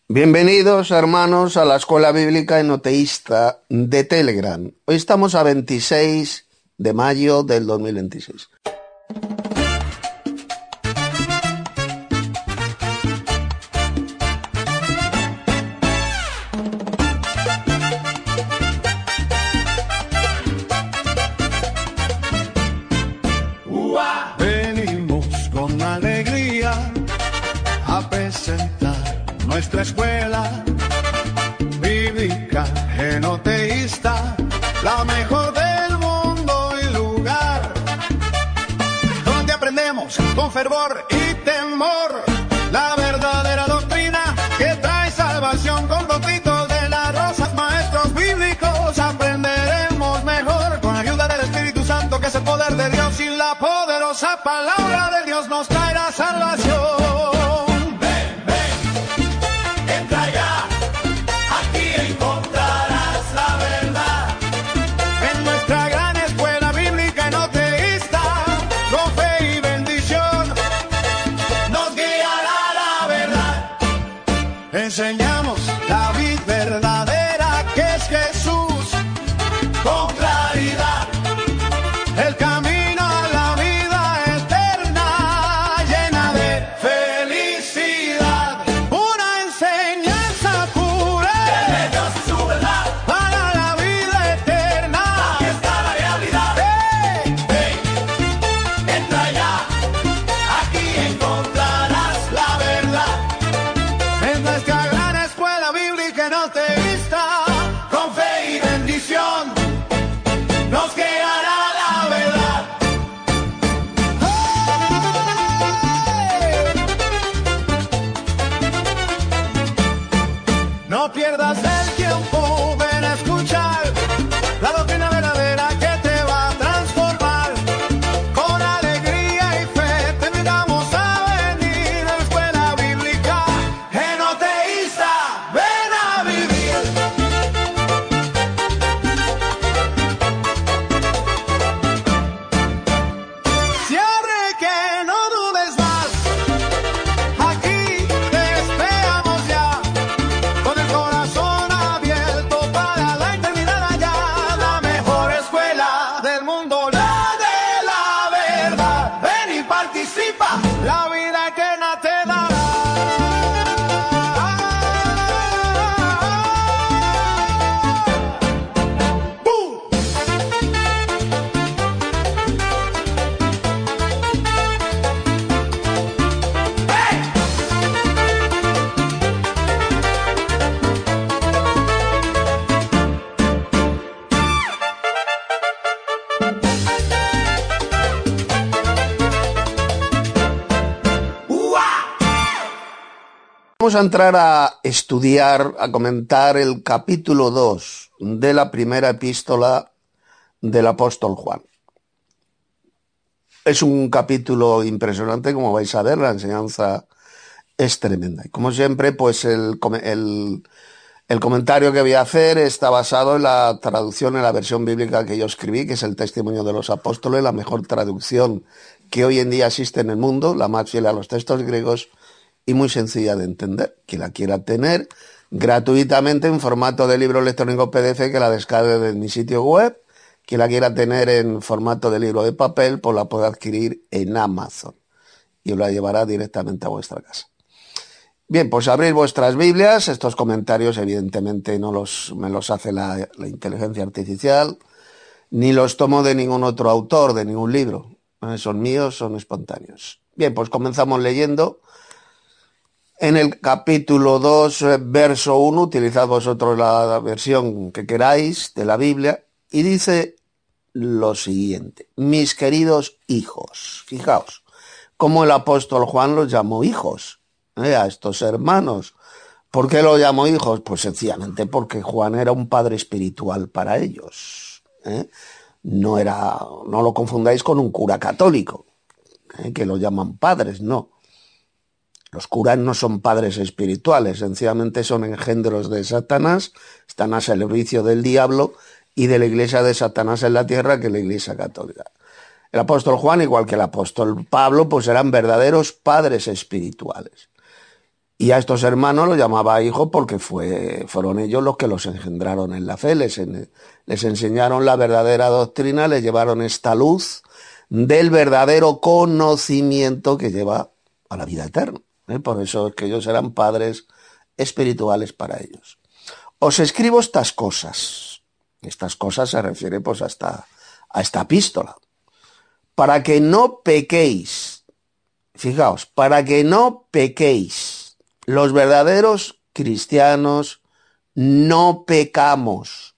Bienvenidos, hermanos, a la Escuela Bíblica Enoteísta de Telegram. Hoy estamos a 26 de mayo del 2026. Venimos con alegría a presentar nuestra escuela bíblica enoteísta, la mejor del mundo y lugar, donde aprendemos con fervor y temor la verdadera doctrina que trae salvación. Con gotitos de las rosas, maestros bíblicos, aprenderemos mejor con ayuda del Espíritu Santo, que es el poder de Dios, y la poderosa palabra de Dios nos traerá salvación. Enseñamos la vida verdadera, que es Jesús, con claridad, el camino a la vida eterna, llena de felicidad. Una enseñanza pura de Dios y su verdad, para la vida eterna. Aquí está la realidad. Ven, entra ya, aquí encontrarás la verdad. En nuestra gran escuela bíblica enoteísta, con fe y bendición, nos guiará la verdad. ¡Hey! No pierdas el tiempo, ven a escuchar la doctrina verdadera que te va a transformar. Con alegría y fe te invitamos a venir a la escuela bíblica enoteísta. Ven a vivir. Se abre, que no dudes más. Aquí te esperamos ya, con el corazón abierto para la eternidad allá. La mejor escuela del mundo, la de la verdad. Ven y participa, la vida eterna te dará. ¡Bum! Vamos a entrar a estudiar, a comentar el capítulo 2 de la primera epístola del apóstol Juan. Es un capítulo impresionante, como vais a ver, la enseñanza es tremenda. Y como siempre, pues el comentario que voy a hacer está basado en la traducción, en la versión bíblica que yo escribí, que es el Testimonio de los Apóstoles, la mejor traducción que hoy en día existe en el mundo, la más fiel a los textos griegos y muy sencilla de entender. Quien la quiera tener gratuitamente en formato de libro electrónico PDF, que la descargue de mi sitio web. Quien la quiera tener en formato de libro de papel, pues la puede adquirir en Amazon y os la llevará directamente a vuestra casa. Bien, pues abrid vuestras Biblias. Estos comentarios evidentemente no me los hace la inteligencia artificial, ni los tomo de ningún otro autor, de ningún libro. Son míos, son espontáneos. Bien, pues comenzamos leyendo. En el capítulo 2, verso 1, utilizad vosotros la versión que queráis de la Biblia, y dice lo siguiente: mis queridos hijos. Fijaos cómo el apóstol Juan los llamó hijos, a estos hermanos. ¿Por qué los llamó hijos? Pues sencillamente porque Juan era un padre espiritual para ellos. No lo confundáis con un cura católico, que lo llaman padres, no. Los curas no son padres espirituales, sencillamente son engendros de Satanás, están a servicio del diablo y de la iglesia de Satanás en la tierra, que es la iglesia católica. El apóstol Juan, igual que el apóstol Pablo, pues eran verdaderos padres espirituales. Y a estos hermanos los llamaba hijos porque fueron ellos los que los engendraron en la fe, les enseñaron la verdadera doctrina, les llevaron esta luz del verdadero conocimiento que lleva a la vida eterna. Por eso es que ellos eran padres espirituales para ellos. Os escribo estas cosas. Estas cosas se refiere pues a esta epístola. Para que no pequéis. Fijaos, para que no pequéis. Los verdaderos cristianos no pecamos.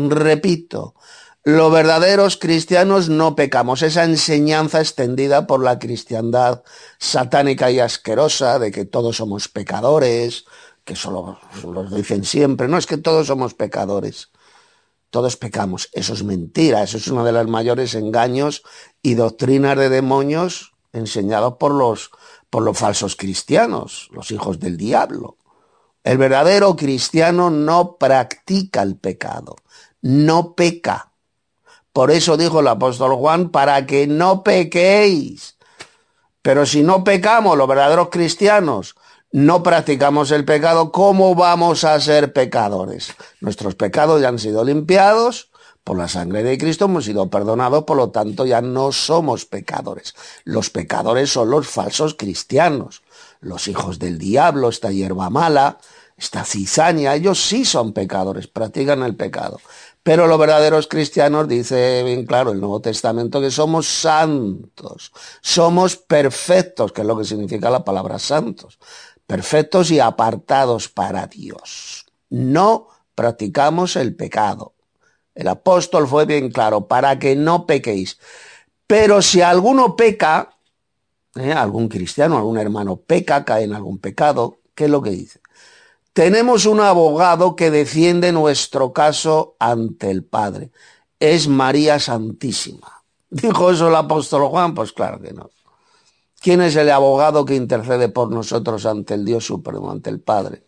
Repito, los verdaderos cristianos no pecamos. Esa enseñanza extendida por la cristiandad satánica y asquerosa de que todos somos pecadores, que solo los dicen siempre, no es que todos somos pecadores, todos pecamos. Eso es mentira, eso es uno de los mayores engaños y doctrinas de demonios enseñados por los falsos cristianos, los hijos del diablo. El verdadero cristiano no practica el pecado, no peca. Por eso dijo el apóstol Juan, para que no pequéis. Pero si no pecamos, los verdaderos cristianos, no practicamos el pecado, ¿cómo vamos a ser pecadores? Nuestros pecados ya han sido limpiados por la sangre de Cristo, hemos sido perdonados, por lo tanto ya no somos pecadores. Los pecadores son los falsos cristianos, los hijos del diablo, esta hierba mala, esta cizaña, ellos sí son pecadores, practican el pecado. Pero los verdaderos cristianos, dice bien claro el Nuevo Testamento, que somos santos, somos perfectos, que es lo que significa la palabra santos, perfectos y apartados para Dios. No practicamos el pecado. El apóstol fue bien claro, para que no pequéis. Pero si alguno peca, algún cristiano, algún hermano peca, cae en algún pecado, ¿qué es lo que dice? Tenemos un abogado que defiende nuestro caso ante el Padre. Es María Santísima. ¿Dijo eso el apóstol Juan? Pues claro que no. ¿Quién es el abogado que intercede por nosotros ante el Dios Supremo, ante el Padre?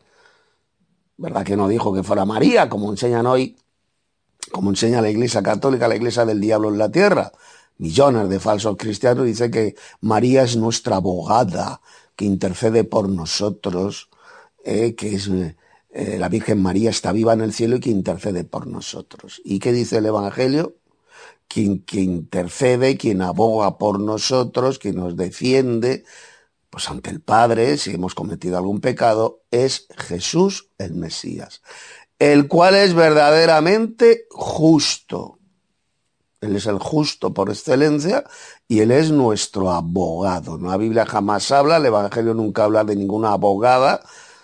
¿Verdad que no dijo que fuera María, como enseñan hoy? Como enseña la Iglesia Católica, la Iglesia del diablo en la tierra. Millones de falsos cristianos dicen que María es nuestra abogada, que intercede por nosotros, que es la Virgen María está viva en el cielo y que intercede por nosotros. ¿Y qué dice el Evangelio? Quien intercede, quien aboga por nosotros, quien nos defiende, pues ante el Padre, si hemos cometido algún pecado, es Jesús el Mesías, el cual es verdaderamente justo. Él es el justo por excelencia y Él es nuestro abogado. ¿No? La Biblia jamás habla, el Evangelio nunca habla de ninguna abogada,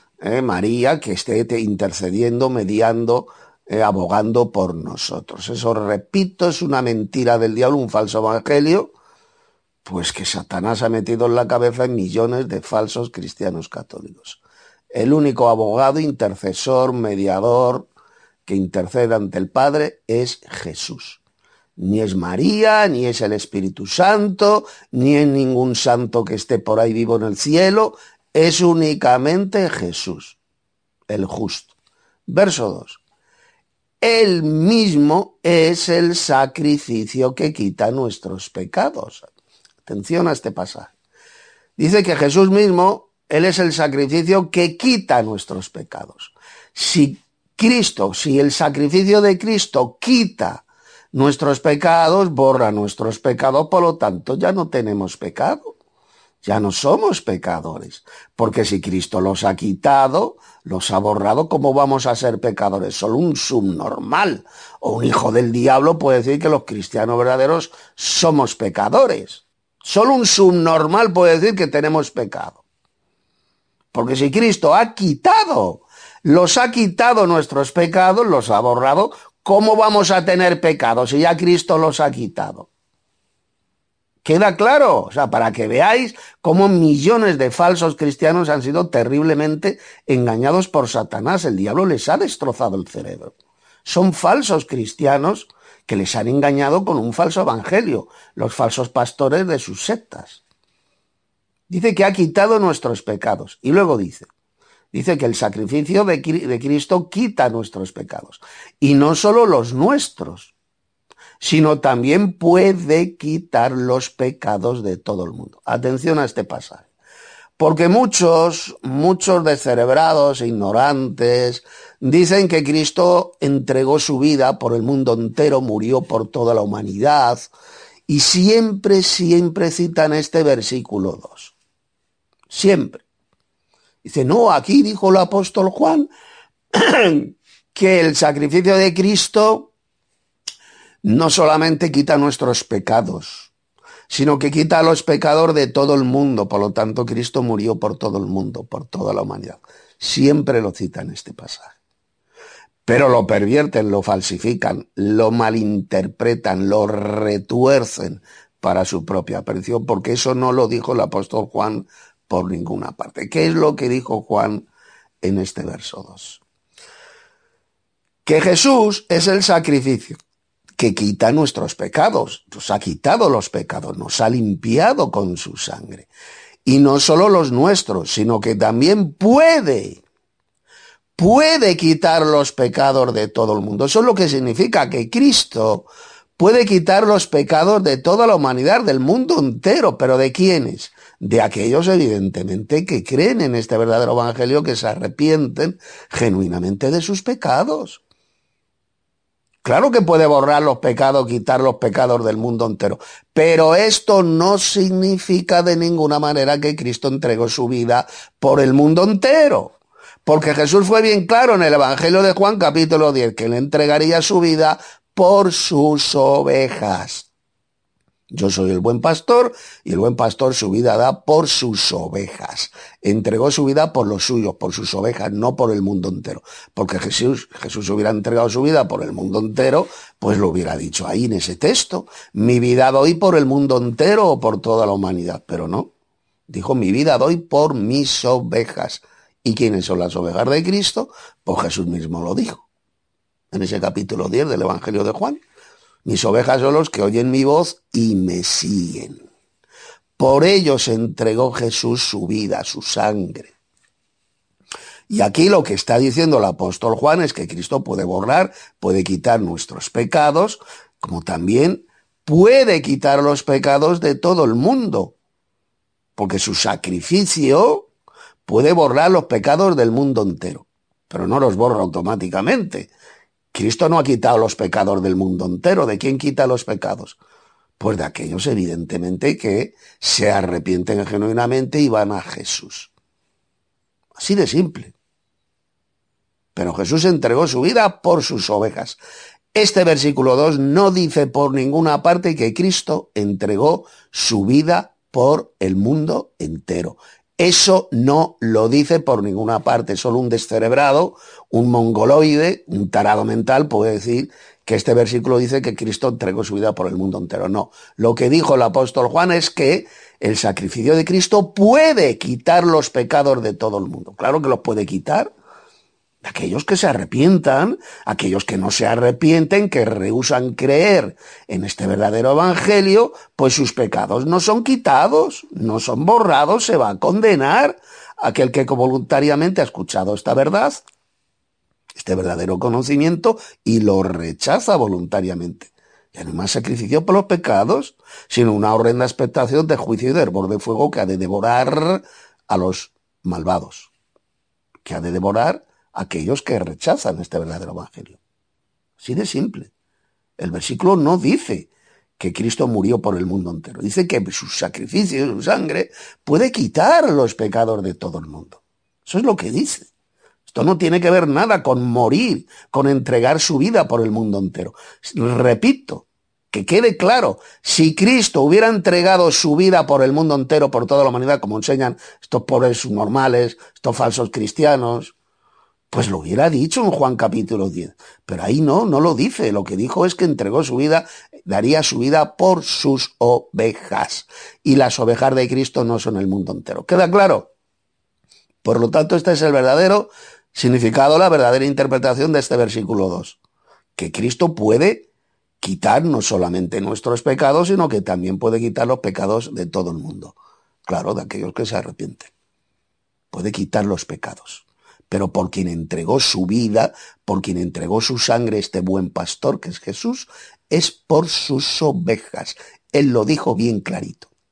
María, que esté intercediendo, mediando, abogando por nosotros. Eso, repito, es una mentira del diablo, un falso evangelio, pues que Satanás ha metido en la cabeza en millones de falsos cristianos católicos. El único abogado, intercesor, mediador, que intercede ante el Padre es Jesús. Ni es María, ni es el Espíritu Santo, ni es ningún santo que esté por ahí vivo en el cielo, es únicamente Jesús, el justo. Verso 2. Él mismo es el sacrificio que quita nuestros pecados. Atención a este pasaje. Dice que Jesús mismo, Él es el sacrificio que quita nuestros pecados. Si el sacrificio de Cristo quita nuestros pecados, borra nuestros pecados, por lo tanto ya no tenemos pecado. Ya no somos pecadores, porque si Cristo los ha quitado, los ha borrado, ¿cómo vamos a ser pecadores? Solo un subnormal o un hijo del diablo puede decir que los cristianos verdaderos somos pecadores. Solo un subnormal puede decir que tenemos pecado. Porque si Cristo los ha quitado nuestros pecados, los ha borrado, ¿cómo vamos a tener pecado si ya Cristo los ha quitado? ¿Queda claro? O sea, para que veáis cómo millones de falsos cristianos han sido terriblemente engañados por Satanás. El diablo les ha destrozado el cerebro. Son falsos cristianos que les han engañado con un falso evangelio, los falsos pastores de sus sectas. Dice que ha quitado nuestros pecados. Y luego dice que el sacrificio de Cristo quita nuestros pecados. Y no solo los nuestros, sino también puede quitar los pecados de todo el mundo. Atención a este pasaje. Porque muchos descerebrados e ignorantes dicen que Cristo entregó su vida por el mundo entero, murió por toda la humanidad, y siempre citan este versículo 2. Siempre. Dice, no, aquí dijo el apóstol Juan que el sacrificio de Cristo no solamente quita nuestros pecados, sino que quita a los pecadores de todo el mundo. Por lo tanto, Cristo murió por todo el mundo, por toda la humanidad. Siempre lo citan este pasaje. Pero lo pervierten, lo falsifican, lo malinterpretan, lo retuercen para su propia perdición, porque eso no lo dijo el apóstol Juan por ninguna parte. ¿Qué es lo que dijo Juan en este verso 2? Que Jesús es el sacrificio que quita nuestros pecados, nos ha quitado los pecados, nos ha limpiado con su sangre. Y no solo los nuestros, sino que también puede quitar los pecados de todo el mundo. Eso es lo que significa que Cristo puede quitar los pecados de toda la humanidad, del mundo entero. ¿Pero de quiénes? De aquellos, evidentemente, que creen en este verdadero evangelio, que se arrepienten genuinamente de sus pecados. Claro que puede borrar los pecados, quitar los pecados del mundo entero, pero esto no significa de ninguna manera que Cristo entregó su vida por el mundo entero, porque Jesús fue bien claro en el Evangelio de Juan capítulo 10, que él entregaría su vida por sus ovejas. Yo soy el buen pastor, y el buen pastor su vida da por sus ovejas. Entregó su vida por los suyos, por sus ovejas, no por el mundo entero. Porque Jesús hubiera entregado su vida por el mundo entero, pues lo hubiera dicho ahí en ese texto. Mi vida doy por el mundo entero o por toda la humanidad. Pero no. Dijo, mi vida doy por mis ovejas. ¿Y quiénes son las ovejas de Cristo? Pues Jesús mismo lo dijo. En ese capítulo 10 del Evangelio de Juan. Mis ovejas son los que oyen mi voz y me siguen. Por ellos entregó Jesús su vida, su sangre. Y aquí lo que está diciendo el apóstol Juan es que Cristo puede borrar, puede quitar nuestros pecados, como también puede quitar los pecados de todo el mundo. Porque su sacrificio puede borrar los pecados del mundo entero, pero no los borra automáticamente. Cristo no ha quitado los pecados del mundo entero. ¿De quién quita los pecados? Pues de aquellos, evidentemente, que se arrepienten genuinamente y van a Jesús. Así de simple. Pero Jesús entregó su vida por sus ovejas. Este versículo 2 no dice por ninguna parte que Cristo entregó su vida por el mundo entero. Eso no lo dice por ninguna parte. Solo un descerebrado, un mongoloide, un tarado mental puede decir que este versículo dice que Cristo entregó su vida por el mundo entero. No. Lo que dijo el apóstol Juan es que el sacrificio de Cristo puede quitar los pecados de todo el mundo. Claro que los puede quitar. Aquellos que se arrepientan, aquellos que no se arrepienten, que rehúsan creer en este verdadero evangelio, pues sus pecados no son quitados, no son borrados, se va a condenar aquel que voluntariamente ha escuchado esta verdad, este verdadero conocimiento, y lo rechaza voluntariamente. Ya no hay más sacrificio por los pecados, sino una horrenda expectación de juicio y de hervor de fuego que ha de devorar a los malvados, que ha de devorar aquellos que rechazan este verdadero evangelio. Así de simple. El versículo no dice que Cristo murió por el mundo entero. Dice que su sacrificio, su sangre, puede quitar los pecados de todo el mundo. Eso es lo que dice. Esto no tiene que ver nada con morir, con entregar su vida por el mundo entero. Repito, que quede claro, si Cristo hubiera entregado su vida por el mundo entero, por toda la humanidad, como enseñan estos pobres subnormales, estos falsos cristianos, pues lo hubiera dicho en Juan capítulo 10. Pero ahí no lo dice. Lo que dijo es que entregó su vida, daría su vida por sus ovejas. Y las ovejas de Cristo no son el mundo entero. ¿Queda claro? Por lo tanto, este es el verdadero significado, la verdadera interpretación de este versículo 2. Que Cristo puede quitar no solamente nuestros pecados, sino que también puede quitar los pecados de todo el mundo. Claro, de aquellos que se arrepienten. Puede quitar los pecados. Pero por quien entregó su vida, por quien entregó su sangre, este buen pastor que es Jesús, es por sus ovejas. Él lo dijo bien clarito.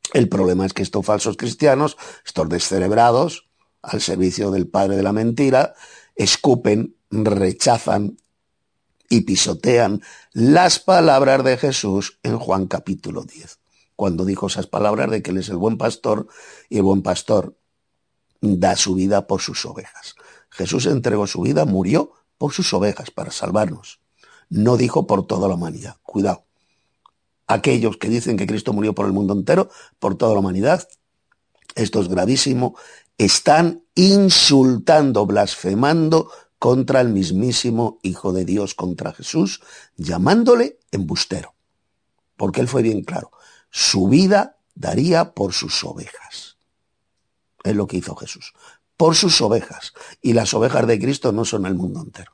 El problema es que estos falsos cristianos, estos descerebrados, al servicio del padre de la mentira, escupen, rechazan y pisotean las palabras de Jesús en Juan capítulo 10, cuando dijo esas palabras de que Él es el buen pastor y el buen pastor da su vida por sus ovejas. Jesús entregó su vida, murió por sus ovejas para salvarnos. No dijo por toda la humanidad. Cuidado. Aquellos que dicen que Cristo murió por el mundo entero, por toda la humanidad, esto es gravísimo, están insultando, blasfemando contra el mismísimo Hijo de Dios, contra Jesús, llamándole embustero. Porque Él fue bien claro, su vida daría por sus ovejas. Es lo que hizo Jesús, por sus ovejas. Y las ovejas de Cristo no son el mundo entero.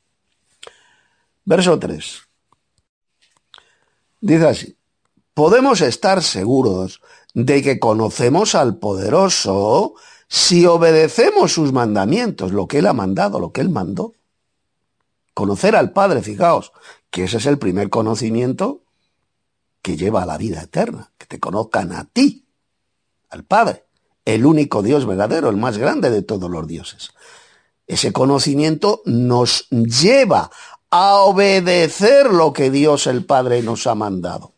Verso 3. Dice así: podemos estar seguros de que conocemos al Poderoso si obedecemos sus mandamientos, lo que Él ha mandado, lo que Él mandó. Conocer al Padre, fijaos, que ese es el primer conocimiento que lleva a la vida eterna, que te conozcan a ti, al Padre, el único Dios verdadero, el más grande de todos los dioses. Ese conocimiento nos lleva a obedecer lo que Dios el Padre nos ha mandado.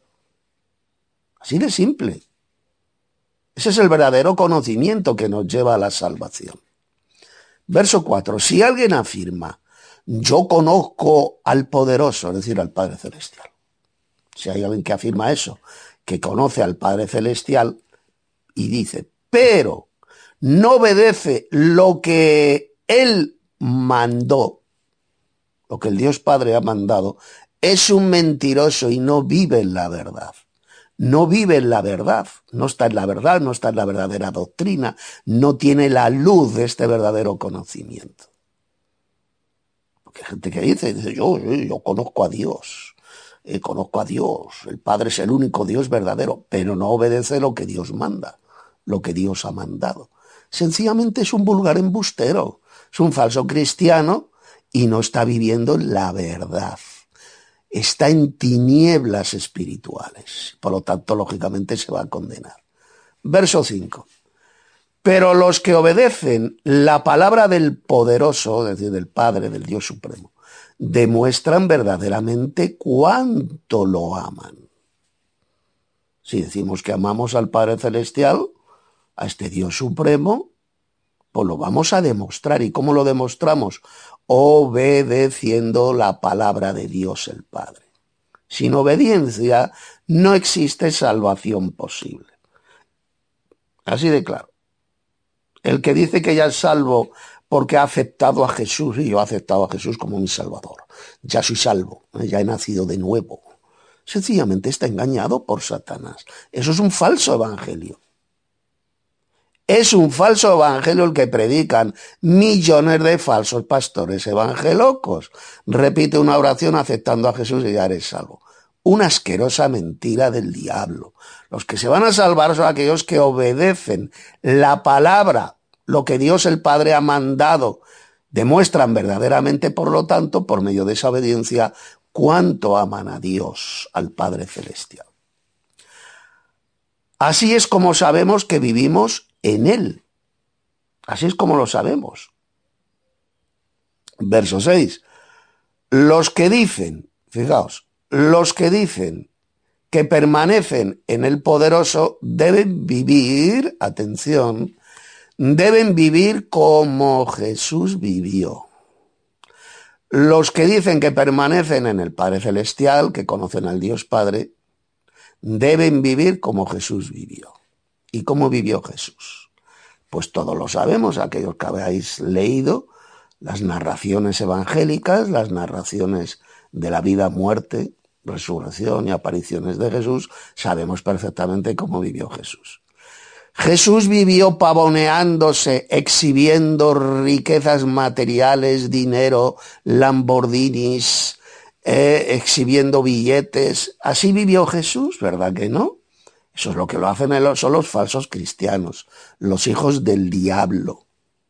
Así de simple. Ese es el verdadero conocimiento que nos lleva a la salvación. Verso 4. Si alguien afirma, yo conozco al Poderoso, es decir, al Padre Celestial. Si hay alguien que afirma eso, que conoce al Padre Celestial y dice, pero no obedece lo que Él mandó, lo que el Dios Padre ha mandado, es un mentiroso y no vive en la verdad. No vive en la verdad, no está en la verdad, no está en la verdadera doctrina, no tiene la luz de este verdadero conocimiento. Porque hay gente que dice yo conozco a Dios, el Padre es el único Dios verdadero, pero no obedece lo que Dios manda, lo que Dios ha mandado. Sencillamente es un vulgar embustero, es un falso cristiano y no está viviendo la verdad. Está en tinieblas espirituales. Por lo tanto, lógicamente, se va a condenar. Verso 5. Pero los que obedecen la palabra del Poderoso, es decir, del Padre, del Dios Supremo, demuestran verdaderamente cuánto lo aman. Si decimos que amamos al Padre Celestial, a este Dios Supremo, pues lo vamos a demostrar. ¿Y cómo lo demostramos? Obedeciendo la palabra de Dios el Padre. Sin obediencia no existe salvación posible. Así de claro. El que dice que ya es salvo porque ha aceptado a Jesús, y yo he aceptado a Jesús como mi Salvador, ya soy salvo, ya he nacido de nuevo, sencillamente está engañado por Satanás. Eso es un falso evangelio. Es un falso evangelio el que predican millones de falsos pastores evangelocos. Repite una oración aceptando a Jesús y ya eres salvo. Una asquerosa mentira del diablo. Los que se van a salvar son aquellos que obedecen la palabra, lo que Dios el Padre ha mandado. Demuestran verdaderamente, por lo tanto, por medio de esa obediencia, cuánto aman a Dios, al Padre Celestial. Así es como sabemos que vivimos en Él. Así es como lo sabemos. Verso 6. Los que dicen, fijaos, los que dicen que permanecen en el Poderoso deben vivir, atención, deben vivir como Jesús vivió. Los que dicen que permanecen en el Padre Celestial, que conocen al Dios Padre, deben vivir como Jesús vivió. ¿Y cómo vivió Jesús? Pues todos lo sabemos, aquellos que habéis leído las narraciones evangélicas, las narraciones de la vida, muerte, resurrección y apariciones de Jesús, sabemos perfectamente cómo vivió Jesús. Jesús vivió pavoneándose, exhibiendo riquezas materiales, dinero, Lamborghinis, exhibiendo billetes. Así vivió Jesús, ¿verdad que no? Eso es lo que lo hacen son los falsos cristianos, los hijos del diablo.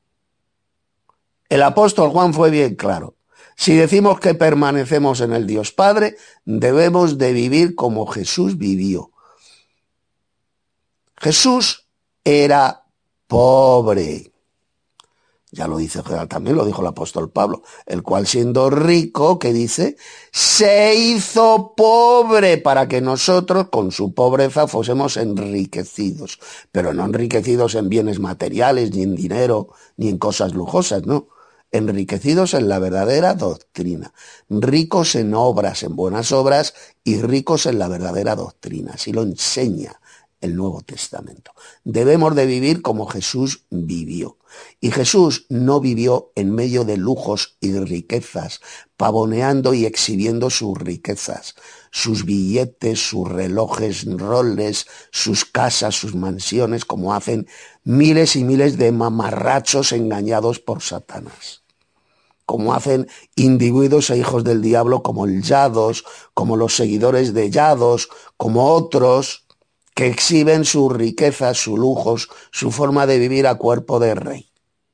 El apóstol Juan fue bien claro. Si decimos que permanecemos en el Dios Padre, debemos de vivir como Jesús vivió. Jesús era pobre. Ya lo dice, también lo dijo el apóstol Pablo, el cual siendo rico, ¿qué dice? Se hizo pobre para que nosotros con su pobreza fuésemos enriquecidos, pero no enriquecidos en bienes materiales, ni en dinero, ni en cosas lujosas, no. Enriquecidos en la verdadera doctrina, ricos en obras, en buenas obras y ricos en la verdadera doctrina, así lo enseña el Nuevo Testamento. Debemos de vivir como Jesús vivió. Y Jesús no vivió en medio de lujos y riquezas, pavoneando y exhibiendo sus riquezas, sus billetes, sus relojes Rolex, sus casas, sus mansiones, como hacen miles y miles de mamarrachos engañados por Satanás. Como hacen individuos e hijos del diablo como el Yados, como los seguidores de Yados, como otros que exhiben sus riquezas, sus lujos, su forma de vivir a cuerpo de rey.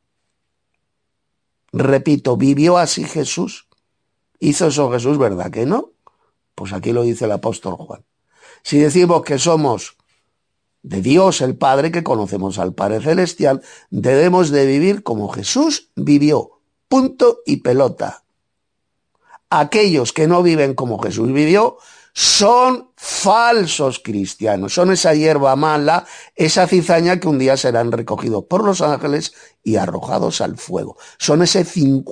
Repito, ¿vivió así Jesús? ¿Hizo eso Jesús, verdad que no? Pues aquí lo dice el apóstol Juan. Si decimos que somos de Dios el Padre, que conocemos al Padre Celestial, debemos de vivir como Jesús vivió. Punto y pelota. Aquellos que no viven como Jesús vivió son falsos cristianos, son esa hierba mala, esa cizaña que un día serán recogidos por los ángeles y arrojados al fuego. Son ese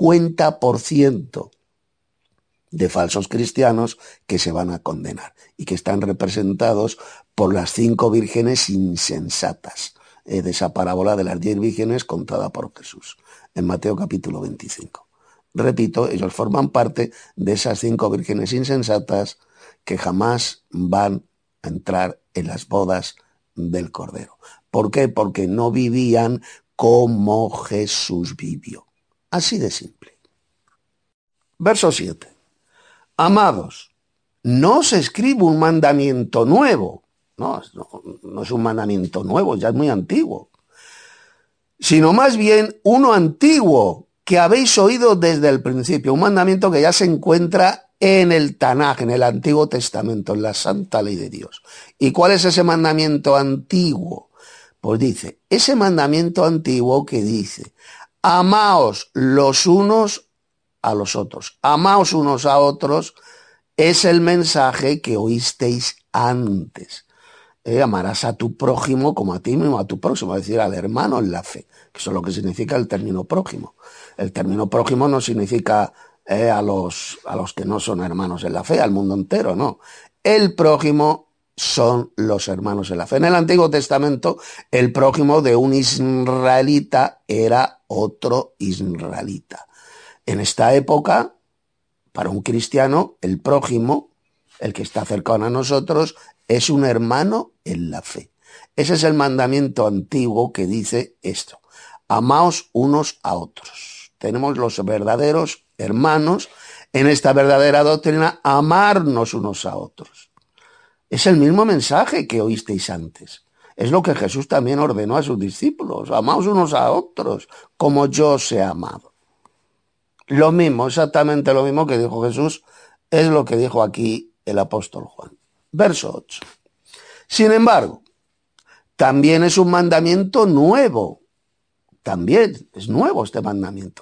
50% de falsos cristianos que se van a condenar y que están representados por las 5 vírgenes insensatas de esa parábola de las 10 vírgenes contada por Jesús en Mateo capítulo 25. Repito, ellos forman parte de esas 5 vírgenes insensatas que jamás van a entrar en las bodas del Cordero. ¿Por qué? Porque no vivían como Jesús vivió. Así de simple. Verso 7. Amados, no os escribo un mandamiento nuevo. No es un mandamiento nuevo, ya es muy antiguo. Sino más bien uno antiguo que habéis oído desde el principio. Un mandamiento que ya se encuentra en el Tanaj, en el Antiguo Testamento, en la Santa Ley de Dios. ¿Y cuál es ese mandamiento antiguo? Pues dice, ese mandamiento antiguo que dice, amaos los unos a los otros. Amaos unos a otros es el mensaje que oísteis antes. Amarás a tu prójimo como a ti mismo, a tu próximo, es decir, al hermano en la fe. Eso es lo que significa el término prójimo. El término prójimo no significa a los que no son hermanos en la fe, al mundo entero, no. El prójimo son los hermanos en la fe. En el Antiguo Testamento, el prójimo de un israelita era otro israelita. En esta época, para un cristiano, el prójimo, el que está cercano a nosotros, es un hermano en la fe. Ese es el mandamiento antiguo que dice esto. Amaos unos a otros. Tenemos los verdaderos hermanos en esta verdadera doctrina, amarnos unos a otros. Es el mismo mensaje que oísteis antes. Es lo que Jesús también ordenó a sus discípulos. Amaos unos a otros como yo os he amado. Lo mismo, exactamente lo mismo que dijo Jesús, es lo que dijo aquí el apóstol Juan. Verso 8. Sin embargo, también es un mandamiento nuevo. También es nuevo este mandamiento.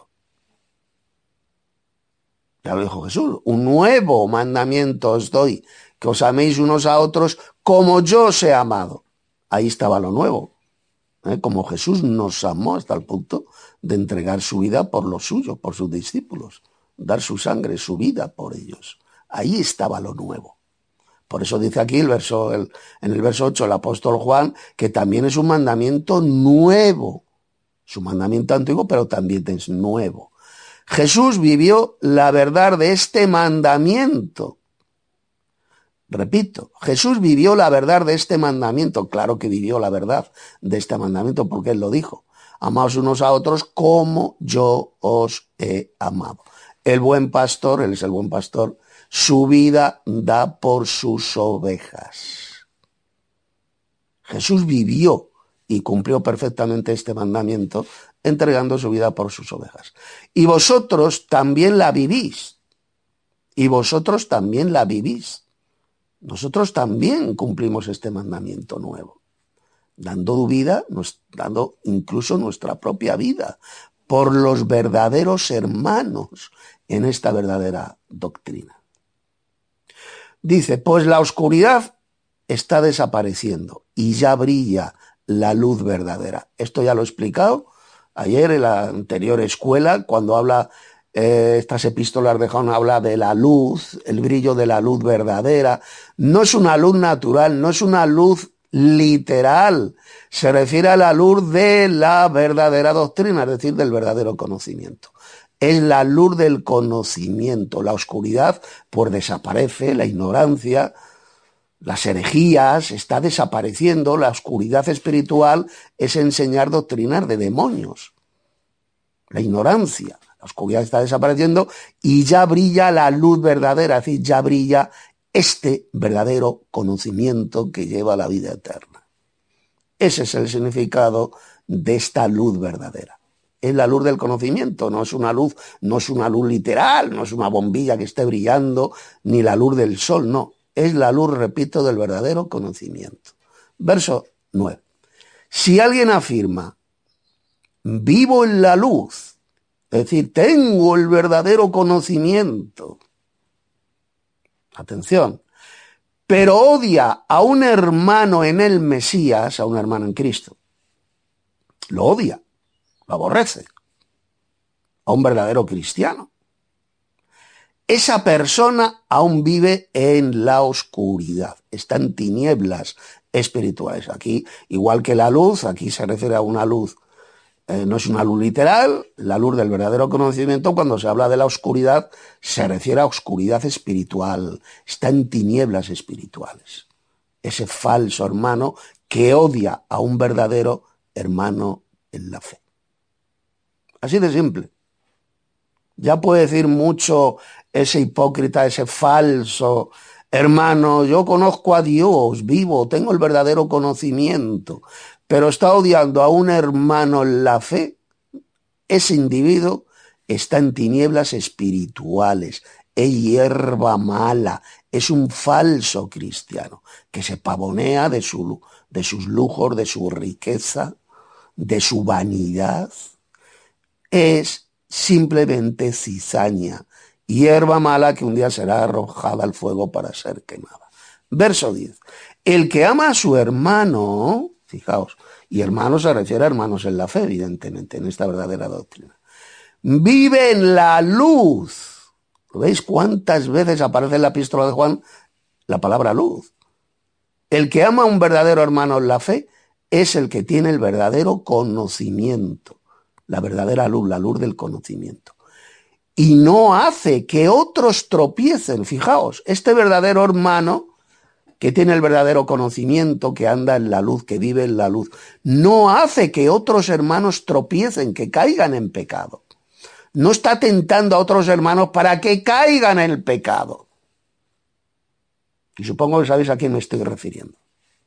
Ya lo dijo Jesús. Un nuevo mandamiento os doy, que os améis unos a otros como yo os he amado. Ahí estaba lo nuevo. Como Jesús nos amó hasta el punto de entregar su vida por los suyos, por sus discípulos. Dar su sangre, su vida por ellos. Ahí estaba lo nuevo. Por eso dice aquí en el verso 8 el apóstol Juan que también es un mandamiento nuevo. Es un mandamiento antiguo, pero también es nuevo. Jesús vivió la verdad de este mandamiento. Repito, Jesús vivió la verdad de este mandamiento. Claro que vivió la verdad de este mandamiento porque Él lo dijo. Amaos unos a otros como yo os he amado. El buen pastor, Él es el buen pastor, su vida da por sus ovejas. Jesús vivió y cumplió perfectamente este mandamiento, entregando su vida por sus ovejas. Y vosotros también la vivís. Y vosotros también la vivís. Nosotros también cumplimos este mandamiento nuevo. dando vida, dando incluso nuestra propia vida, por los verdaderos hermanos en esta verdadera doctrina. Dice, pues la oscuridad está desapareciendo y ya brilla la luz verdadera. Esto ya lo he explicado ayer en la anterior escuela, cuando habla, estas epístolas de Juan habla de la luz, el brillo de la luz verdadera. No es una luz natural, no es una luz literal, se refiere a la luz de la verdadera doctrina, es decir, del verdadero conocimiento. Es la luz del conocimiento. La oscuridad pues desaparece, la ignorancia, las herejías, está desapareciendo. La oscuridad espiritual es enseñar doctrinas de demonios. La ignorancia, la oscuridad está desapareciendo y ya brilla la luz verdadera, es decir, ya brilla este verdadero conocimiento que lleva a la vida eterna. Ese es el significado de esta luz verdadera. Es la luz del conocimiento, no es una luz literal, no es una bombilla que esté brillando, ni la luz del sol, no. Es la luz, repito, del verdadero conocimiento. Verso 9. Si alguien afirma, vivo en la luz, es decir, tengo el verdadero conocimiento, atención, pero odia a un hermano en el Mesías, a un hermano en Cristo, lo odia, lo aborrece, a un verdadero cristiano, esa persona aún vive en la oscuridad, está en tinieblas espirituales. Aquí, igual que la luz, aquí se refiere a una luz, no es una luz literal, la luz del verdadero conocimiento. Cuando se habla de la oscuridad, se refiere a oscuridad espiritual, está en tinieblas espirituales. Ese falso hermano que odia a un verdadero hermano en la fe. Así de simple. Ya puede decir mucho ese hipócrita, ese falso hermano, yo conozco a Dios, vivo, tengo el verdadero conocimiento, pero está odiando a un hermano en la fe. Ese individuo está en tinieblas espirituales, es hierba mala, es un falso cristiano que se pavonea de sus lujos, de su riqueza, de su vanidad. Es simplemente cizaña, hierba mala que un día será arrojada al fuego para ser quemada. Verso 10. El que ama a su hermano, fijaos, y hermano se refiere a hermanos en la fe, evidentemente, en esta verdadera doctrina, vive en la luz. ¿Veis cuántas veces aparece en la epístola de Juan la palabra luz? El que ama a un verdadero hermano en la fe es el que tiene el verdadero conocimiento. La verdadera luz, la luz del conocimiento. Y no hace que otros tropiecen. Fijaos, este verdadero hermano que tiene el verdadero conocimiento, que anda en la luz, que vive en la luz, no hace que otros hermanos tropiecen, que caigan en pecado. No está tentando a otros hermanos para que caigan en el pecado. Y supongo que sabéis a quién me estoy refiriendo.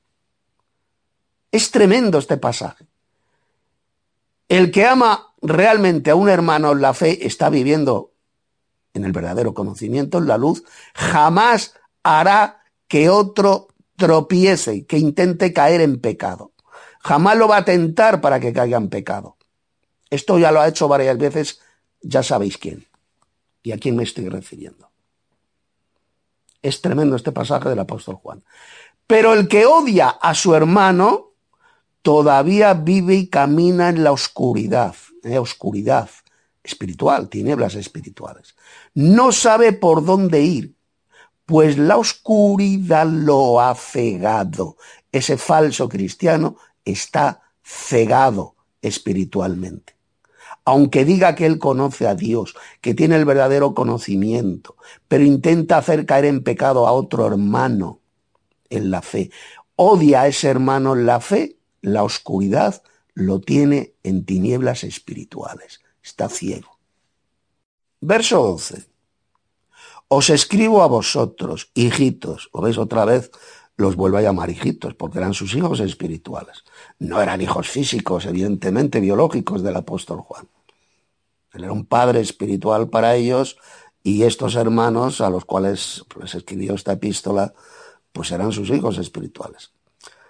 Es tremendo este pasaje. El que ama realmente a un hermano en la fe está viviendo en el verdadero conocimiento, en la luz, jamás hará que otro tropiece, que intente caer en pecado. Jamás lo va a tentar para que caiga en pecado. Esto ya lo ha hecho varias veces, ya sabéis quién y a quién me estoy refiriendo. Es tremendo este pasaje del apóstol Juan. Pero el que odia a su hermano todavía vive y camina en la oscuridad espiritual, tinieblas espirituales. No sabe por dónde ir, pues la oscuridad lo ha cegado. Ese falso cristiano está cegado espiritualmente. Aunque diga que él conoce a Dios, que tiene el verdadero conocimiento, pero intenta hacer caer en pecado a otro hermano en la fe, odia a ese hermano en la fe, la oscuridad lo tiene en tinieblas espirituales. Está ciego. Verso 11. Os escribo a vosotros, hijitos. ¿O veis otra vez? Los vuelve a llamar hijitos, porque eran sus hijos espirituales. No eran hijos físicos, evidentemente, biológicos del apóstol Juan. Él era un padre espiritual para ellos, y estos hermanos a los cuales les escribió esta epístola, pues eran sus hijos espirituales.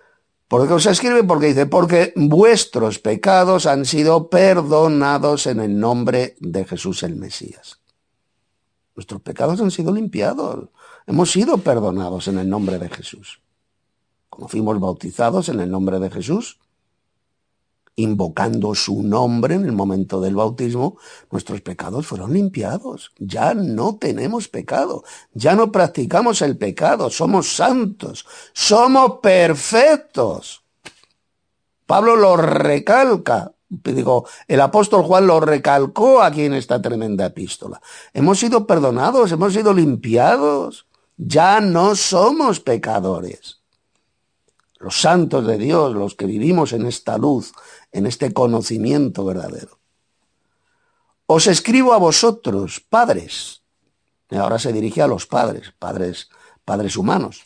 ¿Por qué os escribe? Porque dice, porque vuestros pecados han sido perdonados en el nombre de Jesús el Mesías. Nuestros pecados han sido limpiados. Hemos sido perdonados en el nombre de Jesús. Como fuimos bautizados en el nombre de Jesús, invocando su nombre en el momento del bautismo, nuestros pecados fueron limpiados. Ya no tenemos pecado, ya no practicamos el pecado, somos santos, somos perfectos. Pablo lo recalca, el apóstol Juan lo recalcó aquí en esta tremenda epístola. Hemos sido perdonados, hemos sido limpiados, ya no somos pecadores. Los santos de Dios, los que vivimos en esta luz, en este conocimiento verdadero. Os escribo a vosotros, padres. Y ahora se dirige a los padres humanos.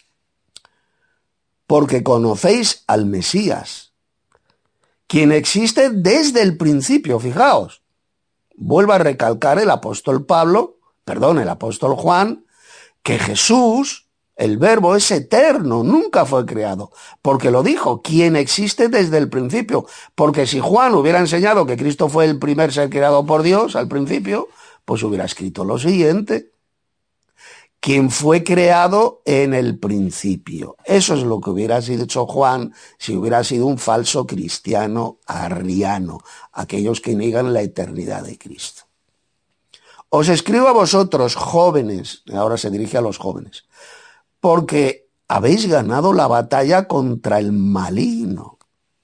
Porque conocéis al Mesías, quien existe desde el principio. Fijaos, vuelvo a recalcar el apóstol Juan, que Jesús, el Verbo, es eterno, nunca fue creado, porque lo dijo, quien existe desde el principio. Porque si Juan hubiera enseñado que Cristo fue el primer ser creado por Dios al principio, pues hubiera escrito lo siguiente: quien fue creado en el principio. Eso es lo que hubiera dicho Juan si hubiera sido un falso cristiano arriano, aquellos que niegan la eternidad de Cristo. Os escribo a vosotros, jóvenes, ahora se dirige a los jóvenes, porque habéis ganado la batalla contra el maligno.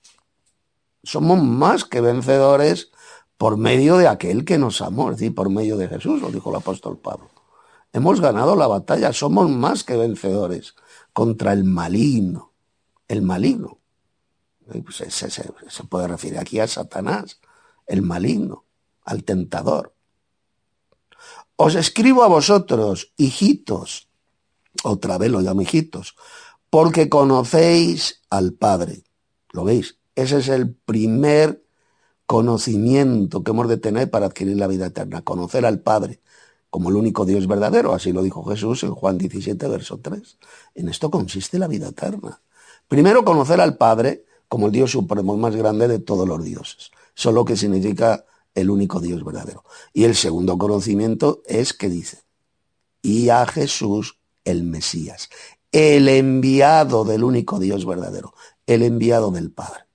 Somos más que vencedores por medio de aquel que nos amó, es decir, por medio de Jesús, lo dijo el apóstol Pablo. Hemos ganado la batalla, somos más que vencedores contra el maligno. El maligno. Pues se puede referir aquí a Satanás, el maligno, al tentador. Os escribo a vosotros, hijitos, otra vez lo llamo hijitos, porque conocéis al Padre. ¿Lo veis? Ese es el primer conocimiento que hemos de tener para adquirir la vida eterna, conocer al Padre como el único Dios verdadero. Así lo dijo Jesús en Juan 17, verso 3. En esto consiste la vida eterna. Primero, conocer al Padre como el Dios supremo, más grande de todos los dioses. Eso es lo que significa el único Dios verdadero. Y el segundo conocimiento es que dice, y a Jesús el Mesías, el enviado del único Dios verdadero, el enviado del Padre.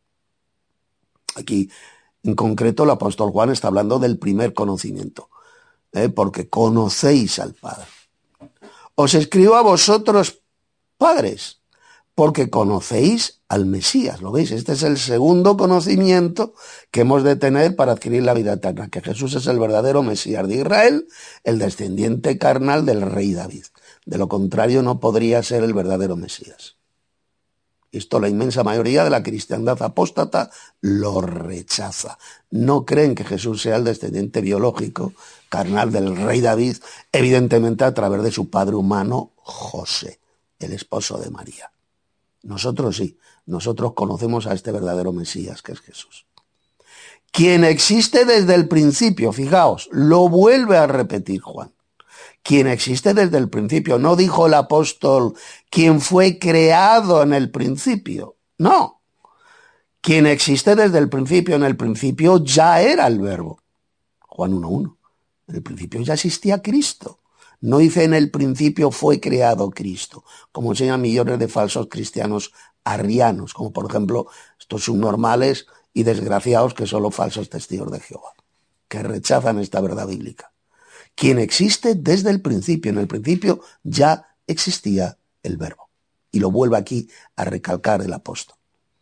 Aquí, en concreto, el apóstol Juan está hablando del primer conocimiento, porque conocéis al Padre. Os escribo a vosotros, padres, porque conocéis al Mesías. ¿Lo veis? Este es el segundo conocimiento que hemos de tener para adquirir la vida eterna, que Jesús es el verdadero Mesías de Israel, el descendiente carnal del rey David. De lo contrario, no podría ser el verdadero Mesías. Esto la inmensa mayoría de la cristiandad apóstata lo rechaza. No creen que Jesús sea el descendiente biológico carnal del rey David, evidentemente a través de su padre humano, José, el esposo de María. Nosotros sí, nosotros conocemos a este verdadero Mesías que es Jesús. Quien existe desde el principio, fijaos, lo vuelve a repetir Juan. Quien existe desde el principio, no dijo el apóstol quien fue creado en el principio, no. Quien existe desde el principio, en el principio ya era el Verbo. Juan 1:1. En el principio ya existía Cristo. No dice en el principio fue creado Cristo, como enseñan millones de falsos cristianos arrianos, como por ejemplo estos subnormales y desgraciados que son los falsos testigos de Jehová, que rechazan esta verdad bíblica. Quien existe desde el principio, en el principio ya existía el Verbo. Y lo vuelve aquí a recalcar el apóstol.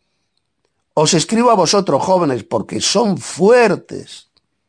Os escribo a vosotros, jóvenes, porque son fuertes.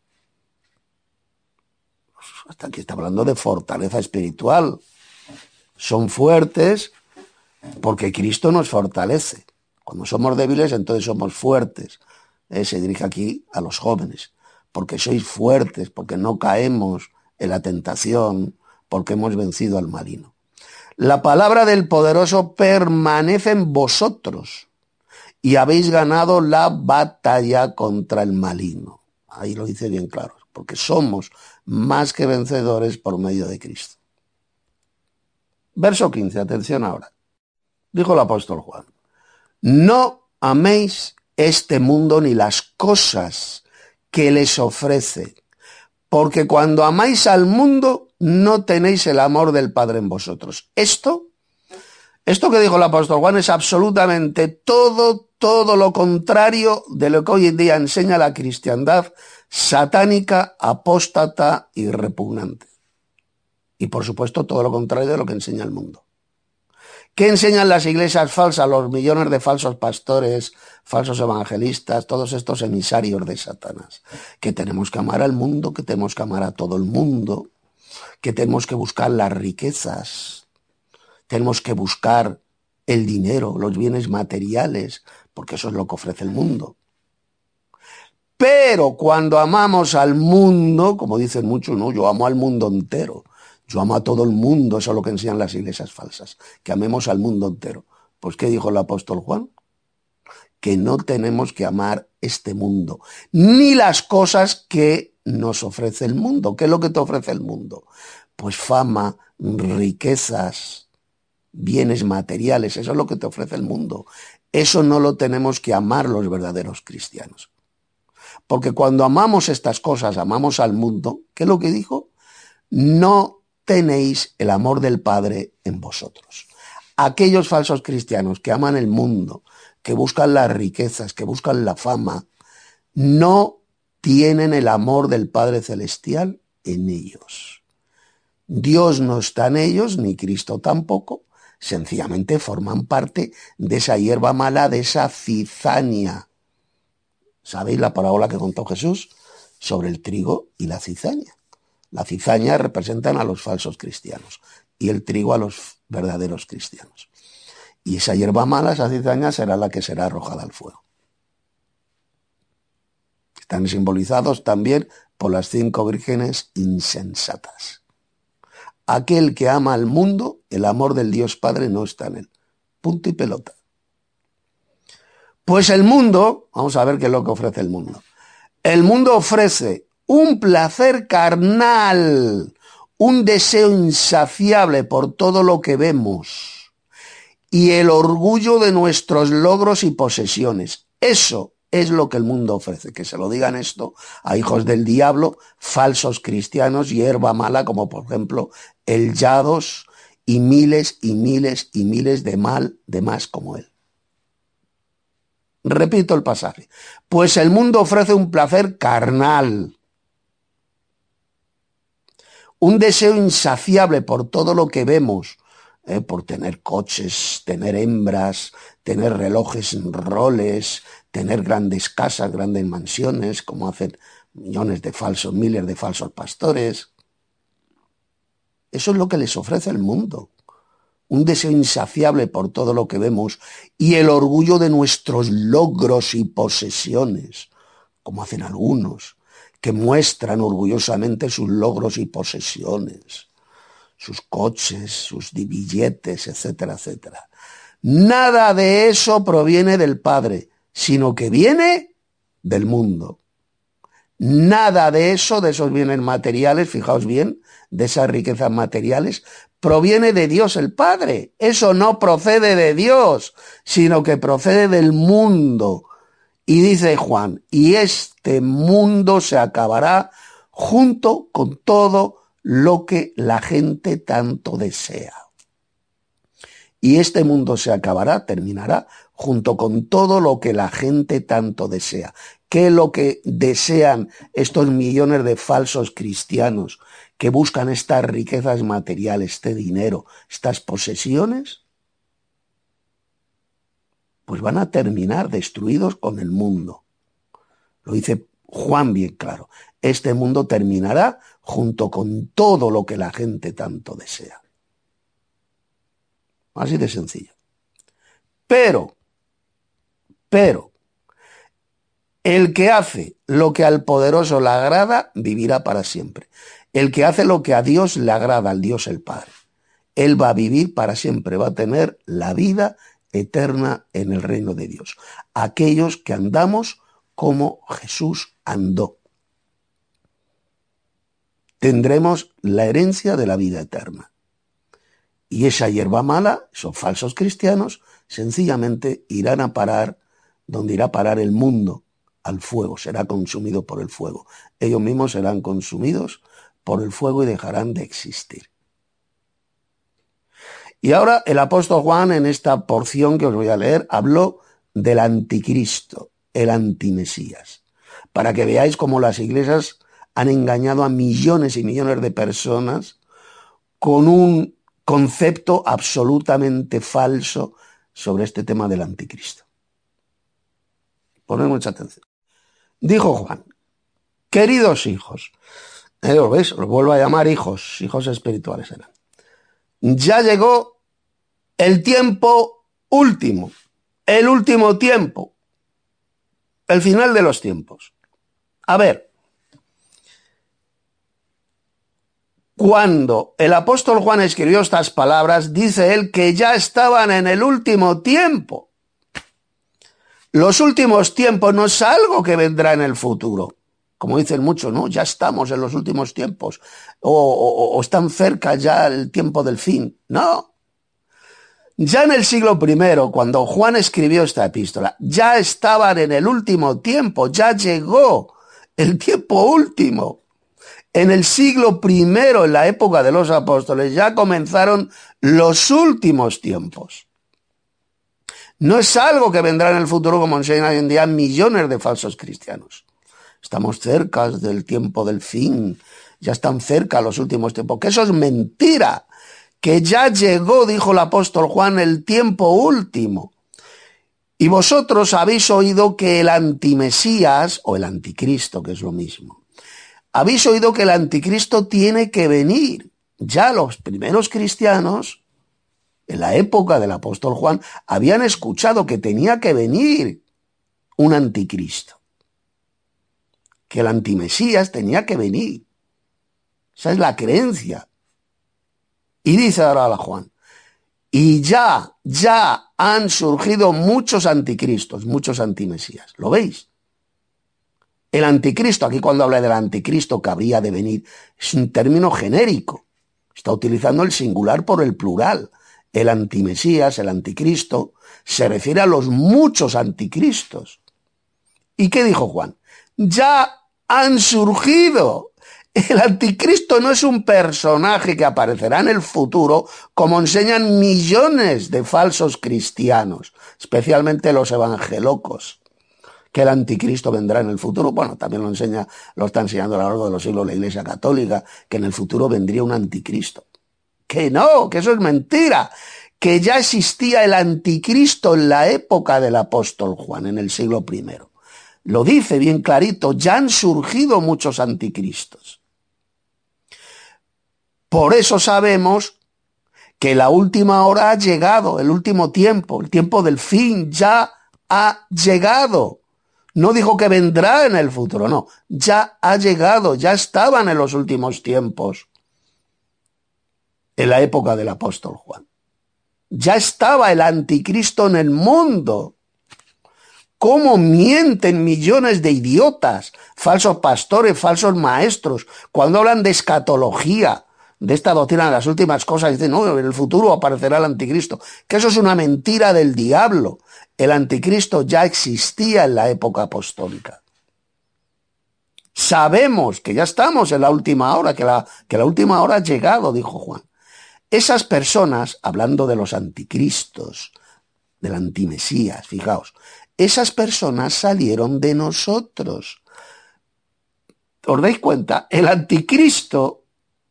Hasta aquí está hablando de fortaleza espiritual. Son fuertes porque Cristo nos fortalece. Cuando somos débiles, entonces somos fuertes. Se dirige aquí a los jóvenes. Porque sois fuertes, porque no caemos en la tentación, porque hemos vencido al maligno. La palabra del poderoso permanece en vosotros y habéis ganado la batalla contra el maligno. Ahí lo dice bien claro, porque somos más que vencedores por medio de Cristo. Verso 15, atención ahora. Dijo el apóstol Juan, No améis este mundo ni las cosas que les ofrece, porque cuando amáis al mundo no tenéis el amor del Padre en vosotros. Esto que dijo el apóstol Juan es absolutamente todo lo contrario de lo que hoy en día enseña la cristiandad satánica, apóstata y repugnante. Y por supuesto todo lo contrario de lo que enseña el mundo. ¿Qué enseñan las iglesias falsas, los millones de falsos pastores, falsos evangelistas, todos estos emisarios de Satanás? Que tenemos que amar al mundo, que tenemos que amar a todo el mundo, que tenemos que buscar las riquezas, tenemos que buscar el dinero, los bienes materiales, porque eso es lo que ofrece el mundo. Pero cuando amamos al mundo, como dicen muchos, no, yo amo al mundo entero. Yo amo a todo el mundo, eso es lo que enseñan las iglesias falsas, que amemos al mundo entero. Pues ¿qué dijo el apóstol Juan? Que no tenemos que amar este mundo, ni las cosas que nos ofrece el mundo. ¿Qué es lo que te ofrece el mundo? Pues fama, riquezas, bienes materiales, eso es lo que te ofrece el mundo. Eso no lo tenemos que amar los verdaderos cristianos. Porque cuando amamos estas cosas, amamos al mundo, ¿qué es lo que dijo? No tenéis el amor del Padre en vosotros. Aquellos falsos cristianos que aman el mundo, que buscan las riquezas, que buscan la fama, no tienen el amor del Padre Celestial en ellos. Dios no está en ellos, ni Cristo tampoco, sencillamente forman parte de esa hierba mala, de esa cizaña. ¿Sabéis la parábola que contó Jesús sobre el trigo y la cizaña? La cizaña representan a los falsos cristianos y el trigo a los verdaderos cristianos. Y esa hierba mala, esa cizaña, será la que será arrojada al fuego. Están simbolizados también por las 5 vírgenes insensatas. Aquel que ama al mundo, el amor del Dios Padre no está en él. Punto y pelota. Pues el mundo, vamos a ver qué es lo que ofrece el mundo. El mundo ofrece un placer carnal, un deseo insaciable por todo lo que vemos y el orgullo de nuestros logros y posesiones. Eso es lo que el mundo ofrece. Que se lo digan esto a hijos del diablo, falsos cristianos, hierba mala, como por ejemplo el Yados y miles y miles y miles de más como él. Repito el pasaje. Pues el mundo ofrece un placer carnal, un deseo insaciable por todo lo que vemos, por tener coches, tener hembras, tener relojes en Rolex, tener grandes casas, grandes mansiones, como hacen miles de falsos pastores. Eso es lo que les ofrece el mundo. Un deseo insaciable por todo lo que vemos y el orgullo de nuestros logros y posesiones, como hacen algunos, que muestran orgullosamente sus logros y posesiones, sus coches, sus billetes, etcétera, etcétera. Nada de eso proviene del Padre, sino que viene del mundo. Nada de eso, de esos bienes materiales, fijaos bien, de esas riquezas materiales, proviene de Dios el Padre. Eso no procede de Dios, sino que procede del mundo. Y dice Juan, y este mundo se acabará junto con todo lo que la gente tanto desea. Y este mundo se acabará, terminará, junto con todo lo que la gente tanto desea. ¿Qué es lo que desean estos millones de falsos cristianos que buscan estas riquezas materiales, este dinero, estas posesiones? Pues van a terminar destruidos con el mundo. Lo dice Juan bien claro. Este mundo terminará junto con todo lo que la gente tanto desea. Así de sencillo. Pero, el que hace lo que al poderoso le agrada, vivirá para siempre. El que hace lo que a Dios le agrada, al Dios el Padre, él va a vivir para siempre, va a tener la vida eterna en el reino de Dios. Aquellos que andamos como Jesús andó, tendremos la herencia de la vida eterna. Y esa hierba mala, esos falsos cristianos, Sencillamente irán a parar donde irá a parar el mundo, al fuego, será consumido por el fuego. Ellos mismos serán consumidos por el fuego y dejarán de existir. Y ahora el apóstol Juan, en esta porción que os voy a leer, habló del anticristo, el antimesías, para que veáis cómo las iglesias han engañado a millones y millones de personas con un concepto absolutamente falso sobre este tema del anticristo. Poned mucha atención. Dijo Juan: queridos hijos, ¿lo veis? Os vuelvo a llamar hijos espirituales eran. Ya llegó el tiempo último, el último tiempo, el final de los tiempos. A ver, cuando el apóstol Juan escribió estas palabras, dice él que ya estaban en el último tiempo. Los últimos tiempos no es algo que vendrá en el futuro. Como dicen muchos, ¿no? Ya estamos en los últimos tiempos. O están cerca ya el tiempo del fin. No. Ya en el siglo I, cuando Juan escribió esta epístola, ya estaban en el último tiempo. Ya llegó el tiempo último. En el siglo I, en la época de los apóstoles, ya comenzaron los últimos tiempos. No es algo que vendrá en el futuro, como enseñan hoy en día millones de falsos cristianos. Estamos cerca del tiempo del fin, ya están cerca los últimos tiempos. Que eso es mentira, que ya llegó, dijo el apóstol Juan, el tiempo último. Y vosotros habéis oído que el antimesías, o el anticristo, que es lo mismo, habéis oído que el anticristo tiene que venir. Ya los primeros cristianos, en la época del apóstol Juan, habían escuchado que tenía que venir un anticristo, que el antimesías tenía que venir. Esa es la creencia. Y dice ahora a Juan: y ya han surgido muchos anticristos, muchos antimesías. ¿Lo veis? El anticristo, aquí cuando habla del anticristo que habría de venir, es un término genérico. Está utilizando el singular por el plural. El antimesías, el anticristo, se refiere a los muchos anticristos. ¿Y qué dijo Juan? Ya han surgido. El anticristo no es un personaje que aparecerá en el futuro, como enseñan millones de falsos cristianos, especialmente los evangelocos, que el anticristo vendrá en el futuro. Bueno, también lo está enseñando a lo largo de los siglos la Iglesia Católica, que en el futuro vendría un anticristo. Que no, que eso es mentira, que ya existía el anticristo en la época del apóstol Juan, en el siglo I. Lo dice bien clarito, ya han surgido muchos anticristos. Por eso sabemos que la última hora ha llegado, el último tiempo, el tiempo del fin ya ha llegado. No dijo que vendrá en el futuro, no, ya ha llegado, ya estaban en los últimos tiempos, en la época del apóstol Juan. Ya estaba el anticristo en el mundo. ¿Cómo mienten millones de idiotas, falsos pastores, falsos maestros, cuando hablan de escatología, de esta doctrina de las últimas cosas? Dicen, no, en el futuro aparecerá el anticristo. Que eso es una mentira del diablo. El anticristo ya existía en la época apostólica. Sabemos que ya estamos en la última hora, que la última hora ha llegado, dijo Juan. Esas personas, hablando de los anticristos, del antimesías, fijaos, esas personas salieron de nosotros. ¿Os dais cuenta? El anticristo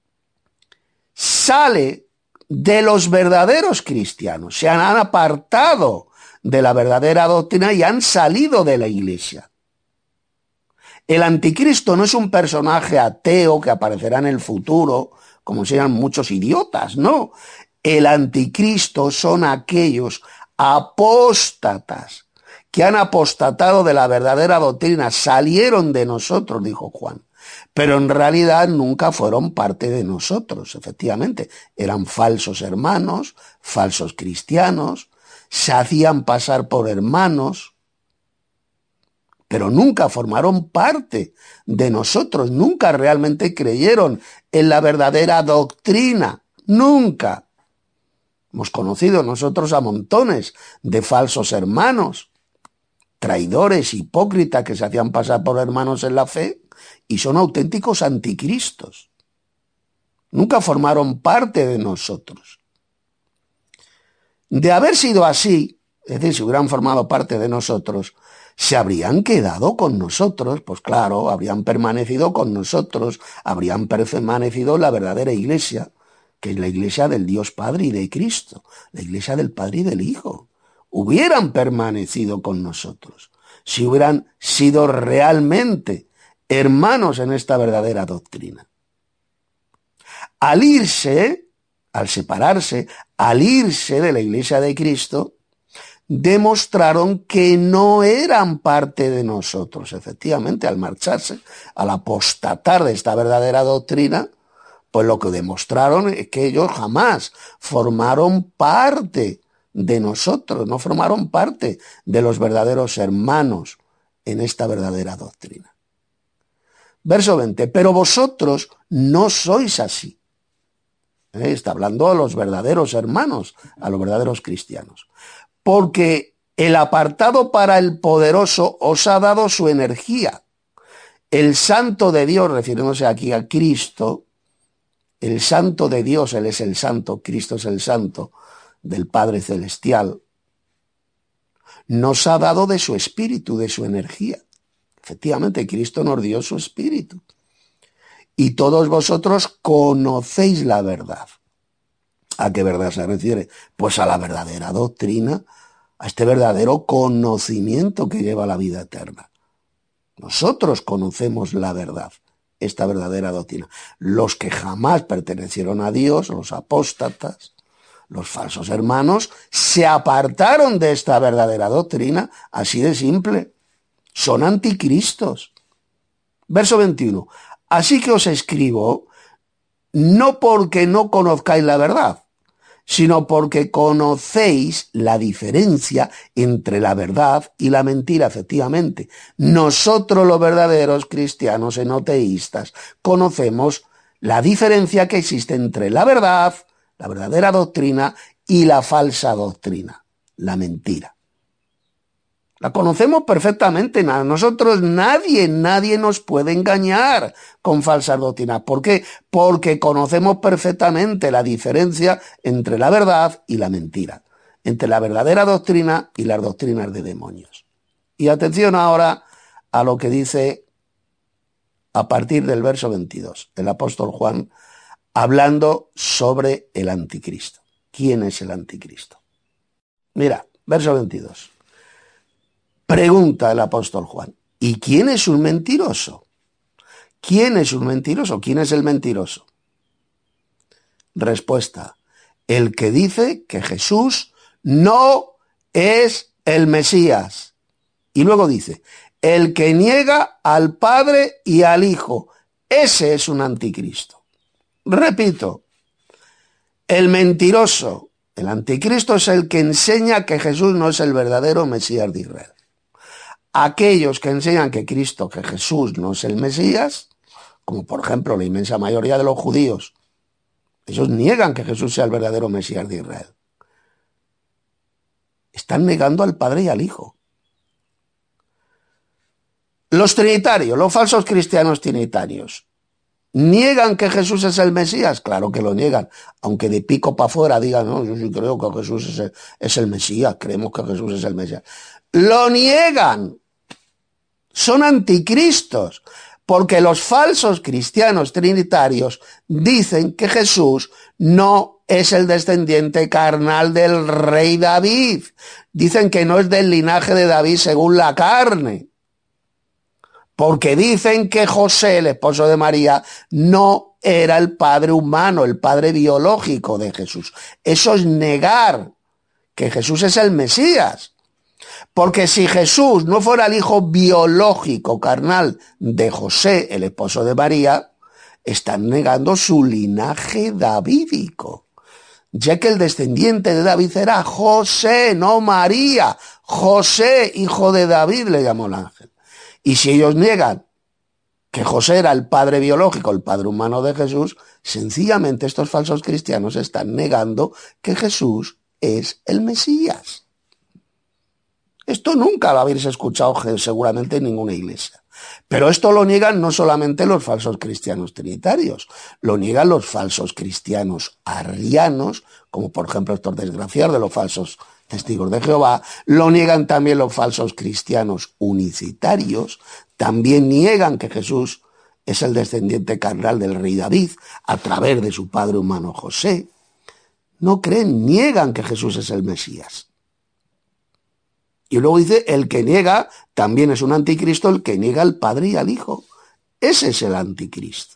sale de los verdaderos cristianos, se han apartado de la verdadera doctrina y han salido de la iglesia. El anticristo no es un personaje ateo que aparecerá en el futuro, como sean muchos idiotas, no. El anticristo son aquellos apóstatas que han apostatado de la verdadera doctrina, salieron de nosotros, dijo Juan, pero en realidad nunca fueron parte de nosotros, efectivamente. Eran falsos hermanos, falsos cristianos, se hacían pasar por hermanos, pero nunca formaron parte de nosotros, nunca realmente creyeron en la verdadera doctrina, nunca. Hemos conocido nosotros a montones de falsos hermanos, traidores, hipócritas que se hacían pasar por hermanos en la fe y son auténticos anticristos. Nunca formaron parte de nosotros. De haber sido así, es decir, si hubieran formado parte de nosotros, se habrían quedado con nosotros, pues claro, habrían permanecido con nosotros, habrían permanecido en la verdadera iglesia, que es la iglesia del Dios Padre y de Cristo, la iglesia del Padre y del Hijo. Hubieran permanecido con nosotros, si hubieran sido realmente hermanos en esta verdadera doctrina. Al irse, al separarse, al irse de la iglesia de Cristo, demostraron que no eran parte de nosotros. Efectivamente, al marcharse, al apostatar de esta verdadera doctrina, pues lo que demostraron es que ellos jamás formaron parte de nosotros, no formaron parte de los verdaderos hermanos en esta verdadera doctrina. Verso 20, pero vosotros no sois así. Está hablando a los verdaderos hermanos, a los verdaderos cristianos. Porque el apartado para el poderoso os ha dado su energía. El santo de Dios, refiriéndose aquí a Cristo, el santo de Dios, Él es el santo, Cristo es el santo del Padre Celestial, nos ha dado de su espíritu, de su energía. Efectivamente, Cristo nos dio su espíritu. Y todos vosotros conocéis la verdad. ¿A qué verdad se refiere? Pues a la verdadera doctrina, a este verdadero conocimiento que lleva a la vida eterna. Nosotros conocemos la verdad, esta verdadera doctrina. Los que jamás pertenecieron a Dios, los apóstatas, los falsos hermanos, se apartaron de esta verdadera doctrina, así de simple. Son anticristos. Verso 21. Así que os escribo, no porque no conozcáis la verdad, sino porque conocéis la diferencia entre la verdad y la mentira, efectivamente. Nosotros los verdaderos cristianos enoteístas conocemos la diferencia que existe entre la verdad, la verdadera doctrina, y la falsa doctrina, la mentira. La conocemos perfectamente. Nosotros nadie nos puede engañar con falsas doctrinas. ¿Por qué? Porque conocemos perfectamente la diferencia entre la verdad y la mentira, entre la verdadera doctrina y las doctrinas de demonios. Y atención ahora a lo que dice a partir del verso 22, el apóstol Juan, hablando sobre el anticristo. ¿Quién es el anticristo? Mira, verso 22. Pregunta el apóstol Juan, ¿y quién es un mentiroso? ¿Quién es un mentiroso? ¿Quién es el mentiroso? Respuesta, el que dice que Jesús no es el Mesías. Y luego dice, el que niega al Padre y al Hijo, ese es un anticristo. Repito, el mentiroso, el anticristo es el que enseña que Jesús no es el verdadero Mesías de Israel. Aquellos que enseñan que Jesús no es el Mesías, como por ejemplo la inmensa mayoría de los judíos, ellos niegan que Jesús sea el verdadero Mesías de Israel. Están negando al Padre y al Hijo. Los trinitarios, los falsos cristianos trinitarios, ¿niegan que Jesús es el Mesías? Claro que lo niegan, aunque de pico para afuera digan, no, yo sí creo que Jesús es el Mesías, creemos que Jesús es el Mesías. Lo niegan. Son anticristos, porque los falsos cristianos trinitarios dicen que Jesús no es el descendiente carnal del rey David. Dicen que no es del linaje de David según la carne. Porque dicen que José, el esposo de María, no era el padre humano, el padre biológico de Jesús. Eso es negar que Jesús es el Mesías. Porque si Jesús no fuera el hijo biológico, carnal, de José, el esposo de María, están negando su linaje davídico. Ya que el descendiente de David era José, no María. José, hijo de David, le llamó el ángel. Y si ellos niegan que José era el padre biológico, el padre humano de Jesús, sencillamente estos falsos cristianos están negando que Jesús es el Mesías. Esto nunca lo habéis escuchado seguramente en ninguna iglesia. Pero esto lo niegan no solamente los falsos cristianos trinitarios, lo niegan los falsos cristianos arrianos, como por ejemplo estos desgraciados de los falsos testigos de Jehová, lo niegan también los falsos cristianos unicitarios, también niegan que Jesús es el descendiente carnal del rey David a través de su padre humano José. No creen, niegan que Jesús es el Mesías. Y luego dice, el que niega también es un anticristo, el que niega al Padre y al Hijo. Ese es el anticristo.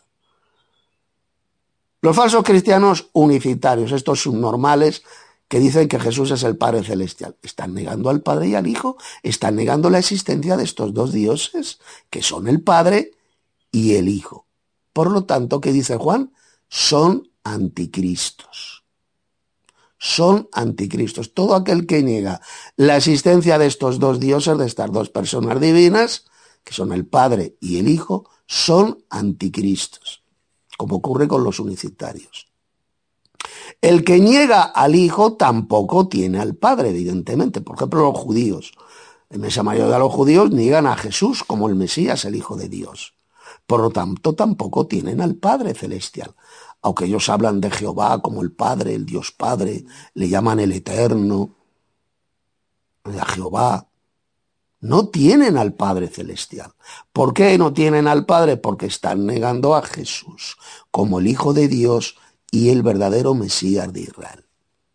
Los falsos cristianos unicitarios, estos subnormales que dicen que Jesús es el Padre Celestial, están negando al Padre y al Hijo, están negando la existencia de estos dos dioses, que son el Padre y el Hijo. Por lo tanto, ¿qué dice Juan? Son anticristos. Son anticristos. Todo aquel que niega la existencia de estos dos dioses, de estas dos personas divinas, que son el Padre y el Hijo, son anticristos, como ocurre con los unicitarios. El que niega al Hijo tampoco tiene al Padre, evidentemente. Por ejemplo, los judíos. La inmensa mayoría de los judíos niegan a Jesús como el Mesías, el Hijo de Dios. Por lo tanto, tampoco tienen al Padre Celestial. Aunque ellos hablan de Jehová como el Padre, el Dios Padre, le llaman el Eterno, a Jehová, no tienen al Padre Celestial. ¿Por qué no tienen al Padre? Porque están negando a Jesús como el Hijo de Dios y el verdadero Mesías de Israel.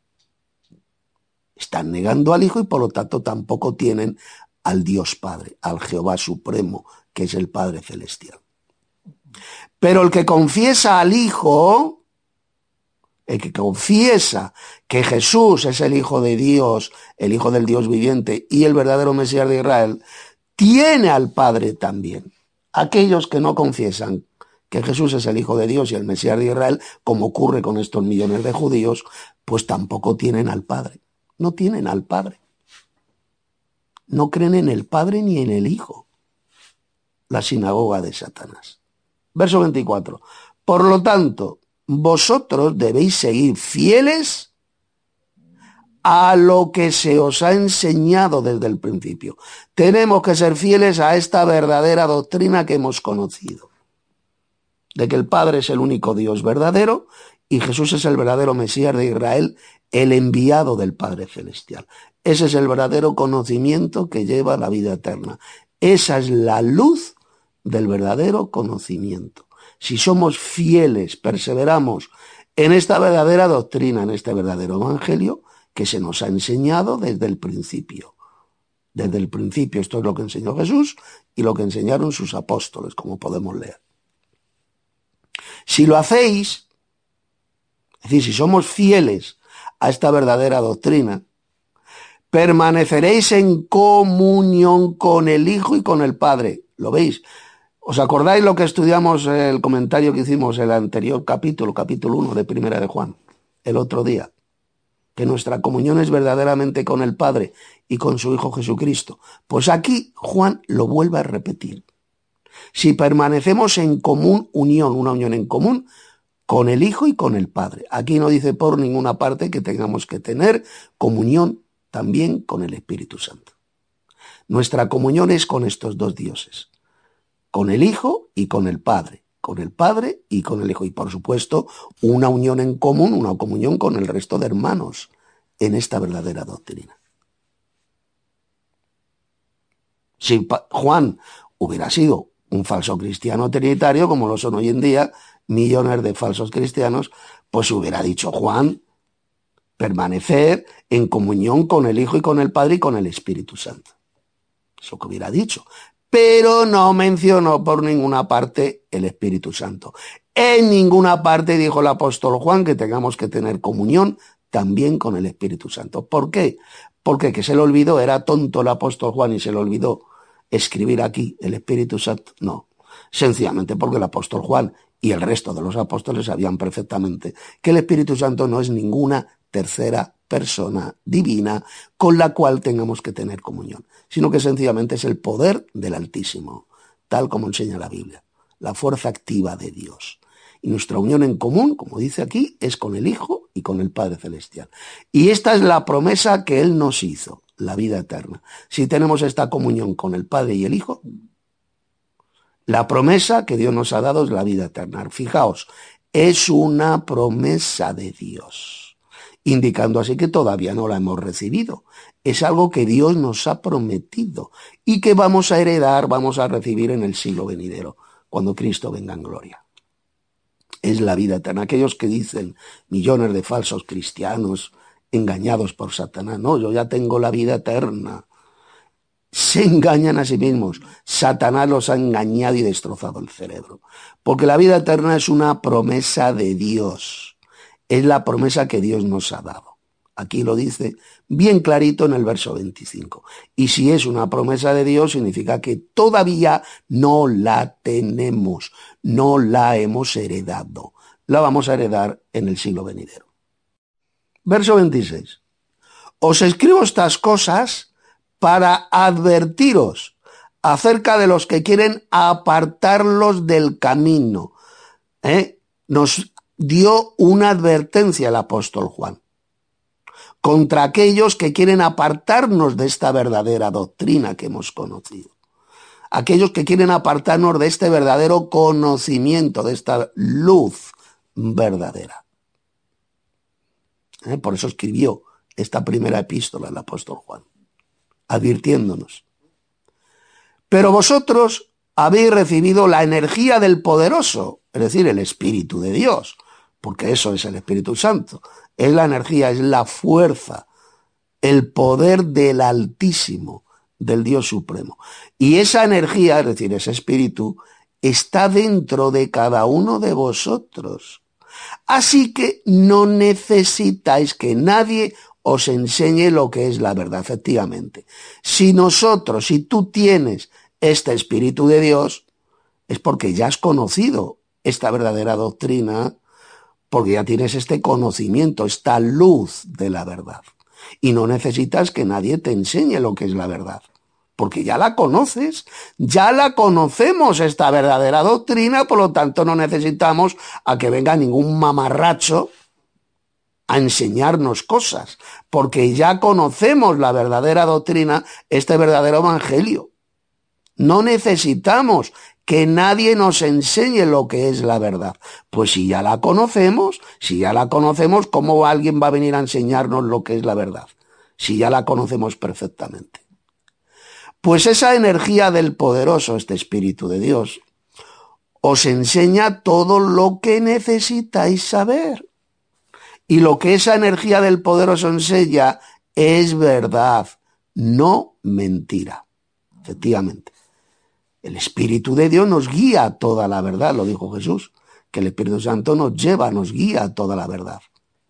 Están negando al Hijo y por lo tanto tampoco tienen al Dios Padre, al Jehová Supremo, que es el Padre Celestial. Pero el que confiesa al Hijo, el que confiesa que Jesús es el Hijo de Dios, el Hijo del Dios viviente y el verdadero Mesías de Israel, tiene al Padre también. Aquellos que no confiesan que Jesús es el Hijo de Dios y el Mesías de Israel, como ocurre con estos millones de judíos, pues tampoco tienen al Padre. No tienen al Padre. No creen en el Padre ni en el Hijo. La sinagoga de Satanás. Verso 24. Por lo tanto, vosotros debéis seguir fieles a lo que se os ha enseñado desde el principio. Tenemos que ser fieles a esta verdadera doctrina que hemos conocido, de que el Padre es el único Dios verdadero y Jesús es el verdadero Mesías de Israel, el enviado del Padre Celestial. Ese es el verdadero conocimiento que lleva a la vida eterna. Esa es la luz del verdadero conocimiento. Si somos fieles, perseveramos en esta verdadera doctrina, en este verdadero evangelio que se nos ha enseñado desde el principio. Desde el principio, esto es lo que enseñó Jesús y lo que enseñaron sus apóstoles, como podemos leer. Si lo hacéis, es decir, si somos fieles a esta verdadera doctrina, permaneceréis en comunión con el Hijo y con el Padre. ¿Lo veis? ¿Os acordáis lo que estudiamos, el comentario que hicimos en el anterior capítulo 1 de Primera de Juan, el otro día? Que nuestra comunión es verdaderamente con el Padre y con su Hijo Jesucristo. Pues aquí Juan lo vuelve a repetir. Si permanecemos en común unión, una unión en común, con el Hijo y con el Padre. Aquí no dice por ninguna parte que tengamos que tener comunión también con el Espíritu Santo. Nuestra comunión es con estos dos dioses, con el Hijo y con el Padre y con el Hijo. Y por supuesto, una unión en común, una comunión con el resto de hermanos en esta verdadera doctrina. Si Juan hubiera sido un falso cristiano trinitario, como lo son hoy en día millones de falsos cristianos, pues hubiera dicho Juan, permanecer en comunión con el Hijo y con el Padre y con el Espíritu Santo. Eso que hubiera dicho. Pero no mencionó por ninguna parte el Espíritu Santo. En ninguna parte dijo el apóstol Juan que tengamos que tener comunión también con el Espíritu Santo. ¿Por qué? Porque que se le olvidó, era tonto el apóstol Juan y se le olvidó escribir aquí el Espíritu Santo. No, sencillamente porque el apóstol Juan y el resto de los apóstoles sabían perfectamente que el Espíritu Santo no es ninguna tercera persona divina con la cual tengamos que tener comunión, sino que sencillamente es el poder del Altísimo, tal como enseña la Biblia. la fuerza activa de Dios. Y nuestra unión en común, como dice aquí, es con el Hijo y con el Padre Celestial. Y esta es la promesa que Él nos hizo, la vida eterna. Si tenemos esta comunión con el Padre y el Hijo, la promesa que Dios nos ha dado es la vida eterna. Fijaos, es una promesa de Dios, indicando así que todavía no la hemos recibido. Es algo que Dios nos ha prometido y que vamos a heredar, vamos a recibir en el siglo venidero, cuando Cristo venga en gloria. Es la vida eterna. Aquellos que dicen, millones de falsos cristianos engañados por Satanás, no, yo ya tengo la vida eterna. Se engañan a sí mismos. Satanás los ha engañado y destrozado el cerebro. Porque la vida eterna es una promesa de Dios. Es la promesa que Dios nos ha dado. Aquí lo dice bien clarito en el verso 25. Y si es una promesa de Dios, significa que todavía no la tenemos, no la hemos heredado. La vamos a heredar en el siglo venidero. Verso 26. Os escribo estas cosas para advertiros acerca de los que quieren apartarlos del camino. Nos dio una advertencia el apóstol Juan contra aquellos que quieren apartarnos de esta verdadera doctrina que hemos conocido. Aquellos que quieren apartarnos de este verdadero conocimiento, de esta luz verdadera. Por eso escribió esta primera epístola el apóstol Juan, advirtiéndonos. Pero vosotros habéis recibido la energía del poderoso, es decir, el Espíritu de Dios, porque eso es el Espíritu Santo. Es la energía, es la fuerza, el poder del Altísimo, del Dios Supremo. Y esa energía, es decir, ese Espíritu, está dentro de cada uno de vosotros. Así que no necesitáis que nadie os enseñe lo que es la verdad, efectivamente. Si tú tienes este Espíritu de Dios, es porque ya has conocido esta verdadera doctrina, porque ya tienes este conocimiento, esta luz de la verdad. Y no necesitas que nadie te enseñe lo que es la verdad, porque ya la conoces, ya la conocemos esta verdadera doctrina, por lo tanto no necesitamos a que venga ningún mamarracho a enseñarnos cosas, porque ya conocemos la verdadera doctrina, este verdadero evangelio. No necesitamos que nadie nos enseñe lo que es la verdad. Pues si ya la conocemos, ¿cómo alguien va a venir a enseñarnos lo que es la verdad? Si ya la conocemos perfectamente. Pues esa energía del poderoso, este Espíritu de Dios, os enseña todo lo que necesitáis saber. Y lo que esa energía del poderoso enseña es verdad, no mentira. Efectivamente. El Espíritu de Dios nos guía a toda la verdad, lo dijo Jesús, que el Espíritu Santo nos guía a toda la verdad.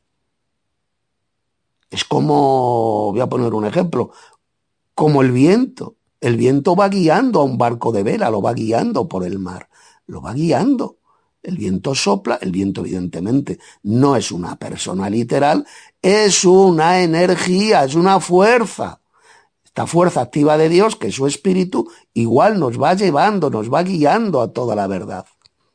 Es como, voy a poner un ejemplo, como el viento. El viento va guiando a un barco de vela, lo va guiando por el mar, lo va guiando. El viento sopla, el viento evidentemente no es una persona literal, es una energía, es una fuerza. Esta fuerza activa de Dios, que es su Espíritu, igual nos va llevando, nos va guiando a toda la verdad.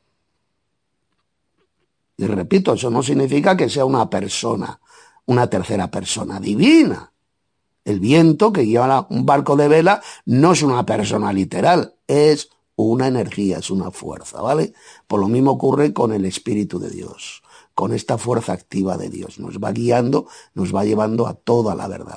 Y repito, eso no significa que sea una persona, una tercera persona divina. El viento que guía un barco de vela no es una persona literal, es una energía, es una fuerza, ¿vale? Por lo mismo ocurre con el Espíritu de Dios, con esta fuerza activa de Dios. Nos va guiando, nos va llevando a toda la verdad.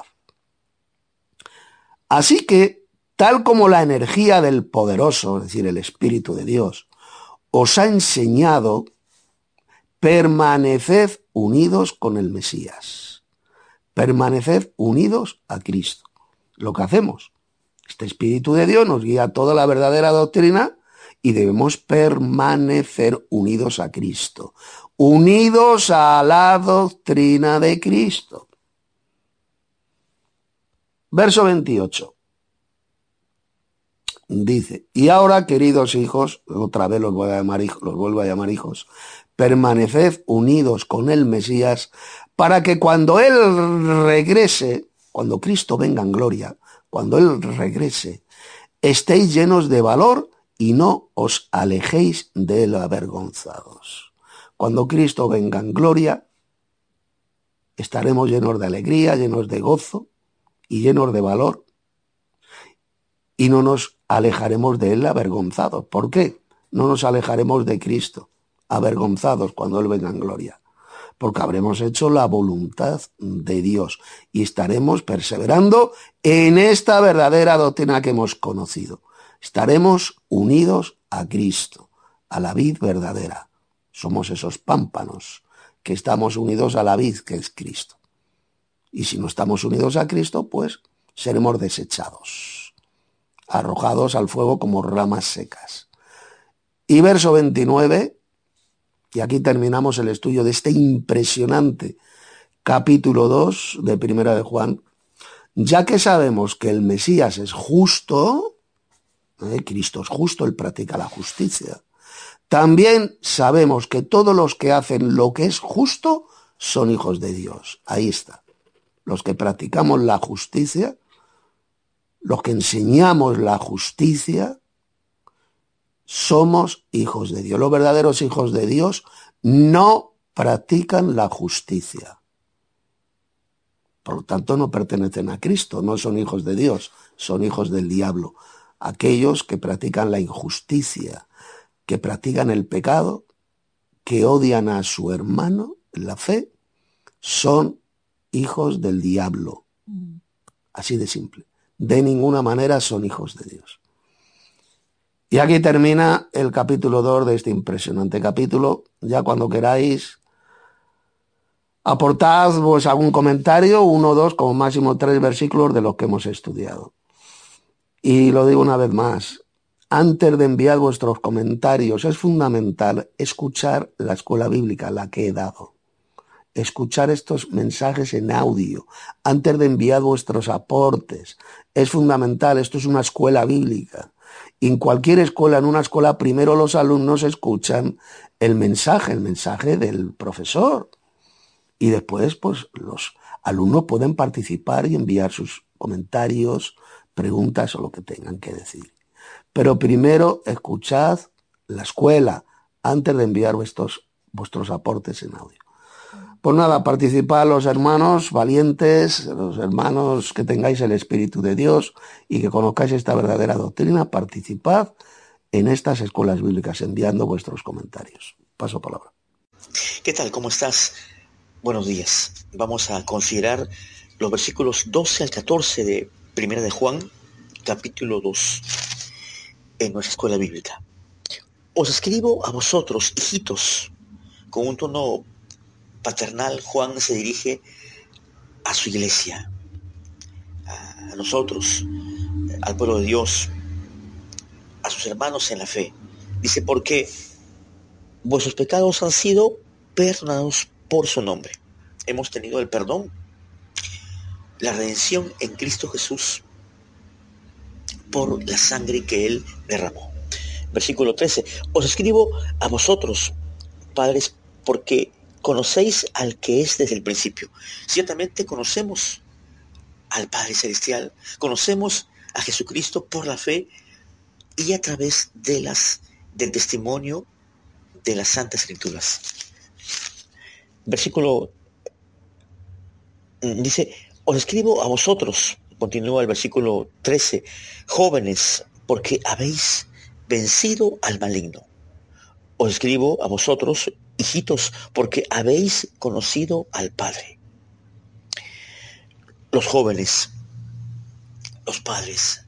Así que, tal como la energía del poderoso, es decir, el Espíritu de Dios, os ha enseñado, permaneced unidos con el Mesías. Permaneced unidos a Cristo. Lo que hacemos. Este Espíritu de Dios nos guía a toda la verdadera doctrina y debemos permanecer unidos a Cristo. Unidos a la doctrina de Cristo. Verso 28. Dice, y ahora, queridos hijos, otra vez los vuelvo a llamar hijos, permaneced unidos con el Mesías para que cuando Él regrese, cuando Cristo venga en gloria, cuando Él regrese, estéis llenos de valor y no os alejéis de él avergonzados. Cuando Cristo venga en gloria, estaremos llenos de alegría, llenos de gozo y llenos de valor, y no nos alejaremos de él avergonzados. ¿Por qué? No nos alejaremos de Cristo avergonzados cuando él venga en gloria, porque habremos hecho la voluntad de Dios y estaremos perseverando en esta verdadera doctrina que hemos conocido. Estaremos unidos a Cristo, a la vid verdadera. Somos esos pámpanos que estamos unidos a la vid que es Cristo. Y si no estamos unidos a Cristo, pues seremos desechados, arrojados al fuego como ramas secas. Y verso 29, y aquí terminamos el estudio de este impresionante capítulo 2 de Primera de Juan. Ya que sabemos que el Mesías es justo, Cristo es justo, él practica la justicia, también sabemos que todos los que hacen lo que es justo son hijos de Dios. Ahí está. Los que practicamos la justicia, los que enseñamos la justicia, somos hijos de Dios. Los verdaderos hijos de Dios no practican la justicia. Por lo tanto, no pertenecen a Cristo, no son hijos de Dios, son hijos del diablo. Aquellos que practican la injusticia, que practican el pecado, que odian a su hermano en la fe, son hijos del diablo. Así de simple. De ninguna manera son hijos de Dios. Y aquí termina el capítulo 2 de este impresionante capítulo. Ya cuando queráis, aportad pues algún comentario, 1 o 2, como máximo 3 versículos de los que hemos estudiado. Y lo digo una vez más, antes de enviar vuestros comentarios, es fundamental escuchar la escuela bíblica, la que he dado. Escuchar estos mensajes en audio, antes de enviar vuestros aportes. Es fundamental, esto es una escuela bíblica. Y en cualquier escuela, en una escuela, primero los alumnos escuchan el mensaje del profesor. Y después, pues, los alumnos pueden participar y enviar sus comentarios, preguntas o lo que tengan que decir. Pero primero escuchad la escuela antes de enviar vuestros aportes en audio. Pues nada, participad los hermanos valientes, los hermanos que tengáis el Espíritu de Dios y que conozcáis esta verdadera doctrina, participad en estas escuelas bíblicas enviando vuestros comentarios. Paso palabra. ¿Qué tal? ¿Cómo estás? Buenos días. Vamos a considerar los versículos 12 al 14 de Primera de Juan, capítulo 2, en nuestra escuela bíblica. Os escribo a vosotros, hijitos, con un tono paternal. Juan se dirige a su iglesia, a nosotros, al pueblo de Dios, a sus hermanos en la fe. Dice, porque vuestros pecados han sido perdonados por su nombre. Hemos tenido el perdón, la redención en Cristo Jesús por la sangre que Él derramó. Versículo 13. Os escribo a vosotros, padres, porque conocéis al que es desde el principio. Ciertamente conocemos al Padre Celestial, conocemos a Jesucristo por la fe y a través del testimonio de las Santas Escrituras. Versículo dice, os escribo a vosotros, continúa el versículo 13, jóvenes, porque habéis vencido al maligno. Os escribo a vosotros, hijitos, porque habéis conocido al Padre. Los jóvenes, los padres,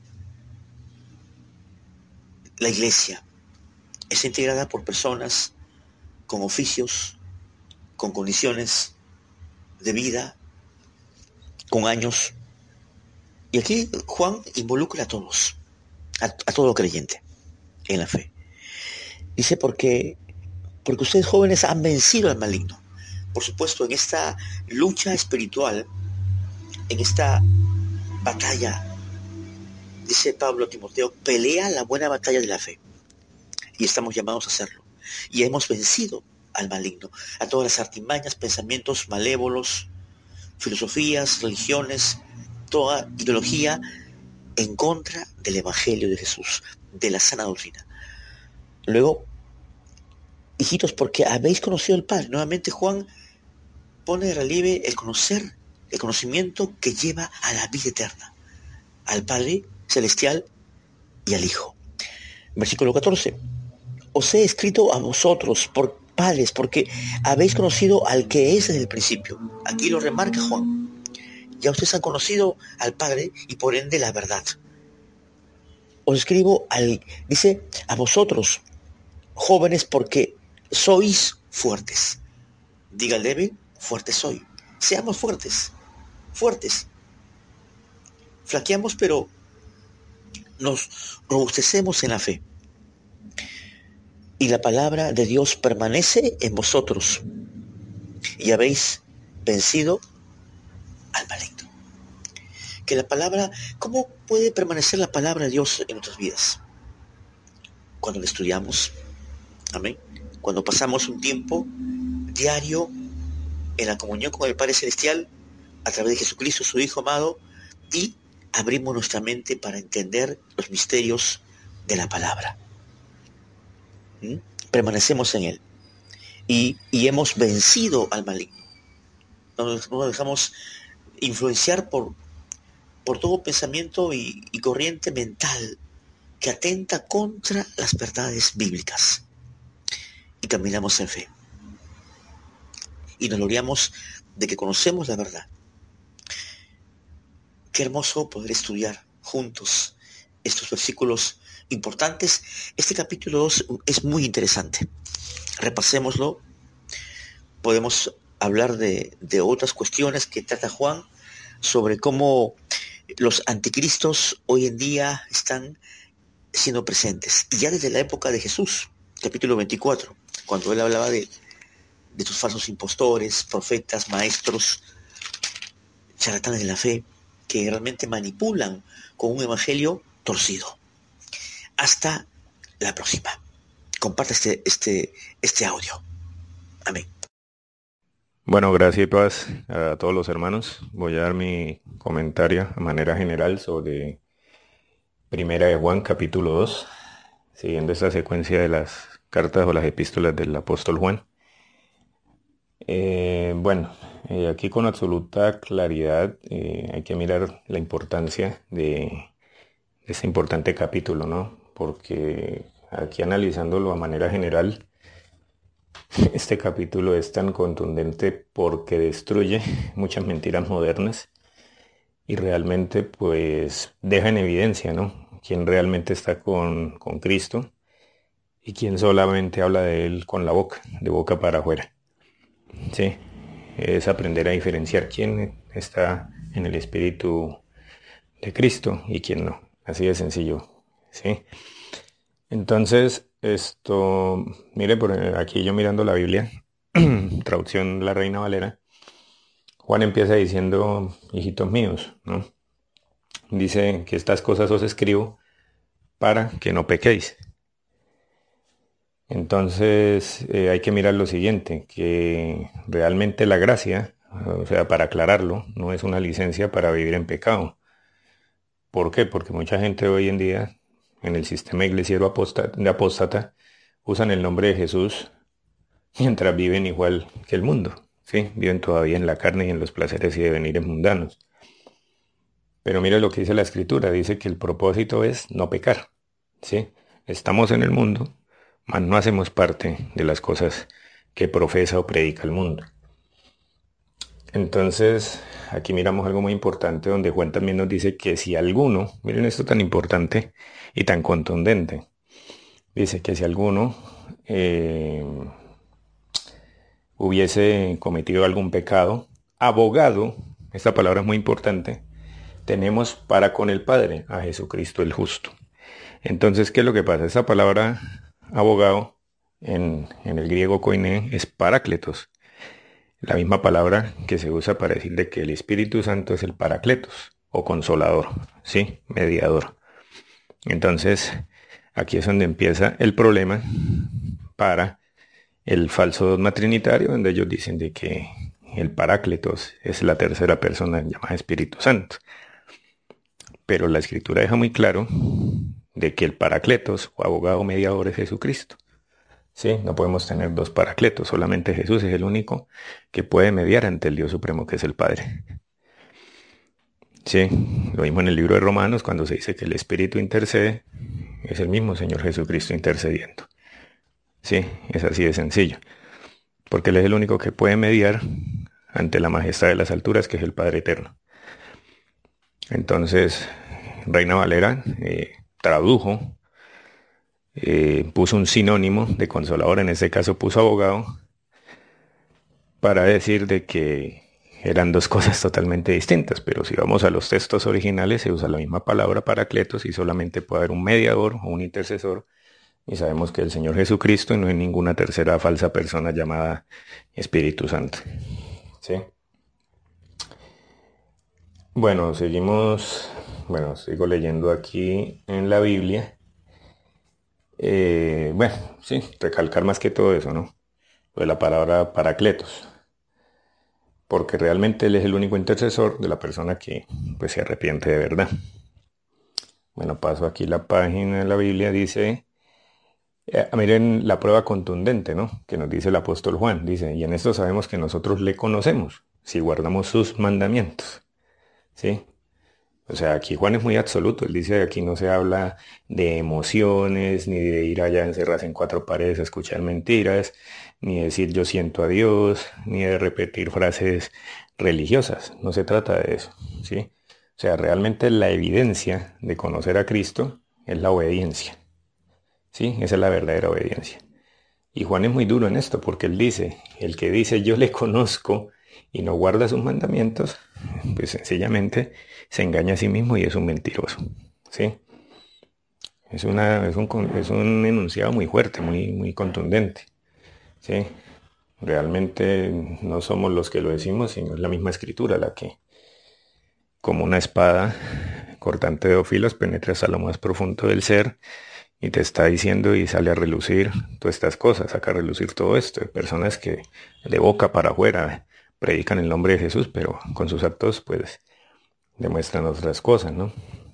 la iglesia es integrada por personas con oficios, con condiciones de vida, con años. Y aquí Juan involucra a todos, a todo creyente en la fe. Dice porque ustedes jóvenes han vencido al maligno. Por supuesto, en esta lucha espiritual, en esta batalla, dice Pablo a Timoteo, pelea la buena batalla de la fe. Y estamos llamados a hacerlo. Y hemos vencido al maligno, a todas las artimañas, pensamientos malévolos, filosofías, religiones, toda ideología en contra del Evangelio de Jesús, de la sana doctrina. Luego, hijitos, porque habéis conocido al Padre. Nuevamente Juan pone de relieve el conocimiento que lleva a la vida eterna, al Padre Celestial y al Hijo. Versículo 14. Os he escrito a vosotros, por padres, porque habéis conocido al que es desde el principio. Aquí lo remarca Juan. Ya ustedes han conocido al Padre y por ende la verdad. Os escribo dice, a vosotros, jóvenes, porque sois fuertes. Diga el débil, fuerte soy. Seamos fuertes, fuertes. Flaqueamos, pero nos robustecemos en la fe. Y la palabra de Dios permanece en vosotros. Y habéis vencido al maligno. Que la palabra, ¿cómo puede permanecer la palabra de Dios en nuestras vidas? Cuando la estudiamos, amén. Cuando pasamos un tiempo diario en la comunión con el Padre Celestial, a través de Jesucristo, su Hijo amado, y abrimos nuestra mente para entender los misterios de la palabra. Permanecemos en Él y hemos vencido al maligno. No nos dejamos influenciar por todo pensamiento y corriente mental que atenta contra las verdades bíblicas. Y caminamos en fe. Y nos gloriamos de que conocemos la verdad. Qué hermoso poder estudiar juntos estos versículos importantes. Este capítulo 2 es muy interesante. Repasémoslo. Podemos hablar de otras cuestiones que trata Juan sobre cómo los anticristos hoy en día están siendo presentes. Y ya desde la época de Jesús, capítulo 24, cuando él hablaba de estos falsos impostores, profetas, maestros, charlatanes de la fe, que realmente manipulan con un evangelio torcido. Hasta la próxima. Comparte este audio. Amén. Bueno, gracias y paz a todos los hermanos. Voy a dar mi comentario de manera general sobre Primera de Juan, capítulo 2, siguiendo esta secuencia de las cartas o las epístolas del apóstol Juan. Aquí con absoluta claridad hay que mirar la importancia de este importante capítulo, ¿no? Porque aquí analizándolo a manera general, este capítulo es tan contundente porque destruye muchas mentiras modernas y realmente pues deja en evidencia, ¿no? Quién realmente está con Cristo y quién solamente habla de Él con la boca, de boca para afuera. Sí, es aprender a diferenciar quién está en el Espíritu de Cristo y quién no. Así de sencillo, ¿sí? Entonces, mire, por aquí yo mirando la Biblia, traducción La Reina Valera, Juan empieza diciendo, hijitos míos, ¿no? Dice que estas cosas os escribo para que no pequéis. Entonces hay que mirar lo siguiente, que realmente la gracia, o sea, para aclararlo, no es una licencia para vivir en pecado. ¿Por qué? Porque mucha gente hoy en día, en el sistema iglesiero apóstata, usan el nombre de Jesús mientras viven igual que el mundo, ¿sí? Viven todavía en la carne y en los placeres y devenires mundanos. Pero mire lo que dice la Escritura, dice que el propósito es no pecar, ¿sí? Estamos en el mundo, mas no hacemos parte de las cosas que profesa o predica el mundo. Entonces, aquí miramos algo muy importante donde Juan también nos dice que si alguno, miren esto tan importante y tan contundente, dice que si alguno hubiese cometido algún pecado, abogado, esta palabra es muy importante, tenemos para con el Padre a Jesucristo el justo. Entonces, ¿qué es lo que pasa? Esa palabra abogado en el griego koiné es parácletos. La misma palabra que se usa para decir de que el Espíritu Santo es el parácletos o consolador, ¿sí? Mediador. Entonces, aquí es donde empieza el problema para el falso dogma trinitario, donde ellos dicen de que el parácletos es la tercera persona llamada Espíritu Santo. Pero la Escritura deja muy claro de que el parácletos o abogado mediador es Jesucristo. Sí, no podemos tener dos paracletos, solamente Jesús es el único que puede mediar ante el Dios Supremo, que es el Padre. Sí, lo mismo en el libro de Romanos, cuando se dice que el Espíritu intercede, es el mismo Señor Jesucristo intercediendo. Sí, es así de sencillo. Porque Él es el único que puede mediar ante la majestad de las alturas, que es el Padre Eterno. Entonces, Reina Valera tradujo, puso un sinónimo de consolador, en este caso puso abogado, para decir de que eran dos cosas totalmente distintas, pero si vamos a los textos originales se usa la misma palabra paracletos y solamente puede haber un mediador o un intercesor, y sabemos que el Señor Jesucristo y no hay ninguna tercera falsa persona llamada Espíritu Santo. ¿Sí? Bueno, sigo leyendo aquí en la Biblia. Sí, recalcar más que todo eso, ¿no? Lo de la palabra paracletos. Porque realmente Él es el único intercesor de la persona que pues se arrepiente de verdad. Bueno, paso aquí la página de la Biblia, dice, miren la prueba contundente, ¿no? Que nos dice el apóstol Juan, dice, y en esto sabemos que nosotros le conocemos, si guardamos sus mandamientos, ¿sí? O sea, aquí Juan es muy absoluto, él dice, aquí no se habla de emociones, ni de ir allá a encerrarse en cuatro paredes a escuchar mentiras, ni decir yo siento a Dios, ni de repetir frases religiosas, no se trata de eso, ¿sí? O sea, realmente la evidencia de conocer a Cristo es la obediencia, ¿sí? Esa es la verdadera obediencia. Y Juan es muy duro en esto porque él dice, el que dice yo le conozco y no guarda sus mandamientos, pues sencillamente se engaña a sí mismo y es un mentiroso, ¿sí? Es un enunciado muy fuerte, muy contundente, ¿sí? Realmente no somos los que lo decimos, sino es la misma escritura la que, como una espada cortante de dos filos, penetra hasta lo más profundo del ser y te está diciendo y sale a relucir todas estas cosas, saca a relucir todo esto, de personas que de boca para afuera predican el nombre de Jesús, pero con sus actos pues demuestran otras cosas, ¿no?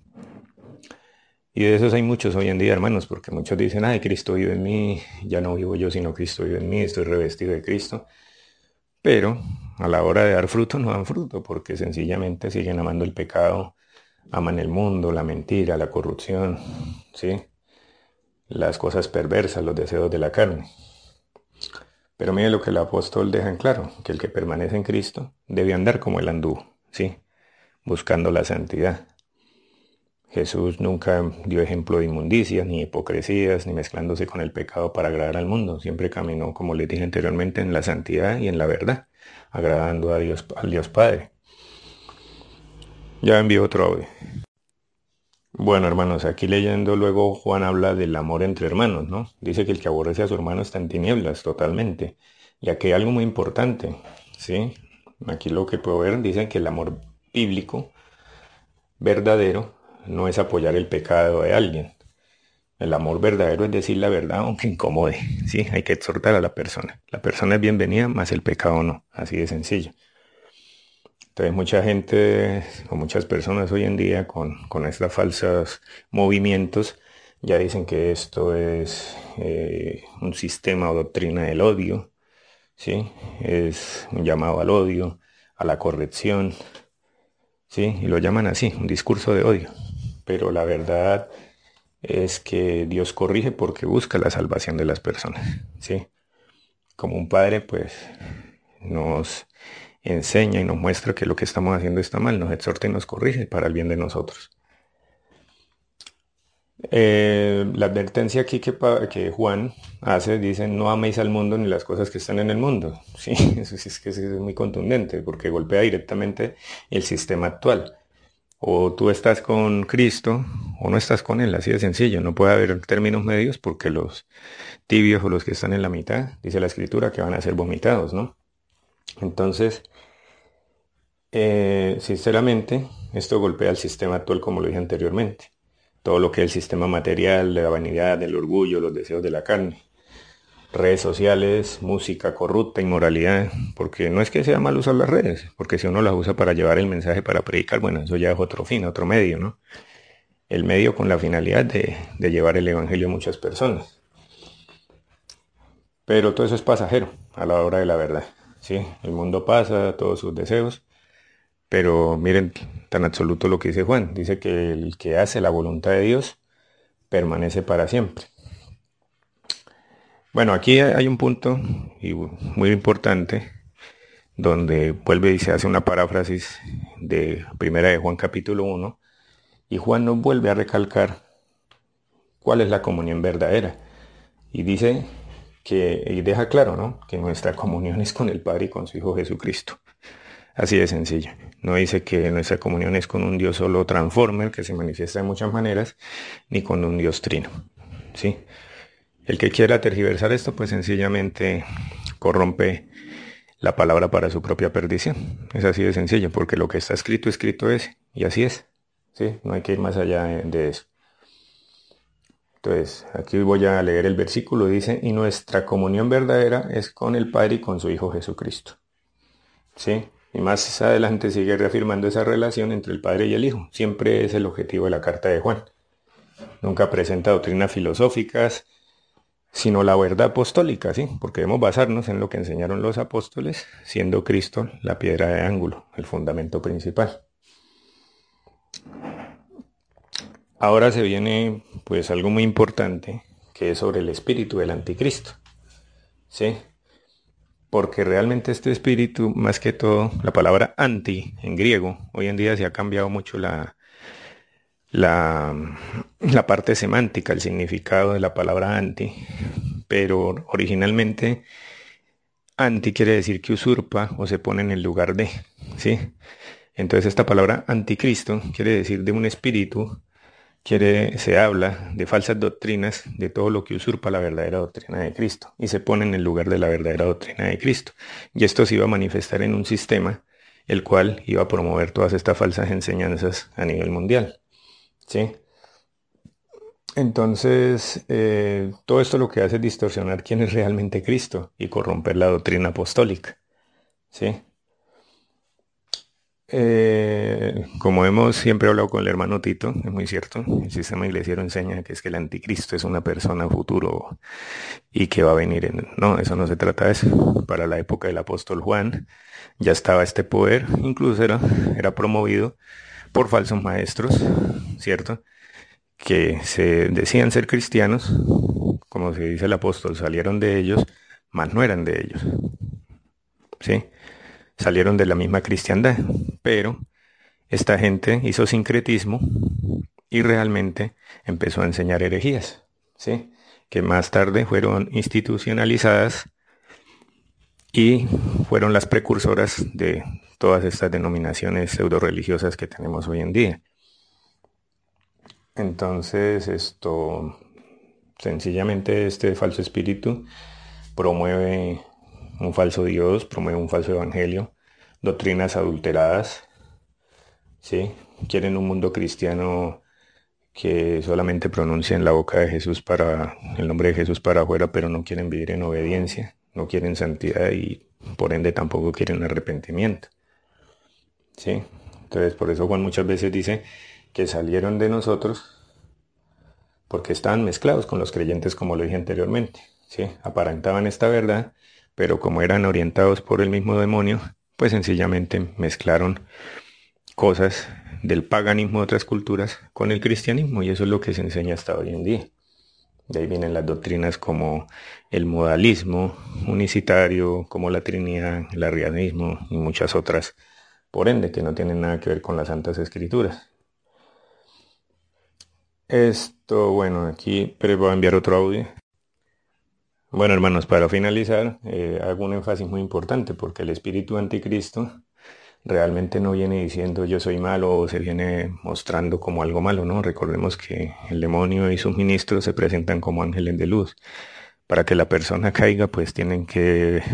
Y de esos hay muchos hoy en día, hermanos, porque muchos dicen, ay, Cristo vive en mí, ya no vivo yo, sino Cristo vive en mí, estoy revestido de Cristo. Pero a la hora de dar fruto no dan fruto, porque sencillamente siguen amando el pecado, aman el mundo, la mentira, la corrupción, ¿sí? Las cosas perversas, los deseos de la carne. Pero mire lo que el apóstol deja en claro, que el que permanece en Cristo debe andar como él anduvo, ¿sí? Buscando la santidad. Jesús nunca dio ejemplo de inmundicias, ni hipocresías, ni mezclándose con el pecado para agradar al mundo. Siempre caminó, como les dije anteriormente, en la santidad y en la verdad, agradando a Dios, al Dios Padre. Ya envío otro audio. Bueno, hermanos, aquí leyendo luego Juan habla del amor entre hermanos, ¿no? Dice que el que aborrece a su hermano está en tinieblas totalmente. Y aquí hay algo muy importante, ¿sí? Aquí lo que puedo ver, dicen que el amor bíblico verdadero no es apoyar el pecado de alguien. El amor verdadero es decir la verdad aunque incomode, ¿sí? Hay que exhortar a la persona. La persona es bienvenida, más el pecado no, así de sencillo. Entonces mucha gente o muchas personas hoy en día con estos falsos movimientos ya dicen que esto es un sistema o doctrina del odio, ¿sí? Es un llamado al odio, a la corrección, ¿sí? Y lo llaman así, un discurso de odio. Pero la verdad es que Dios corrige porque busca la salvación de las personas, ¿sí? Como un padre, pues, nos enseña y nos muestra que lo que estamos haciendo está mal, nos exhorta y nos corrige para el bien de nosotros. La advertencia aquí que Juan hace, dice, no améis al mundo ni las cosas que están en el mundo. Sí, eso sí es muy contundente, porque golpea directamente el sistema actual. O tú estás con Cristo o no estás con Él, así de sencillo. No puede haber términos medios porque los tibios o los que están en la mitad, dice la Escritura, que van a ser vomitados, ¿no? Entonces, sinceramente, esto golpea el sistema actual como lo dije anteriormente. Todo lo que es el sistema material, de la vanidad, del orgullo, los deseos de la carne. Redes sociales, música corrupta, inmoralidad, porque no es que sea mal usar las redes, porque si uno las usa para llevar el mensaje, para predicar, bueno, eso ya es otro fin, otro medio, ¿no? El medio con la finalidad de llevar el evangelio a muchas personas. Pero todo eso es pasajero a la hora de la verdad, ¿sí? El mundo pasa, todos sus deseos, pero miren tan absoluto lo que dice Juan. Dice que el que hace la voluntad de Dios permanece para siempre. Bueno, aquí hay un punto muy importante donde vuelve y se hace una paráfrasis de Primera de Juan capítulo 1, y Juan nos vuelve a recalcar cuál es la comunión verdadera. Y dice y deja claro, ¿no?, que nuestra comunión es con el Padre y con su Hijo Jesucristo. Así de sencillo. No dice que nuestra comunión es con un Dios solo transformer que se manifiesta de muchas maneras, ni con un Dios trino, ¿sí? El que quiera tergiversar esto, pues sencillamente corrompe la palabra para su propia perdición. Es así de sencillo, porque lo que está escrito es, y así es, ¿sí? No hay que ir más allá de eso. Entonces, aquí voy a leer el versículo. Dice, y nuestra comunión verdadera es con el Padre y con su Hijo Jesucristo, ¿sí? Y más adelante sigue reafirmando esa relación entre el Padre y el Hijo. Siempre es el objetivo de la carta de Juan. Nunca presenta doctrinas filosóficas, sino la verdad apostólica, ¿sí? Porque debemos basarnos en lo que enseñaron los apóstoles, siendo Cristo la piedra de ángulo, el fundamento principal. Ahora se viene pues algo muy importante, que es sobre el espíritu del anticristo, ¿sí? Porque realmente este espíritu, más que todo, la palabra anti en griego, hoy en día se ha cambiado mucho la parte semántica, el significado de la palabra anti, pero originalmente anti quiere decir que usurpa o se pone en el lugar de, ¿sí? Entonces esta palabra anticristo quiere decir de un espíritu, se habla de falsas doctrinas, de todo lo que usurpa la verdadera doctrina de Cristo y se pone en el lugar de la verdadera doctrina de Cristo. Y esto se iba a manifestar en un sistema el cual iba a promover todas estas falsas enseñanzas a nivel mundial, ¿sí? Entonces, todo esto lo que hace es distorsionar quién es realmente Cristo y corromper la doctrina apostólica, ¿sí? Como hemos siempre hablado con el hermano Tito, es muy cierto, el sistema iglesiero enseña que es que el anticristo es una persona futuro y que va a venir No, eso no se trata de eso. Para la época del apóstol Juan ya estaba este poder, incluso era promovido por falsos maestros, ¿cierto?, que se decían ser cristianos, como se dice el apóstol, salieron de ellos, mas no eran de ellos, ¿sí? Salieron de la misma cristiandad, pero esta gente hizo sincretismo y realmente empezó a enseñar herejías, ¿sí?, que más tarde fueron institucionalizadas y fueron las precursoras de todas estas denominaciones pseudo-religiosas que tenemos hoy en día. Entonces, sencillamente este falso espíritu promueve un falso Dios, promueve un falso evangelio, doctrinas adulteradas, ¿sí? Quieren un mundo cristiano que solamente pronuncien la boca de Jesús el nombre de Jesús para afuera, pero no quieren vivir en obediencia, no quieren santidad y por ende tampoco quieren arrepentimiento, ¿sí? Entonces, por eso Juan muchas veces dice que salieron de nosotros porque estaban mezclados con los creyentes, como lo dije anteriormente, ¿sí? Aparentaban esta verdad, pero como eran orientados por el mismo demonio, pues sencillamente mezclaron cosas del paganismo de otras culturas con el cristianismo, y eso es lo que se enseña hasta hoy en día. De ahí vienen las doctrinas como el modalismo unicitario, como la Trinidad, el arrianismo y muchas otras, por ende, que no tienen nada que ver con las Santas Escrituras. Bueno, aquí pero voy a enviar otro audio. Bueno, hermanos, para finalizar, hago un énfasis muy importante, porque el espíritu anticristo realmente no viene diciendo yo soy malo o se viene mostrando como algo malo, ¿no? Recordemos que el demonio y sus ministros se presentan como ángeles de luz. Para que la persona caiga, pues tienen que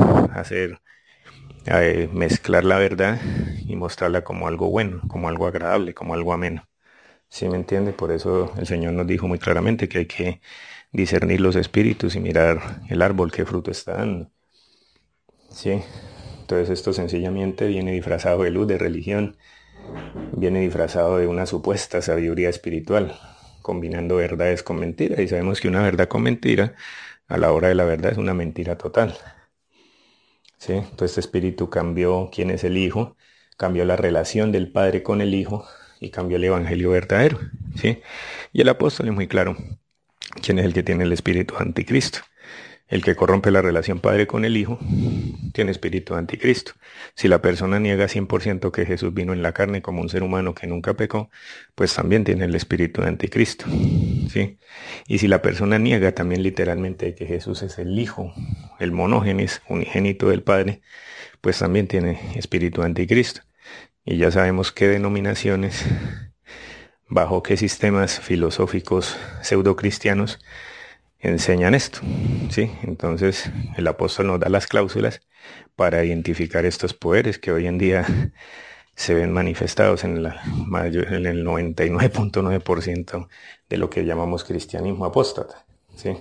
mezclar la verdad y mostrarla como algo bueno, como algo agradable, como algo ameno. ¿Sí me entiende? Por eso el Señor nos dijo muy claramente que hay que discernir los espíritus y mirar el árbol, qué fruto está dando, ¿sí? Entonces esto sencillamente viene disfrazado de luz, de religión, viene disfrazado de una supuesta sabiduría espiritual, combinando verdades con mentiras, y sabemos que una verdad con mentira a la hora de la verdad es una mentira total. ¿Sí? Entonces este espíritu cambió quién es el Hijo, cambió la relación del Padre con el Hijo y cambió el Evangelio verdadero. ¿Sí? Y el apóstol es muy claro quién es el que tiene el espíritu anticristo. El que corrompe la relación padre con el hijo tiene espíritu anticristo. Si la persona niega 100% que Jesús vino en la carne como un ser humano que nunca pecó, pues también tiene el espíritu de anticristo. ¿Sí? Y si la persona niega también literalmente que Jesús es el hijo, el monógenes, unigénito del Padre, pues también tiene espíritu de anticristo. Y ya sabemos qué denominaciones, bajo qué sistemas filosóficos pseudocristianos enseñan esto, ¿sí? Entonces el apóstol nos da las cláusulas para identificar estos poderes que hoy en día se ven manifestados en el 99.9% de lo que llamamos cristianismo apóstata, ¿sí?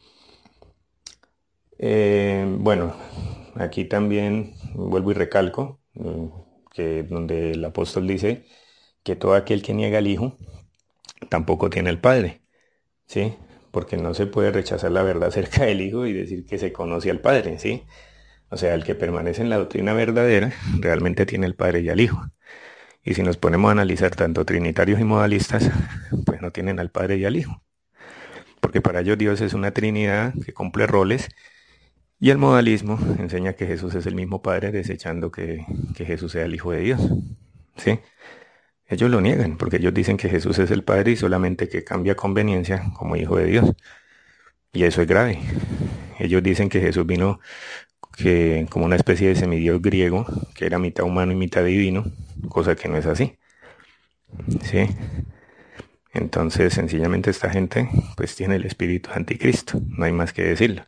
Bueno, aquí también vuelvo y recalco que donde el apóstol dice que todo aquel que niega al Hijo tampoco tiene el Padre, ¿sí? Porque no se puede rechazar la verdad acerca del Hijo y decir que se conoce al Padre, ¿sí? O sea, el que permanece en la doctrina verdadera realmente tiene al Padre y al Hijo. Y si nos ponemos a analizar tanto trinitarios y modalistas, pues no tienen al Padre y al Hijo. Porque para ellos Dios es una Trinidad que cumple roles y el modalismo enseña que Jesús es el mismo Padre, desechando que Jesús sea el Hijo de Dios, ¿sí? Ellos lo niegan porque ellos dicen que Jesús es el Padre y solamente que cambia conveniencia como Hijo de Dios. Y eso es grave. Ellos dicen que Jesús vino como una especie de semidios griego, que era mitad humano y mitad divino, cosa que no es así. ¿Sí? Entonces, sencillamente esta gente pues tiene el espíritu anticristo, no hay más que decirlo.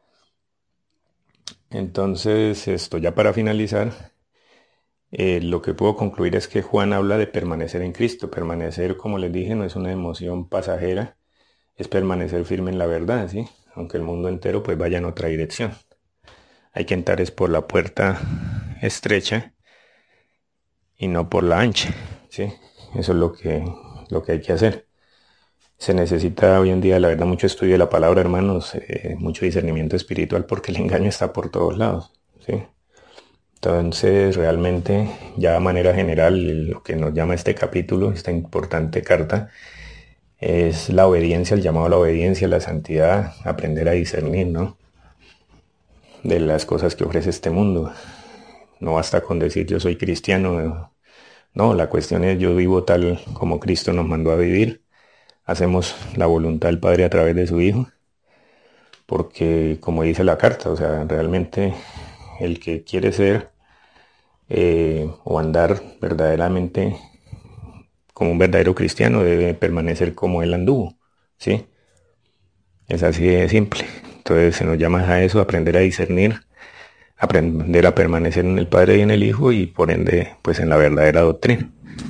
Entonces, esto ya para finalizar, lo que puedo concluir es que Juan habla de permanecer en Cristo. Permanecer, como les dije, no es una emoción pasajera, es permanecer firme en la verdad, ¿sí? Aunque el mundo entero pues vaya en otra dirección. Hay que entrar es por la puerta estrecha y no por la ancha, ¿sí? Eso es lo que hay que hacer. Se necesita hoy en día, la verdad, mucho estudio de la palabra, hermanos, mucho discernimiento espiritual porque el engaño está por todos lados, ¿sí? Entonces, realmente, ya de manera general, lo que nos llama este capítulo, esta importante carta, es la obediencia, el llamado a la obediencia, a la santidad, aprender a discernir, ¿no? De las cosas que ofrece este mundo. No basta con decir yo soy cristiano. No, la cuestión es yo vivo tal como Cristo nos mandó a vivir. Hacemos la voluntad del Padre a través de su Hijo. Porque, como dice la carta, o sea, realmente el que quiere ser o andar verdaderamente como un verdadero cristiano debe permanecer como él anduvo, ¿sí? Es así de simple. Entonces se nos llama a eso, aprender a discernir, aprender a permanecer en el Padre y en el Hijo y por ende pues en la verdadera doctrina.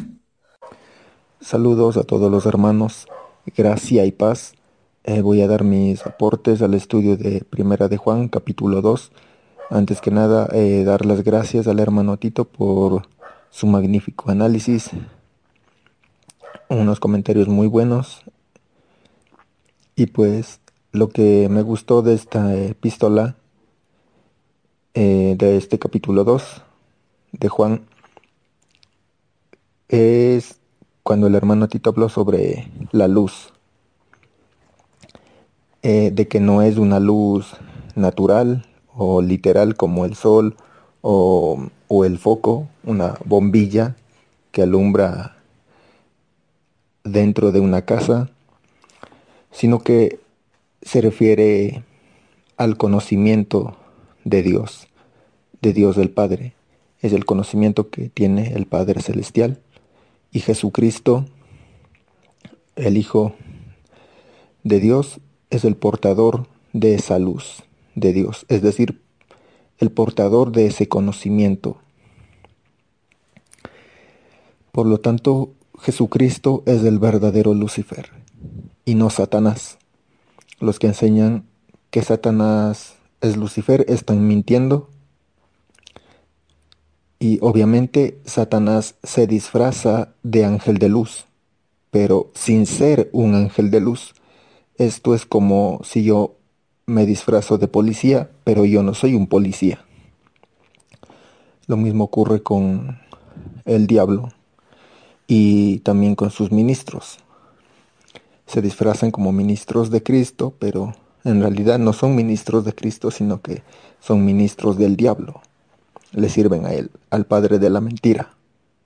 Saludos a todos los hermanos, gracia y paz. Voy a dar mis aportes al estudio de Primera de Juan, capítulo 2. Antes que nada, dar las gracias al hermano Tito por su magnífico análisis, unos comentarios muy buenos. Y pues lo que me gustó de esta epístola, de este capítulo 2 de Juan, es cuando el hermano Tito habló sobre la luz, de que no es una luz natural o literal como el sol o el foco, una bombilla que alumbra dentro de una casa, sino que se refiere al conocimiento de Dios del Padre. Es el conocimiento que tiene el Padre Celestial. Y Jesucristo, el Hijo de Dios, es el portador de esa luz de Dios, es decir, el portador de ese conocimiento. Por lo tanto, Jesucristo es el verdadero Lucifer y no Satanás. Los que enseñan que Satanás es Lucifer están mintiendo. Y obviamente Satanás se disfraza de ángel de luz, pero sin ser un ángel de luz. Esto es como si yo me disfrazo de policía, pero yo no soy un policía. Lo mismo ocurre con el diablo y también con sus ministros. Se disfrazan como ministros de Cristo, pero en realidad no son ministros de Cristo, sino que son ministros del diablo. Le sirven a él, al padre de la mentira.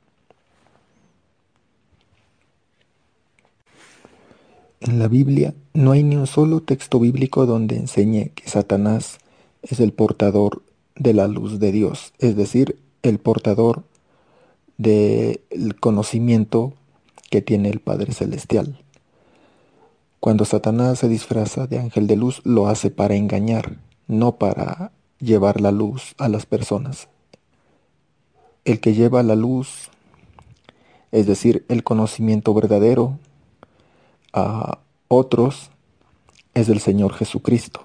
En la Biblia no hay ni un solo texto bíblico donde enseñe que Satanás es el portador de la luz de Dios, es decir, el portador del conocimiento que tiene el Padre Celestial. Cuando Satanás se disfraza de ángel de luz, lo hace para engañar, no para llevar la luz a las personas. El que lleva la luz, es decir, el conocimiento verdadero, a otros, es el Señor Jesucristo,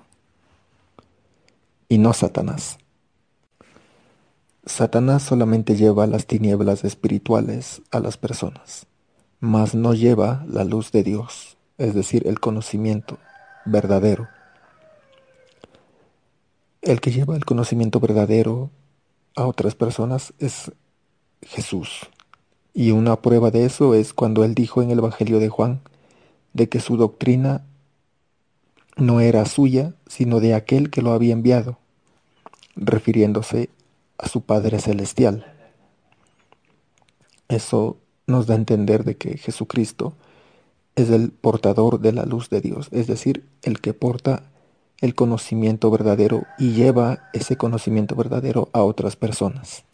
y no Satanás. Satanás solamente lleva las tinieblas espirituales a las personas, mas no lleva la luz de Dios, es decir, el conocimiento verdadero. El que lleva el conocimiento verdadero a otras personas es Jesús. Y una prueba de eso es cuando él dijo en el Evangelio de Juan de que su doctrina no era suya, sino de aquel que lo había enviado, refiriéndose a su Padre Celestial. Eso nos da a entender de que Jesucristo es el portador de la luz de Dios, es decir, el que porta el conocimiento verdadero y lleva ese conocimiento verdadero a otras personas.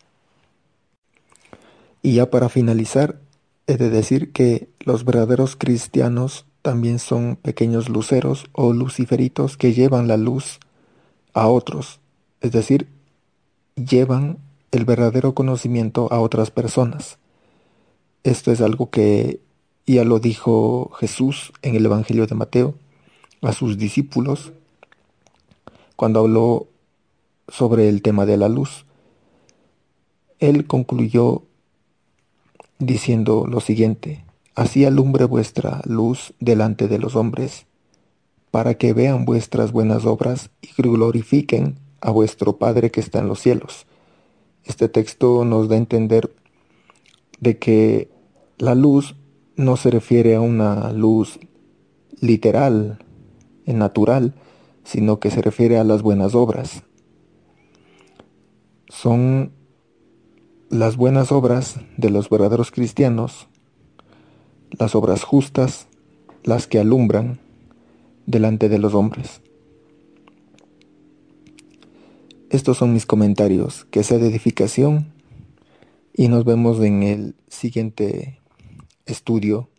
Y ya para finalizar, he de decir que los verdaderos cristianos también son pequeños luceros o luciferitos que llevan la luz a otros, es decir, llevan el verdadero conocimiento a otras personas. Esto es algo que ya lo dijo Jesús en el Evangelio de Mateo a sus discípulos cuando habló sobre el tema de la luz. Él concluyó diciendo lo siguiente: así alumbre vuestra luz delante de los hombres, para que vean vuestras buenas obras y glorifiquen a vuestro Padre que está en los cielos. Este texto nos da a entender de que la luz no se refiere a una luz literal, natural, sino que se refiere a las buenas obras. Son las buenas obras de los verdaderos cristianos, las obras justas, las que alumbran delante de los hombres. Estos son mis comentarios, que sea de edificación, y nos vemos en el siguiente estudio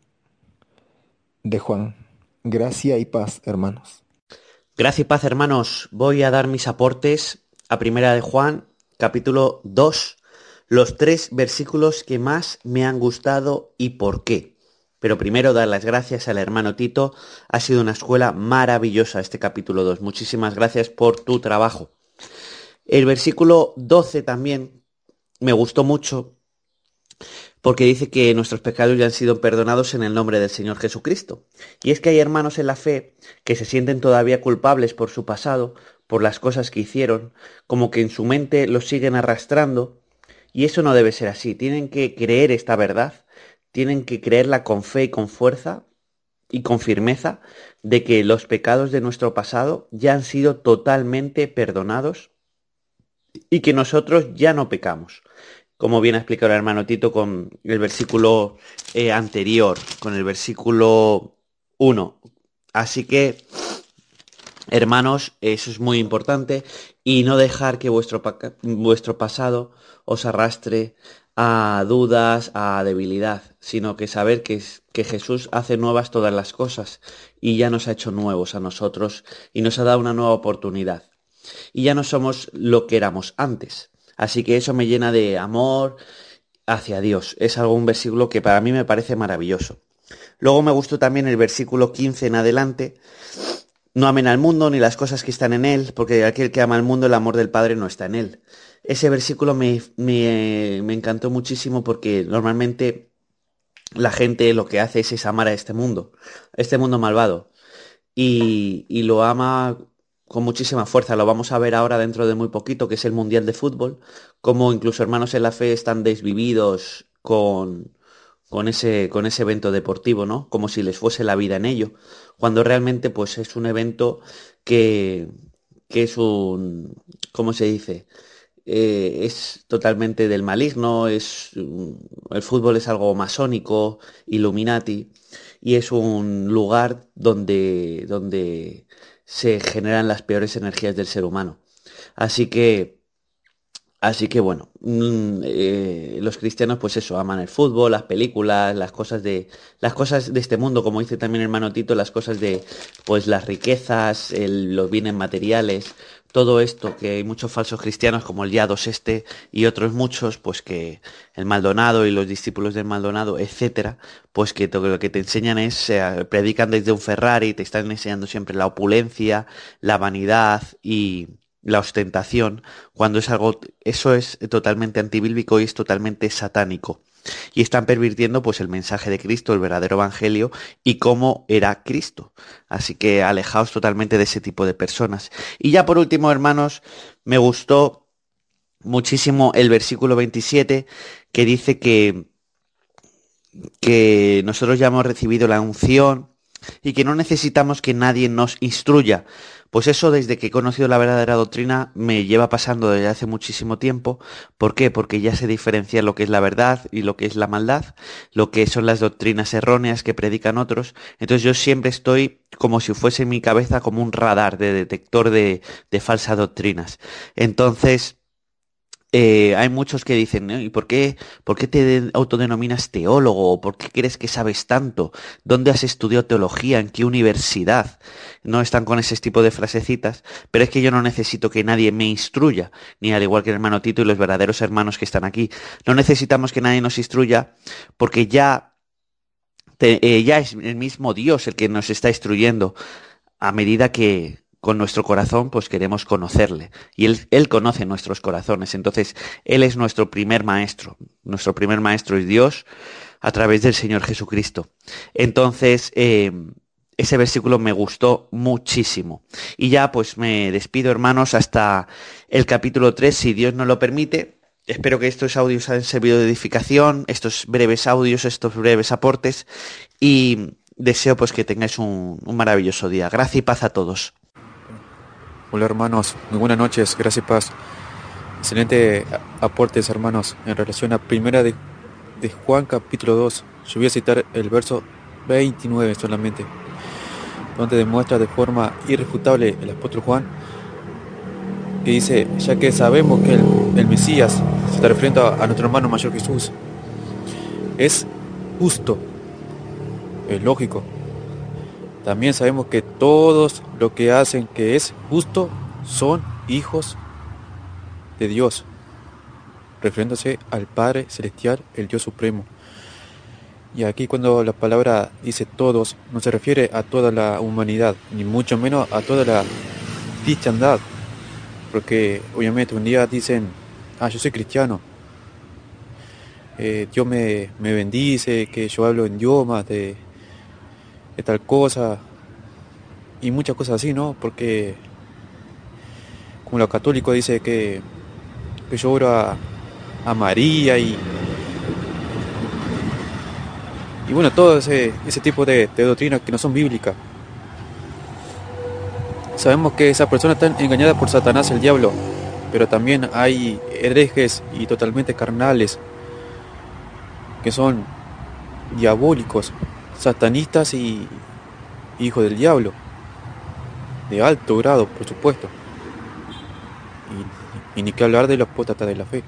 de Juan. Gracia y paz, hermanos. Gracia y paz, hermanos. Voy a dar mis aportes a Primera de Juan, capítulo 2, los 3 versículos que más me han gustado y por qué. Pero primero dar las gracias al hermano Tito. Ha sido una escuela maravillosa este capítulo 2. Muchísimas gracias por tu trabajo. El versículo 12 también me gustó mucho porque dice que nuestros pecados ya han sido perdonados en el nombre del Señor Jesucristo. Y es que hay hermanos en la fe que se sienten todavía culpables por su pasado, por las cosas que hicieron, como que en su mente los siguen arrastrando, y eso no debe ser así. Tienen que creer esta verdad, tienen que creerla con fe y con fuerza y con firmeza de que los pecados de nuestro pasado ya han sido totalmente perdonados y que nosotros ya no pecamos. Como bien ha explicado el hermano Tito con el versículo anterior, con el versículo 1. Así que, hermanos, eso es muy importante, y no dejar que vuestro pasado os arrastre a dudas, a debilidad, sino que saber que Jesús hace nuevas todas las cosas y ya nos ha hecho nuevos a nosotros y nos ha dado una nueva oportunidad. Y ya no somos lo que éramos antes. Así que eso me llena de amor hacia Dios. Es un versículo que para mí me parece maravilloso. Luego me gustó también el versículo 15 en adelante. No amen al mundo ni las cosas que están en él, porque aquel que ama al mundo, el amor del Padre no está en él. Ese versículo me encantó muchísimo porque normalmente la gente lo que hace es amar a este mundo malvado. Y lo ama con muchísima fuerza. Lo vamos a ver ahora dentro de muy poquito, que es el Mundial de Fútbol, como incluso hermanos en la fe están desvividos con ese evento deportivo, ¿no? Como si les fuese la vida en ello, cuando realmente pues es un evento que, que es un, ¿cómo se dice? Es totalmente del maligno, el fútbol es algo masónico, Illuminati, y es un lugar donde se generan las peores energías del ser humano. Así que bueno, los cristianos pues eso, aman el fútbol, las películas, las cosas de este mundo, como dice también el hermano Tito, las cosas de pues las riquezas, los bienes materiales, todo esto que hay muchos falsos cristianos como el Yados este y otros muchos, pues que el Maldonado y los discípulos del Maldonado, etcétera, pues que todo lo que te enseñan es, predican desde un Ferrari, te están enseñando siempre la opulencia, la vanidad y la ostentación, cuando es algo, eso es totalmente antibíblico y es totalmente satánico. Y están pervirtiendo pues el mensaje de Cristo, el verdadero evangelio y cómo era Cristo. Así que alejaos totalmente de ese tipo de personas. Y ya por último, hermanos, me gustó muchísimo el versículo 27 que dice que nosotros ya hemos recibido la unción y que no necesitamos que nadie nos instruya. Pues eso desde que he conocido la verdadera doctrina me lleva pasando desde hace muchísimo tiempo. ¿Por qué? Porque ya se diferencia lo que es la verdad y lo que es la maldad, lo que son las doctrinas erróneas que predican otros. Entonces yo siempre estoy como si fuese en mi cabeza como un radar de detector de falsas doctrinas. Entonces hay muchos que dicen, ¿no? ¿Y por qué te autodenominas teólogo? ¿O por qué crees que sabes tanto? ¿Dónde has estudiado teología? ¿En qué universidad? No están con ese tipo de frasecitas, pero es que yo no necesito que nadie me instruya, ni al igual que el hermano Tito y los verdaderos hermanos que están aquí. No necesitamos que nadie nos instruya porque ya es el mismo Dios el que nos está instruyendo a medida que con nuestro corazón pues queremos conocerle y él conoce nuestros corazones, entonces él es nuestro primer maestro es Dios a través del Señor Jesucristo. Entonces ese versículo me gustó muchísimo y ya pues me despido, hermanos, hasta el capítulo 3 si Dios nos lo permite. Espero que estos audios hayan servido de edificación, estos breves audios, estos breves aportes, y deseo pues que tengáis un maravilloso día. Gracias y paz a todos. Hola hermanos, muy buenas noches, gracias y paz. Excelente aportes hermanos en relación a primera de Juan capítulo 2. Yo voy a citar el verso 29 solamente, donde demuestra de forma irrefutable el apóstol Juan, que dice, ya que sabemos que el Mesías, se está refiriendo a nuestro hermano mayor Jesús, es justo, es lógico. También sabemos que todos los que hacen que es justo son hijos de Dios, refiriéndose al Padre Celestial, el Dios Supremo. Y aquí cuando la palabra dice todos, no se refiere a toda la humanidad, ni mucho menos a toda la cristiandad, porque obviamente un día dicen, yo soy cristiano, Dios me bendice, que yo hablo en idiomas de tal cosa y muchas cosas así, ¿no? Porque como los católicos dice que yo oro a María y bueno, todo ese tipo de doctrinas que no son bíblicas. Sabemos que esas personas están engañadas por Satanás, el diablo, pero también hay herejes y totalmente carnales que son diabólicos, satanistas y hijos del diablo, de alto grado, por supuesto, y ni que hablar de los apóstatas de la fe.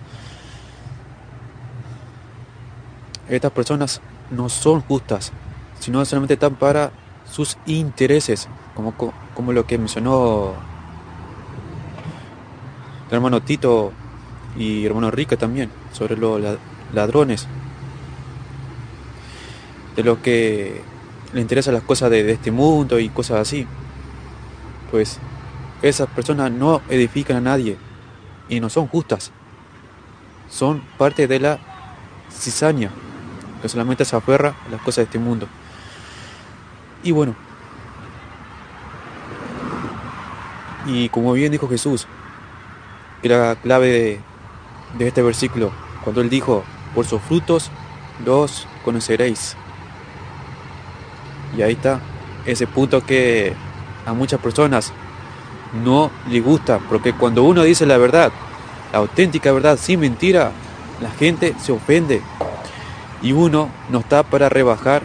Estas personas no son justas, sino solamente están para sus intereses, como lo que mencionó el hermano Tito y hermano Rica también, sobre los ladrones, de los que le interesan las cosas de este mundo y cosas así. Pues esas personas no edifican a nadie y no son justas, son parte de la cizaña que solamente se aferra a las cosas de este mundo. Y bueno, Y como bien dijo Jesús, que la clave de este versículo, cuando Él dijo, por sus frutos los conoceréis. Y ahí está, ese punto que a muchas personas no les gusta, porque cuando uno dice la verdad, la auténtica verdad, sin mentira, la gente se ofende. Y uno no está para rebajar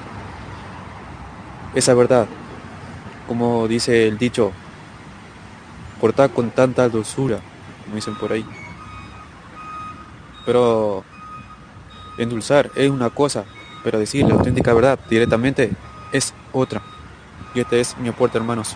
esa verdad. Como dice el dicho, cortar con tanta dulzura, como dicen por ahí. Pero endulzar es una cosa, pero decir la auténtica verdad directamente es otra. Y este es mi aporte, hermanos.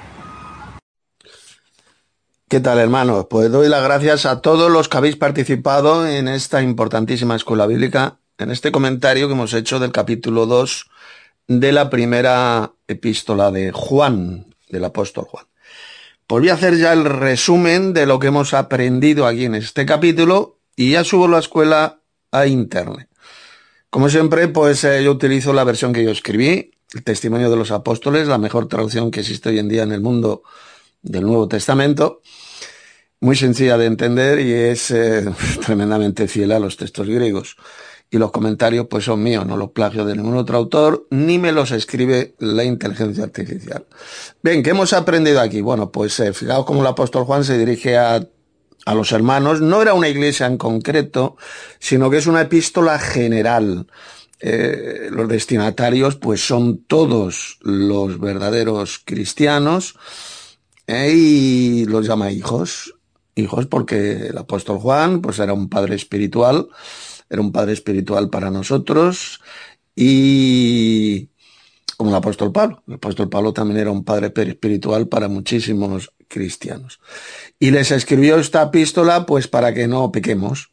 ¿Qué tal, hermanos? Pues doy las gracias a todos los que habéis participado en esta importantísima escuela bíblica, en este comentario que hemos hecho del capítulo 2 de la primera epístola de Juan, del apóstol Juan. Pues voy a hacer ya el resumen de lo que hemos aprendido aquí en este capítulo y ya subo la escuela a internet. Como siempre, pues yo utilizo la versión que yo escribí, el Testimonio de los Apóstoles, la mejor traducción que existe hoy en día en el mundo del Nuevo Testamento, muy sencilla de entender y es tremendamente fiel a los textos griegos. Y los comentarios pues son míos, no los plagio de ningún otro autor, ni me los escribe la inteligencia artificial. Bien, ¿qué hemos aprendido aquí? Bueno, pues fijaos cómo el apóstol Juan se dirige a los hermanos. No era una iglesia en concreto, sino que es una epístola general. Los destinatarios pues son todos los verdaderos cristianos y los llama hijos. Hijos porque el apóstol Juan pues era un padre espiritual para nosotros y como el apóstol Pablo también era un padre espiritual para muchísimos cristianos. Y les escribió esta epístola pues para que no pequemos,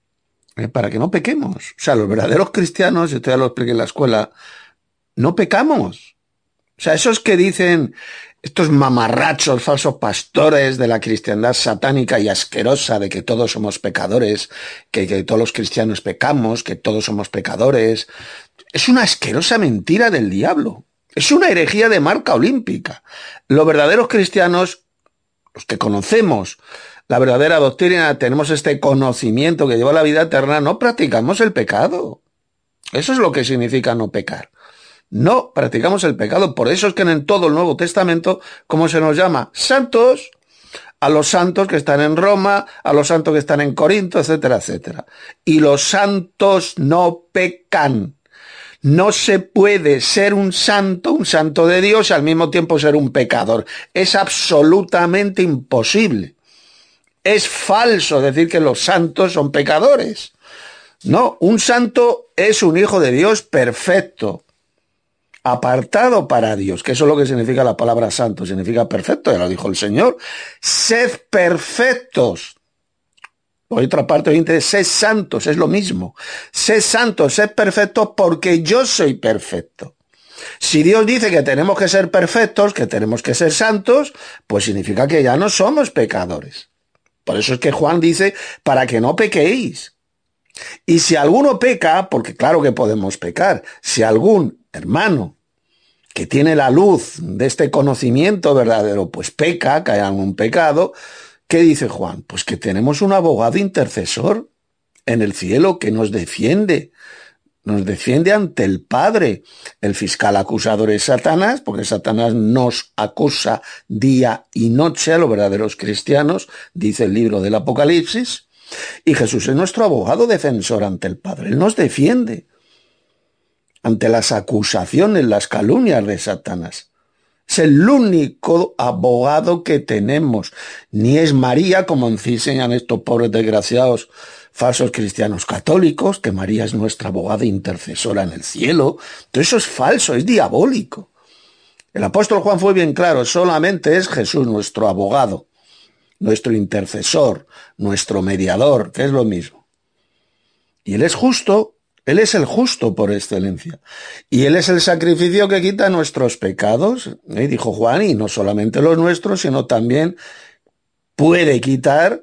O sea, los verdaderos cristianos, esto ya lo expliqué en la escuela, no pecamos. O sea, esos que dicen, estos mamarrachos, falsos pastores de la cristiandad satánica y asquerosa de que todos somos pecadores, que todos los cristianos pecamos, que todos somos pecadores, es una asquerosa mentira del diablo. Es una herejía de marca olímpica. Los verdaderos cristianos, los que conocemos la verdadera doctrina, tenemos este conocimiento que lleva a la vida eterna, no practicamos el pecado. Eso es lo que significa no pecar. No practicamos el pecado. Por eso es que en todo el Nuevo Testamento, ¿cómo se nos llama? Santos. A los santos que están en Roma, a los santos que están en Corinto, etcétera, etcétera. Y los santos no pecan. No se puede ser un santo de Dios y al mismo tiempo ser un pecador. Es absolutamente imposible. Es falso decir que los santos son pecadores. No, un santo es un hijo de Dios perfecto, apartado para Dios, que eso es lo que significa la palabra santo, significa perfecto, ya lo dijo el Señor. Sed perfectos. Por otra parte, dice, sed santos, es lo mismo. Sed santos, sed perfectos porque yo soy perfecto. Si Dios dice que tenemos que ser perfectos, que tenemos que ser santos, pues significa que ya no somos pecadores. Por eso es que Juan dice, para que no pequéis. Y si alguno peca, porque claro que podemos pecar, si algún hermano que tiene la luz de este conocimiento verdadero, pues peca, cae en un pecado, ¿qué dice Juan? Pues que tenemos un abogado intercesor en el cielo que nos defiende ante el Padre. El fiscal acusador es Satanás, porque Satanás nos acusa día y noche a los verdaderos cristianos, dice el libro del Apocalipsis, y Jesús es nuestro abogado defensor ante el Padre. Él nos defiende ante las acusaciones, las calumnias de Satanás. Es el único abogado que tenemos. Ni es María, como enseñan estos pobres desgraciados falsos cristianos católicos, que María es nuestra abogada intercesora en el cielo. Todo eso es falso, es diabólico. El apóstol Juan fue bien claro, solamente es Jesús nuestro abogado, nuestro intercesor, nuestro mediador, que es lo mismo. Y Él es justo. Él es el justo por excelencia. Y Él es el sacrificio que quita nuestros pecados, dijo Juan, y no solamente los nuestros, sino también puede quitar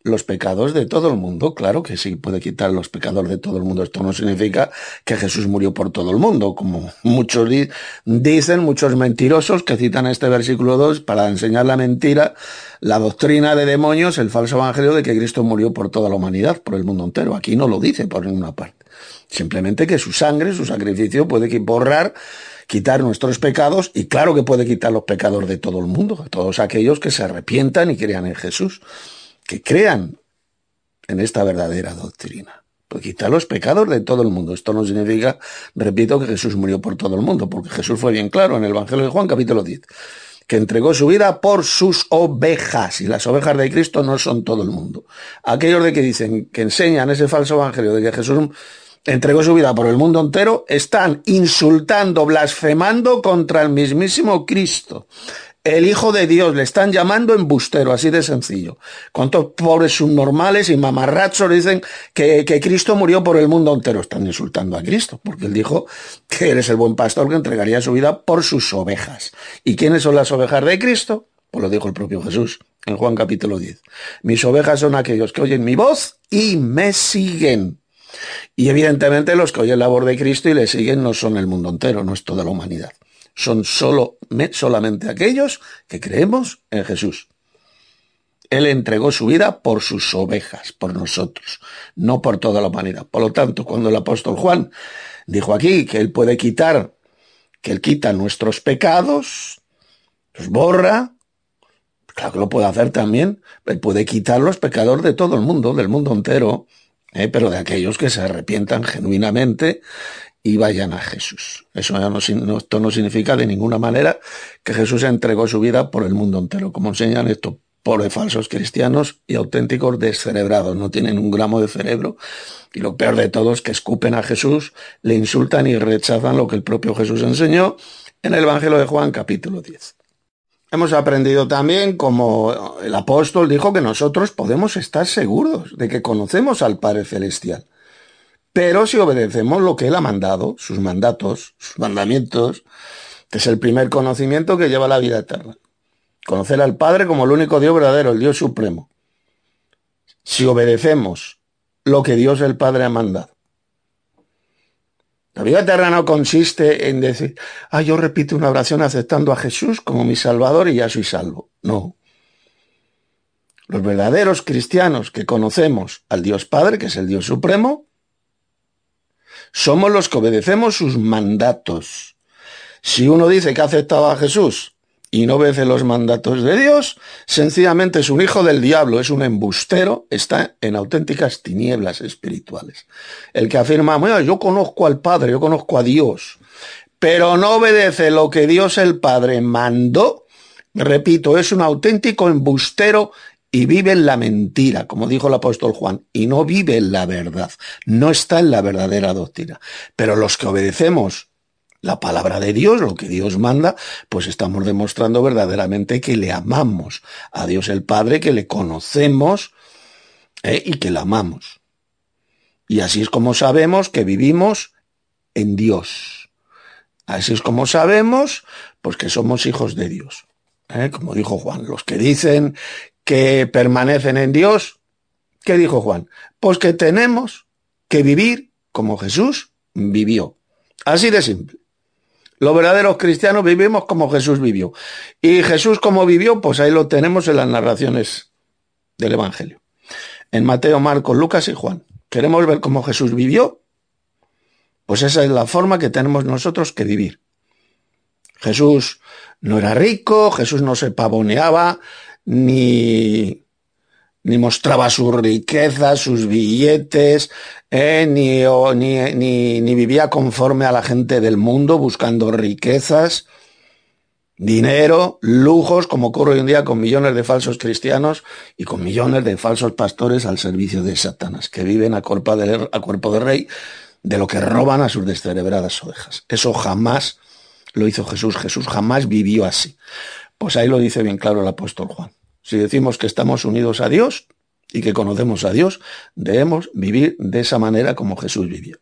los pecados de todo el mundo. Claro que sí, puede quitar los pecados de todo el mundo. Esto no significa que Jesús murió por todo el mundo, como muchos dicen, muchos mentirosos que citan este versículo 2 para enseñar la mentira, la doctrina de demonios, el falso evangelio de que Cristo murió por toda la humanidad, por el mundo entero. Aquí no lo dice por ninguna parte. Simplemente que su sangre, su sacrificio puede borrar, quitar nuestros pecados, y claro que puede quitar los pecados de todo el mundo, de todos aquellos que se arrepientan y crean en Jesús, que crean en esta verdadera doctrina. Puede quitar los pecados de todo el mundo. Esto no significa, repito, que Jesús murió por todo el mundo, porque Jesús fue bien claro en el Evangelio de Juan, capítulo 10, que entregó su vida por sus ovejas, y las ovejas de Cristo no son todo el mundo. Aquellos de que dicen, que enseñan ese falso evangelio de que Jesús entregó su vida por el mundo entero, están insultando, blasfemando contra el mismísimo Cristo, el Hijo de Dios. Le están llamando embustero, así de sencillo. ¿Cuántos pobres subnormales y mamarrachos dicen que Cristo murió por el mundo entero? Están insultando a Cristo, porque él dijo que eres el buen pastor que entregaría su vida por sus ovejas. ¿Y quiénes son las ovejas de Cristo? Pues lo dijo el propio Jesús en Juan capítulo 10. Mis ovejas son aquellos que oyen mi voz y me siguen. Y evidentemente los que oyen la voz de Cristo y le siguen no son el mundo entero, no es toda la humanidad. Son solamente aquellos que creemos en Jesús. Él entregó su vida por sus ovejas, por nosotros, no por toda la humanidad. Por lo tanto, cuando el apóstol Juan dijo aquí que él puede quitar, que él quita nuestros pecados, los borra, claro que lo puede hacer también. Él puede quitar los pecados de todo el mundo, del mundo entero, pero de aquellos que se arrepientan genuinamente y vayan a Jesús. Esto no significa de ninguna manera que Jesús entregó su vida por el mundo entero, como enseñan estos pobres falsos cristianos y auténticos descerebrados. No tienen un gramo de cerebro, y lo peor de todo es que escupen a Jesús, le insultan y rechazan lo que el propio Jesús enseñó en el Evangelio de Juan capítulo 10. Hemos aprendido también, como el apóstol dijo, que nosotros podemos estar seguros de que conocemos al Padre Celestial. Pero si obedecemos lo que Él ha mandado, sus mandatos, sus mandamientos, que es el primer conocimiento que lleva a la vida eterna. Conocer al Padre como el único Dios verdadero, el Dios supremo. Si obedecemos lo que Dios el Padre ha mandado. La vida eterna no consiste en decir, yo repito una oración aceptando a Jesús como mi Salvador y ya soy salvo. No. Los verdaderos cristianos que conocemos al Dios Padre, que es el Dios supremo, somos los que obedecemos sus mandatos. Si uno dice que ha aceptado a Jesús y no obedece los mandatos de Dios, sencillamente es un hijo del diablo, es un embustero, está en auténticas tinieblas espirituales. El que afirma, bueno, yo conozco al Padre, yo conozco a Dios, pero no obedece lo que Dios el Padre mandó, repito, es un auténtico embustero y vive en la mentira, como dijo el apóstol Juan, y no vive en la verdad, no está en la verdadera doctrina. Pero los que obedecemos la palabra de Dios, lo que Dios manda, pues estamos demostrando verdaderamente que le amamos a Dios el Padre, que le conocemos y que le amamos. Y así es como sabemos que vivimos en Dios. Así es como sabemos pues que somos hijos de Dios. Como dijo Juan, los que dicen que permanecen en Dios, ¿qué dijo Juan? Pues que tenemos que vivir como Jesús vivió. Así de simple. Los verdaderos cristianos vivimos como Jesús vivió. Y Jesús como vivió, pues ahí lo tenemos en las narraciones del Evangelio. En Mateo, Marcos, Lucas y Juan. ¿Queremos ver cómo Jesús vivió? Pues esa es la forma que tenemos nosotros que vivir. Jesús no era rico, Jesús no se pavoneaba, ni mostraba sus riquezas, sus billetes, ni vivía conforme a la gente del mundo buscando riquezas, dinero, lujos, como ocurre hoy en día con millones de falsos cristianos y con millones de falsos pastores al servicio de Satanás, que viven a cuerpo de rey de lo que roban a sus descerebradas ovejas. Eso jamás lo hizo Jesús. Jesús jamás vivió así. Pues ahí lo dice bien claro el apóstol Juan. Si decimos que estamos unidos a Dios y que conocemos a Dios, debemos vivir de esa manera como Jesús vivió.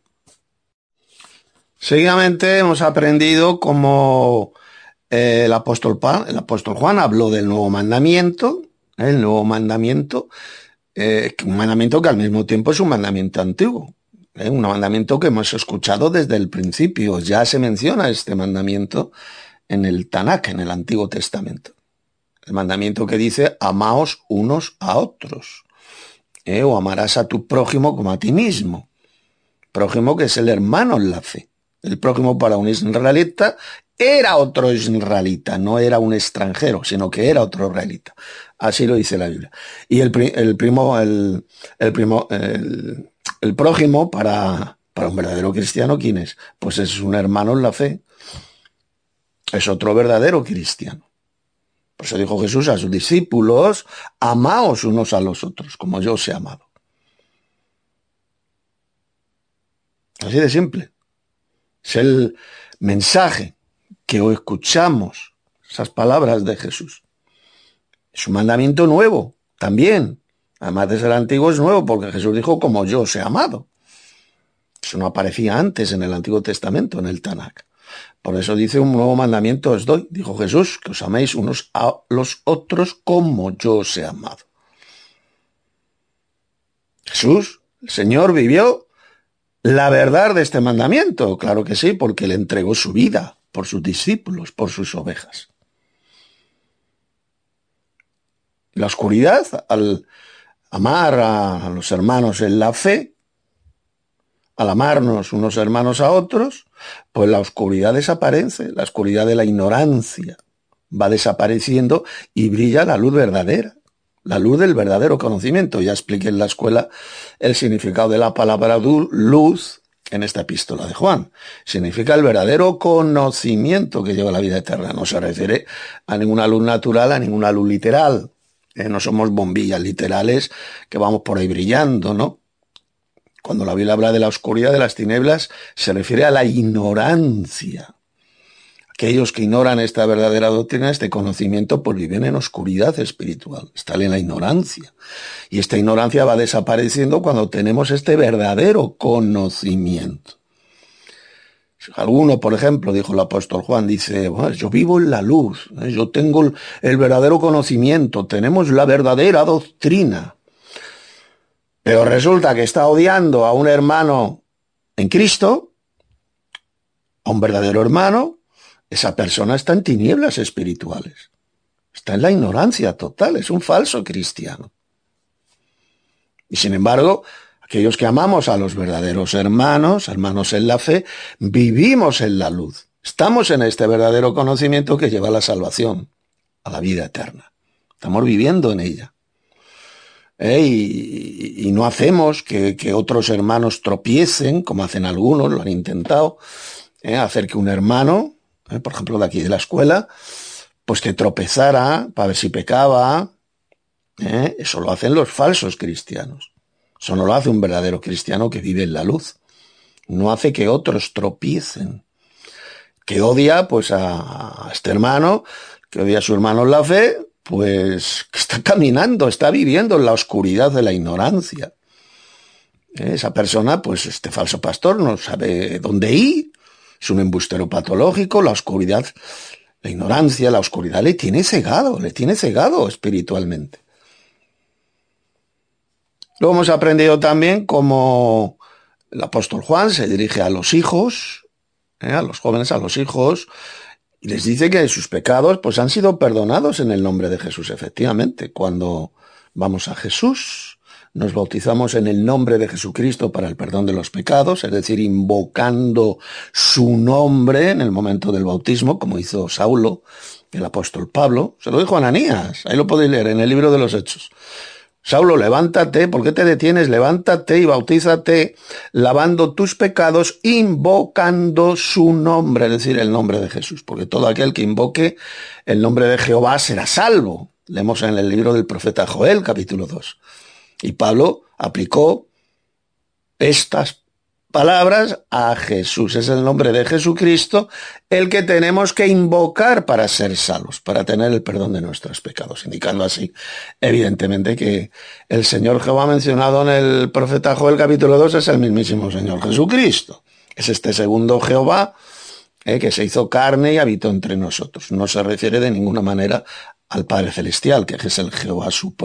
Seguidamente hemos aprendido cómo el apóstol Juan habló del nuevo mandamiento, Un mandamiento que al mismo tiempo es un mandamiento antiguo. Un mandamiento que hemos escuchado desde el principio. Ya se menciona este mandamiento en el Tanakh, en el Antiguo Testamento. El mandamiento que dice, amaos unos a otros. O amarás a tu prójimo como a ti mismo. Prójimo que es el hermano en la fe. El prójimo para un israelita era otro israelita, no era un extranjero, sino que era otro israelita. Así lo dice la Biblia. Y el prójimo para un verdadero cristiano, ¿quién es? Pues es un hermano en la fe. Es otro verdadero cristiano. Por eso dijo Jesús a sus discípulos, amaos unos a los otros, como yo os he amado. Así de simple. Es el mensaje que hoy escuchamos, esas palabras de Jesús. Es un mandamiento nuevo, también. Además de ser antiguo, es nuevo, porque Jesús dijo, como yo os he amado. Eso no aparecía antes en el Antiguo Testamento, en el Tanakh. Por eso dice, un nuevo mandamiento os doy, dijo Jesús, que os améis unos a los otros como yo os he amado. Jesús, el Señor, vivió la verdad de este mandamiento, claro que sí, porque le entregó su vida por sus discípulos, por sus ovejas. La oscuridad, al amar a los hermanos en la fe, al amarnos unos hermanos a otros, pues la oscuridad desaparece, la oscuridad de la ignorancia va desapareciendo y brilla la luz verdadera, la luz del verdadero conocimiento. Ya expliqué en la escuela el significado de la palabra luz en esta epístola de Juan. Significa el verdadero conocimiento que lleva a la vida eterna. No se refiere a ninguna luz natural, a ninguna luz literal. No somos bombillas literales que vamos por ahí brillando, ¿no? Cuando la Biblia habla de la oscuridad, de las tinieblas, se refiere a la ignorancia. Aquellos que ignoran esta verdadera doctrina, este conocimiento, pues viven en oscuridad espiritual, están en la ignorancia. Y esta ignorancia va desapareciendo cuando tenemos este verdadero conocimiento. Alguno, por ejemplo, dijo el apóstol Juan, dice, bueno, yo vivo en la luz, yo tengo el verdadero conocimiento, tenemos la verdadera doctrina. Pero resulta que está odiando a un hermano en Cristo, a un verdadero hermano. Esa persona está en tinieblas espirituales. Está en la ignorancia total, es un falso cristiano. Y sin embargo, aquellos que amamos a los verdaderos hermanos, hermanos en la fe, vivimos en la luz. Estamos en este verdadero conocimiento que lleva a la salvación, a la vida eterna. Estamos viviendo en ella. Y no hacemos que otros hermanos tropiecen, como hacen algunos, lo han intentado, hacer que un hermano, por ejemplo de aquí de la escuela, pues que tropezara para ver si pecaba. Eso lo hacen los falsos cristianos. Eso no lo hace un verdadero cristiano que vive en la luz. No hace que otros tropiecen. Que odia pues a este hermano, que odia a su hermano en la fe, pues que está caminando, está viviendo en la oscuridad de la ignorancia. Esa persona, pues este falso pastor no sabe dónde ir, es un embustero patológico, la oscuridad, la ignorancia, la oscuridad le tiene cegado espiritualmente. Luego hemos aprendido también cómo el apóstol Juan se dirige a los hijos, a los jóvenes, a los hijos, y les dice que sus pecados pues han sido perdonados en el nombre de Jesús. Efectivamente, cuando vamos a Jesús, nos bautizamos en el nombre de Jesucristo para el perdón de los pecados, es decir, invocando su nombre en el momento del bautismo, como hizo Saulo, el apóstol Pablo. Se lo dijo a Ananías, ahí lo podéis leer en el libro de los Hechos. Saulo, levántate, ¿por qué te detienes? Levántate y bautízate, lavando tus pecados, invocando su nombre, es decir, el nombre de Jesús, porque todo aquel que invoque el nombre de Jehová será salvo. Leemos en el libro del profeta Joel, capítulo 2. Y Pablo aplicó estas palabras a Jesús. Es el nombre de Jesucristo el que tenemos que invocar para ser salvos, para tener el perdón de nuestros pecados, indicando así, evidentemente, que el Señor Jehová mencionado en el profeta Joel capítulo 2 es el mismísimo Señor Jesucristo. Es este segundo Jehová que se hizo carne y habitó entre nosotros. No se refiere de ninguna manera al Padre Celestial, que es el Jehová Supremo.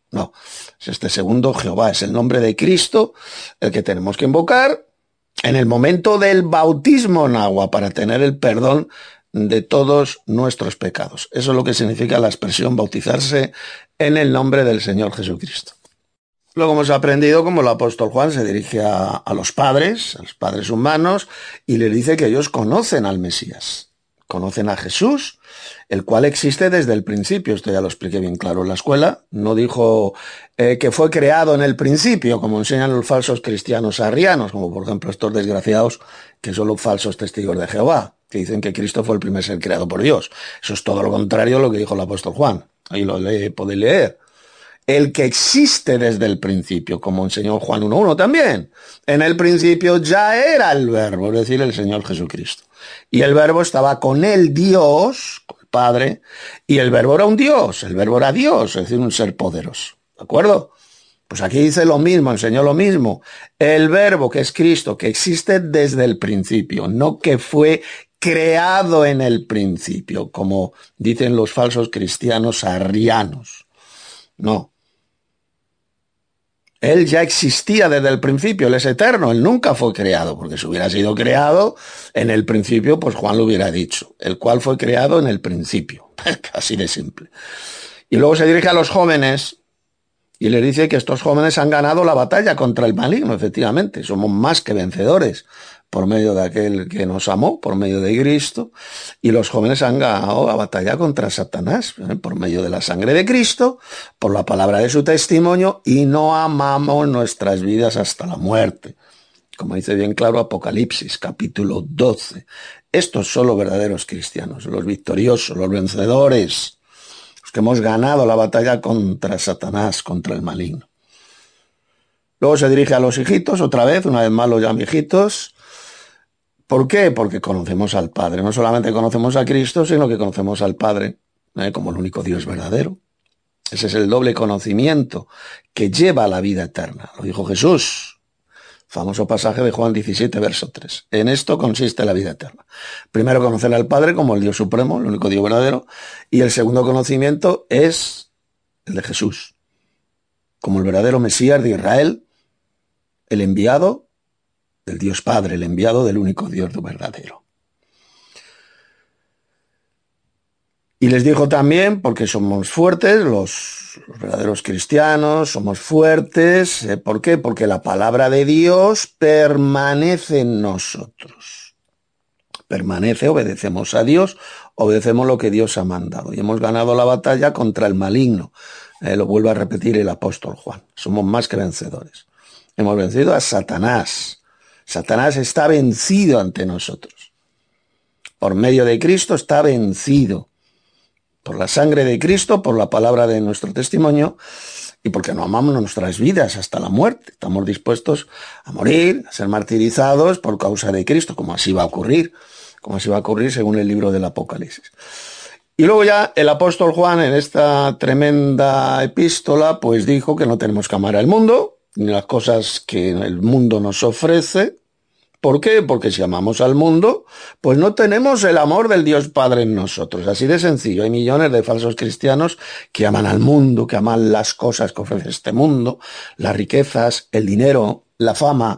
No, es este segundo Jehová, es el nombre de Cristo el que tenemos que invocar en el momento del bautismo en agua para tener el perdón de todos nuestros pecados. Eso es lo que significa la expresión bautizarse en el nombre del Señor Jesucristo. Luego hemos aprendido cómo el apóstol Juan se dirige a los padres humanos, y les dice que ellos conocen al Mesías, conocen a Jesús, el cual existe desde el principio. Esto ya lo expliqué bien claro en la escuela. No dijo que fue creado en el principio, como enseñan los falsos cristianos arrianos, como por ejemplo estos desgraciados que son los falsos testigos de Jehová, que dicen que Cristo fue el primer ser creado por Dios. Eso es todo lo contrario a lo que dijo el apóstol Juan. Ahí lo podéis leer. El que existe desde el principio, como enseñó Juan 1.1 también. En el principio ya era el Verbo, es decir, el Señor Jesucristo. Y el Verbo estaba con el Dios, con el Padre, y el Verbo era un Dios, el Verbo era Dios, es decir, un ser poderoso. ¿De acuerdo? Pues aquí dice lo mismo, enseñó lo mismo. El Verbo, que es Cristo, que existe desde el principio, no que fue creado en el principio, como dicen los falsos cristianos arrianos. No. Él ya existía desde el principio, Él es eterno, Él nunca fue creado, porque si hubiera sido creado en el principio, pues Juan lo hubiera dicho, el cual fue creado en el principio, así de simple. Y luego se dirige a los jóvenes y les dice que estos jóvenes han ganado la batalla contra el maligno, efectivamente, somos más que vencedores por medio de aquel que nos amó, por medio de Cristo, y los jóvenes han ganado la batalla contra Satanás, por medio de la sangre de Cristo, por la palabra de su testimonio, y no amamos nuestras vidas hasta la muerte. Como dice bien claro Apocalipsis, capítulo 12. Estos son los verdaderos cristianos, los victoriosos, los vencedores, los que hemos ganado la batalla contra Satanás, contra el maligno. Luego se dirige a los hijitos, otra vez más los ya viejitos. ¿Por qué? Porque conocemos al Padre. No solamente conocemos a Cristo, sino que conocemos al Padre como el único Dios verdadero. Ese es el doble conocimiento que lleva a la vida eterna. Lo dijo Jesús. Famoso pasaje de Juan 17, verso 3. En esto consiste la vida eterna. Primero, conocer al Padre como el Dios supremo, el único Dios verdadero. Y el segundo conocimiento es el de Jesús, como el verdadero Mesías de Israel, el enviado del Dios Padre, el enviado del único Dios verdadero. Y les dijo también, porque somos fuertes, los verdaderos cristianos, somos fuertes. ¿Por qué? Porque la palabra de Dios permanece en nosotros. Permanece, obedecemos a Dios, obedecemos lo que Dios ha mandado. Y hemos ganado la batalla contra el maligno. Lo vuelve a repetir el apóstol Juan. Somos más que vencedores. Hemos vencido a Satanás. Satanás está vencido ante nosotros. Por medio de Cristo está vencido. Por la sangre de Cristo, por la palabra de nuestro testimonio y porque no amamos nuestras vidas hasta la muerte. Estamos dispuestos a morir, a ser martirizados por causa de Cristo, como así va a ocurrir según el libro del Apocalipsis. Y luego ya el apóstol Juan en esta tremenda epístola pues dijo que no tenemos que amar al mundo, ni las cosas que el mundo nos ofrece. ¿Por qué? Porque si amamos al mundo, pues no tenemos el amor del Dios Padre en nosotros. Así de sencillo. Hay millones de falsos cristianos que aman al mundo, que aman las cosas que ofrece este mundo, las riquezas, el dinero, la fama.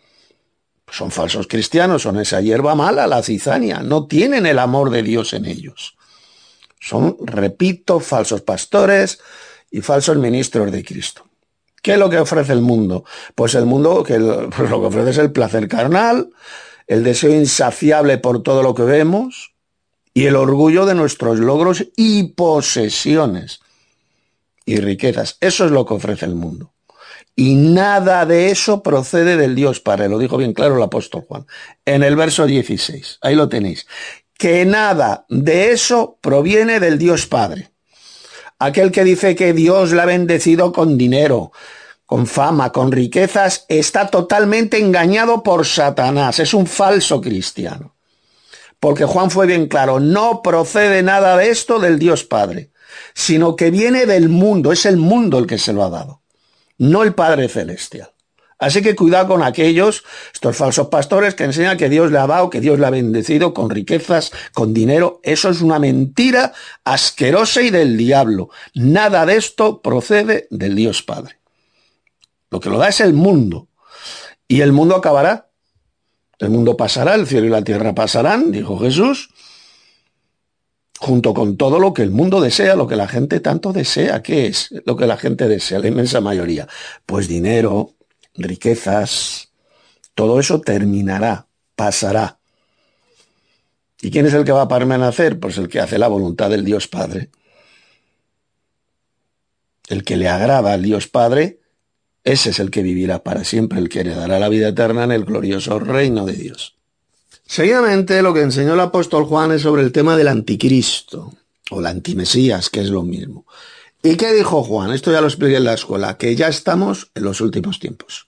Son falsos cristianos, son esa hierba mala, la cizaña. No tienen el amor de Dios en ellos. Son, repito, falsos pastores y falsos ministros de Cristo. ¿Qué es lo que ofrece el mundo? Pues el mundo lo que ofrece es el placer carnal, el deseo insaciable por todo lo que vemos y el orgullo de nuestros logros y posesiones y riquezas. Eso es lo que ofrece el mundo. Y nada de eso procede del Dios Padre. Lo dijo bien claro el apóstol Juan en el verso 16. Ahí lo tenéis. Que nada de eso proviene del Dios Padre. Aquel que dice que Dios le ha bendecido con dinero, con fama, con riquezas, está totalmente engañado por Satanás. Es un falso cristiano. Porque Juan fue bien claro, no procede nada de esto del Dios Padre, sino que viene del mundo. Es el mundo el que se lo ha dado, no el Padre Celestial. Así que cuidado con aquellos, estos falsos pastores que enseñan que Dios le ha dado, que Dios le ha bendecido con riquezas, con dinero. Eso es una mentira asquerosa y del diablo. Nada de esto procede del Dios Padre. Lo que lo da es el mundo. Y el mundo acabará. El mundo pasará, el cielo y la tierra pasarán, dijo Jesús, junto con todo lo que el mundo desea, lo que la gente tanto desea. ¿Qué es lo que la gente desea, la inmensa mayoría? Pues dinero, riquezas, todo eso terminará, pasará. ¿Y quién es el que va a permanecer? Pues el que hace la voluntad del Dios Padre. El que le agrada al Dios Padre, ese es el que vivirá para siempre, el que heredará la vida eterna en el glorioso reino de Dios. Seguidamente, lo que enseñó el apóstol Juan es sobre el tema del anticristo, o la antimesías, que es lo mismo. ¿Y qué dijo Juan? Esto ya lo expliqué en la escuela, que ya estamos en los últimos tiempos.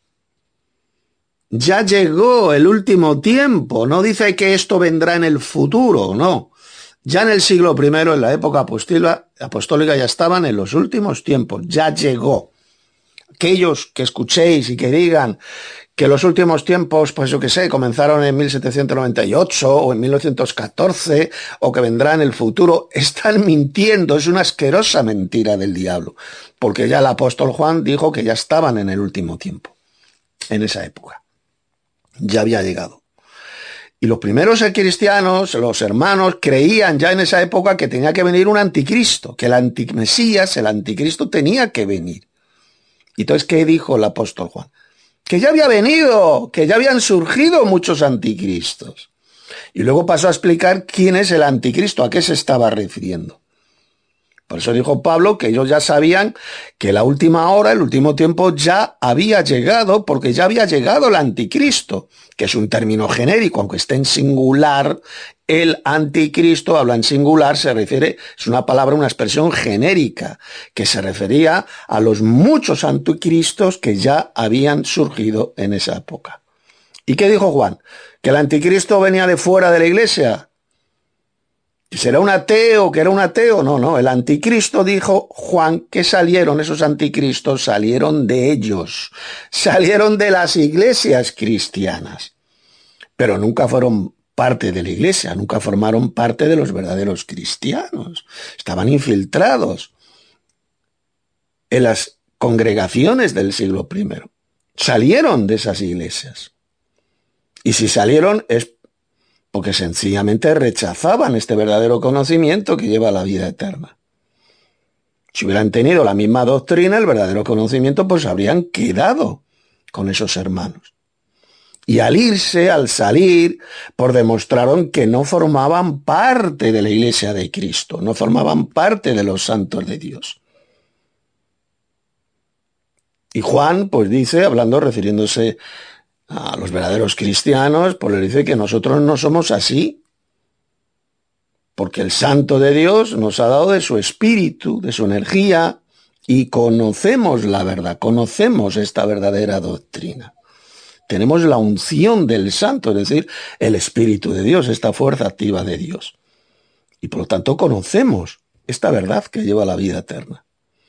Ya llegó el último tiempo, no dice que esto vendrá en el futuro, no. Ya en el siglo I, en la época apostólica, ya estaban en los últimos tiempos, ya llegó. Aquellos que escuchéis y que digan que los últimos tiempos, pues yo qué sé, comenzaron en 1798 o en 1914 o que vendrá en el futuro, están mintiendo, es una asquerosa mentira del diablo, porque ya el apóstol Juan dijo que ya estaban en el último tiempo, en esa época, ya había llegado. Y los primeros cristianos, los hermanos, creían ya en esa época que tenía que venir un anticristo, que el antimesías, el anticristo tenía que venir. Y entonces, ¿qué dijo el apóstol Juan? Que ya había venido, que ya habían surgido muchos anticristos. Y luego pasó a explicar quién es el anticristo, a qué se estaba refiriendo. Por eso dijo Pablo que ellos ya sabían que la última hora, el último tiempo ya había llegado, porque ya había llegado el anticristo, que es un término genérico, aunque esté en singular. El anticristo habla en singular, se refiere, es una palabra, una expresión genérica, que se refería a los muchos anticristos que ya habían surgido en esa época. ¿Y qué dijo Juan? ¿Que el anticristo venía de fuera de la iglesia? ¿Será un ateo, que era un ateo? No, el anticristo, dijo Juan, que salieron, esos anticristos salieron de ellos, salieron de las iglesias cristianas, pero nunca fueron parte de la iglesia, nunca formaron parte de los verdaderos cristianos, estaban infiltrados en las congregaciones del siglo I, salieron de esas iglesias, y si salieron es porque sencillamente rechazaban este verdadero conocimiento que lleva a la vida eterna. Si hubieran tenido la misma doctrina, el verdadero conocimiento, pues habrían quedado con esos hermanos. Y al irse, al salir, pues demostraron que no formaban parte de la iglesia de Cristo, no formaban parte de los santos de Dios. Y Juan, pues dice, hablando, refiriéndose a los verdaderos cristianos, pues le dice que nosotros no somos así, porque el Santo de Dios nos ha dado de su espíritu, de su energía, y conocemos la verdad, conocemos esta verdadera doctrina. Tenemos la unción del Santo, es decir, el Espíritu de Dios, esta fuerza activa de Dios. Y por lo tanto conocemos esta verdad que lleva a la vida eterna.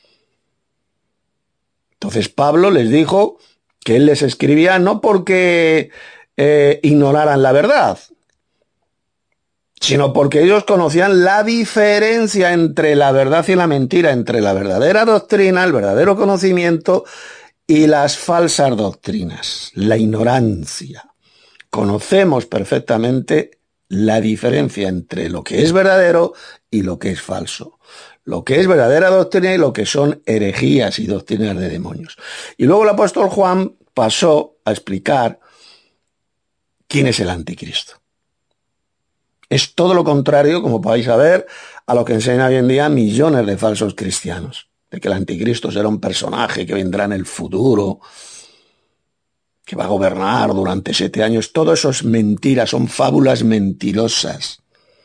Entonces Pablo les dijo que él les escribía no porque ignoraran la verdad, sino porque ellos conocían la diferencia entre la verdad y la mentira, entre la verdadera doctrina, el verdadero conocimiento y las falsas doctrinas, la ignorancia. Conocemos perfectamente la diferencia entre lo que es verdadero y lo que es falso. Lo que es verdadera doctrina y lo que son herejías y doctrinas de demonios. Y luego el apóstol Juan pasó a explicar quién es el anticristo. Es todo lo contrario, como podéis saber, a lo que enseñan hoy en día millones de falsos cristianos. De que el anticristo será un personaje que vendrá en el futuro, que va a gobernar durante 7 años. Todo eso es mentira, son fábulas mentirosas.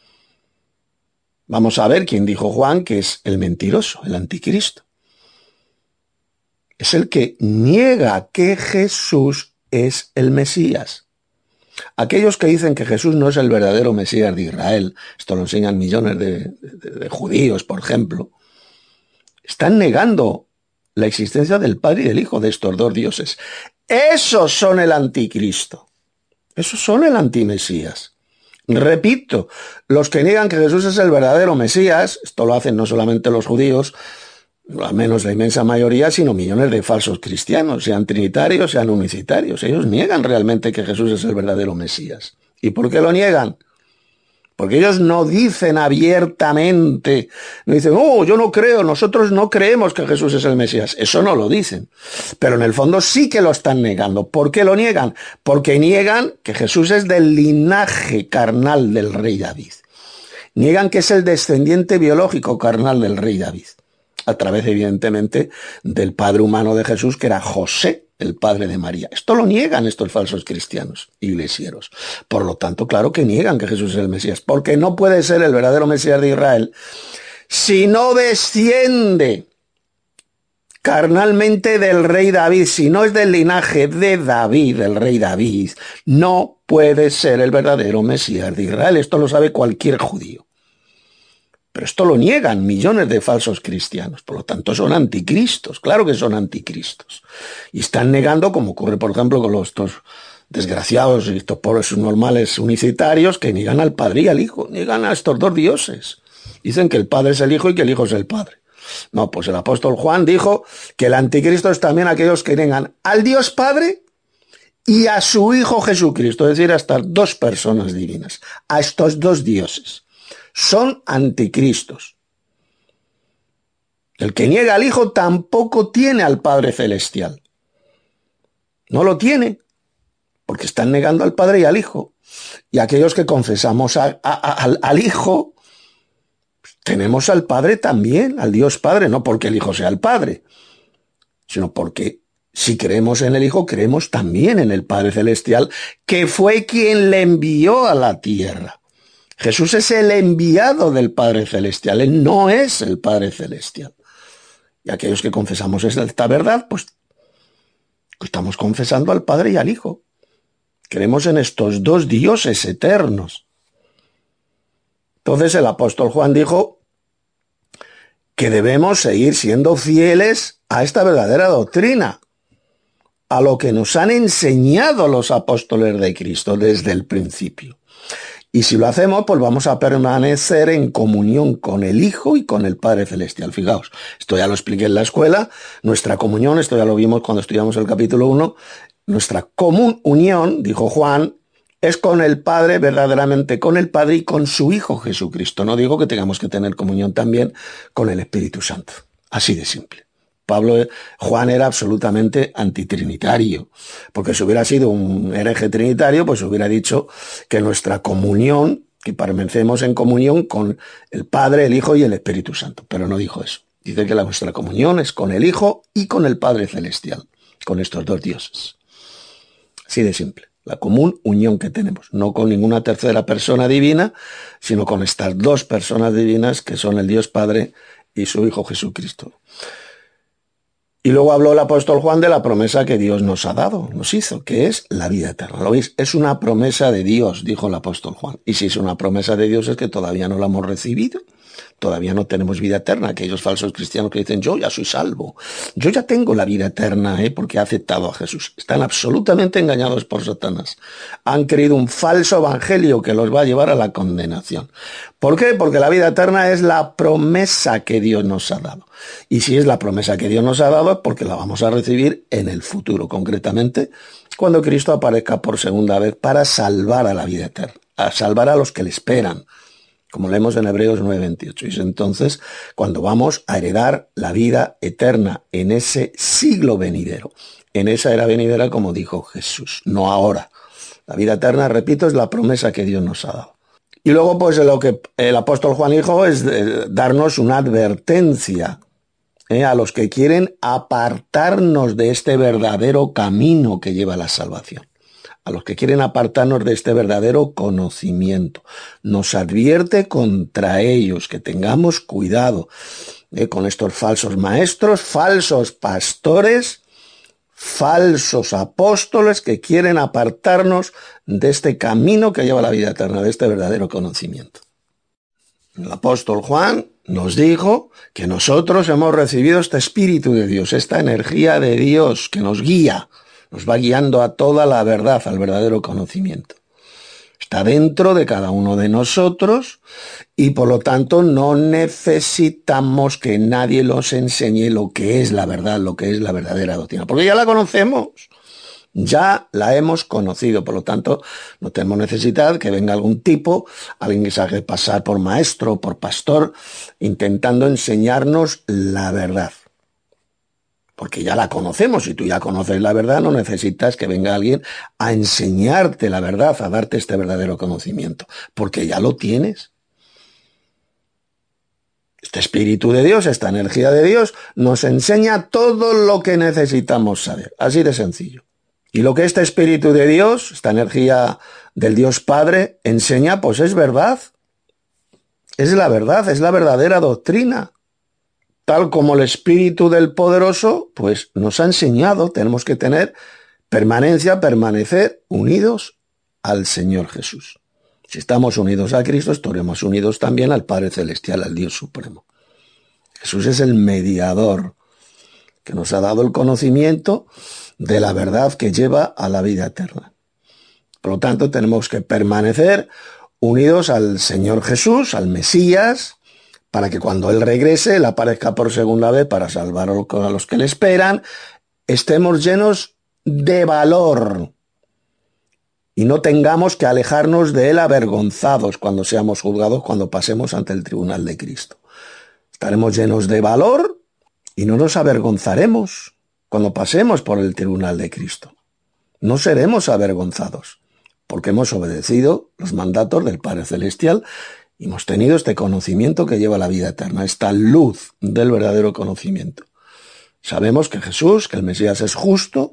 Vamos a ver quién dijo Juan que es el mentiroso, el anticristo. Es el que niega que Jesús es el Mesías. Aquellos que dicen que Jesús no es el verdadero Mesías de Israel, esto lo enseñan millones de judíos, por ejemplo, están negando la existencia del Padre y del Hijo, de estos dos dioses. Esos son el anticristo. Esos son el antimesías. Repito, los que niegan que Jesús es el verdadero Mesías, esto lo hacen no solamente los judíos, al menos la inmensa mayoría, sino millones de falsos cristianos, sean trinitarios, sean unicitarios. Ellos niegan realmente que Jesús es el verdadero Mesías. ¿Y por qué lo niegan? Porque ellos no dicen abiertamente, no dicen, oh, yo no creo, nosotros no creemos que Jesús es el Mesías. Eso no lo dicen. Pero en el fondo sí que lo están negando. ¿Por qué lo niegan? Porque niegan que Jesús es del linaje carnal del rey David. Niegan que es el descendiente biológico carnal del rey David. A través, evidentemente, del padre humano de Jesús, que era José, el padre de María. Esto lo niegan estos falsos cristianos iglesieros. Por lo tanto, claro que niegan que Jesús es el Mesías, porque no puede ser el verdadero Mesías de Israel si no desciende carnalmente del rey David, si no es del linaje de David, el rey David, no puede ser el verdadero Mesías de Israel. Esto lo sabe cualquier judío. Pero esto lo niegan millones de falsos cristianos. Por lo tanto, son anticristos. Claro que son anticristos. Y están negando, como ocurre, por ejemplo, con estos desgraciados y estos pobres normales unicitarios, que niegan al Padre y al Hijo. Niegan a estos dos dioses. Dicen que el Padre es el Hijo y que el Hijo es el Padre. No, pues el apóstol Juan dijo que el anticristo es también aquellos que niegan al Dios Padre y a su Hijo Jesucristo. Es decir, a estas dos personas divinas. A estos dos dioses. Son anticristos. El que niega al Hijo tampoco tiene al Padre Celestial. No lo tiene, porque están negando al Padre y al Hijo. Y aquellos que confesamos al Hijo, tenemos al Padre también, al Dios Padre, no porque el Hijo sea el Padre, sino porque si creemos en el Hijo, creemos también en el Padre Celestial, que fue quien le envió a la tierra. Jesús es el enviado del Padre Celestial, Él no es el Padre Celestial. Y aquellos que confesamos esta verdad, pues estamos confesando al Padre y al Hijo. Creemos en estos dos dioses eternos. Entonces el apóstol Juan dijo que debemos seguir siendo fieles a esta verdadera doctrina, a lo que nos han enseñado los apóstoles de Cristo desde el principio. Y si lo hacemos, pues vamos a permanecer en comunión con el Hijo y con el Padre Celestial. Fijaos, esto ya lo expliqué en la escuela, nuestra comunión, esto ya lo vimos cuando estudiamos el capítulo 1, nuestra común unión, dijo Juan, es con el Padre, verdaderamente con el Padre y con su Hijo Jesucristo. No digo que tengamos que tener comunión también con el Espíritu Santo. Así de simple. Juan era absolutamente antitrinitario, porque si hubiera sido un hereje trinitario, pues hubiera dicho que nuestra comunión, que permanecemos en comunión con el Padre, el Hijo y el Espíritu Santo, pero no dijo eso. Dice que nuestra comunión es con el Hijo y con el Padre Celestial, con estos dos dioses. Así de simple. La común unión que tenemos, no con ninguna tercera persona divina, sino con estas dos personas divinas que son el Dios Padre y su Hijo Jesucristo. Y luego habló el apóstol Juan de la promesa que Dios nos ha dado, nos hizo, que es la vida eterna. ¿Lo veis? Es una promesa de Dios, dijo el apóstol Juan. Y si es una promesa de Dios es que todavía no la hemos recibido. Todavía no tenemos vida eterna. Aquellos falsos cristianos que dicen, yo ya soy salvo. Yo ya tengo la vida eterna, porque he aceptado a Jesús. Están absolutamente engañados por Satanás. Han creído un falso evangelio que los va a llevar a la condenación. ¿Por qué? Porque la vida eterna es la promesa que Dios nos ha dado. Y si es la promesa que Dios nos ha dado, es porque la vamos a recibir en el futuro, concretamente, cuando Cristo aparezca por segunda vez para salvar a la vida eterna, a salvar a los que le esperan, como leemos en Hebreos 9:28. Y es entonces cuando vamos a heredar la vida eterna en ese siglo venidero, en esa era venidera, como dijo Jesús, no ahora. La vida eterna, repito, es la promesa que Dios nos ha dado. Y luego, pues lo que el apóstol Juan dijo es darnos una advertencia a los que quieren apartarnos de este verdadero camino que lleva a la salvación, a los que quieren apartarnos de este verdadero conocimiento. Nos advierte contra ellos, que tengamos cuidado con estos falsos maestros, falsos pastores, falsos apóstoles que quieren apartarnos de este camino que lleva a la vida eterna, de este verdadero conocimiento. El apóstol Juan nos dijo que nosotros hemos recibido este Espíritu de Dios, esta energía de Dios que nos guía, nos va guiando a toda la verdad, al verdadero conocimiento. Está dentro de cada uno de nosotros y por lo tanto no necesitamos que nadie nos enseñe lo que es la verdad, lo que es la verdadera doctrina, porque ya la conocemos, ya la hemos conocido, por lo tanto no tenemos necesidad que venga algún tipo, alguien que se haga pasar por maestro, por pastor, intentando enseñarnos la verdad. Porque ya la conocemos, si tú ya conoces la verdad, no necesitas que venga alguien a enseñarte la verdad, a darte este verdadero conocimiento, porque ya lo tienes. Este Espíritu de Dios, esta energía de Dios, nos enseña todo lo que necesitamos saber, así de sencillo. Y lo que este Espíritu de Dios, esta energía del Dios Padre, enseña, pues es verdad. Es la verdad, es la verdadera doctrina. Tal como el Espíritu del Poderoso, pues nos ha enseñado, tenemos que tener permanencia, permanecer unidos al Señor Jesús. Si estamos unidos a Cristo, estaremos unidos también al Padre Celestial, al Dios Supremo. Jesús es el mediador que nos ha dado el conocimiento de la verdad que lleva a la vida eterna. Por lo tanto, tenemos que permanecer unidos al Señor Jesús, al Mesías, para que cuando Él regrese, Él aparezca por segunda vez para salvar a los que le esperan, estemos llenos de valor y no tengamos que alejarnos de Él avergonzados cuando seamos juzgados, cuando pasemos ante el tribunal de Cristo. Estaremos llenos de valor y no nos avergonzaremos cuando pasemos por el tribunal de Cristo. No seremos avergonzados porque hemos obedecido los mandatos del Padre Celestial y hemos tenido este conocimiento que lleva a la vida eterna, esta luz del verdadero conocimiento. Sabemos que Jesús, que el Mesías es justo,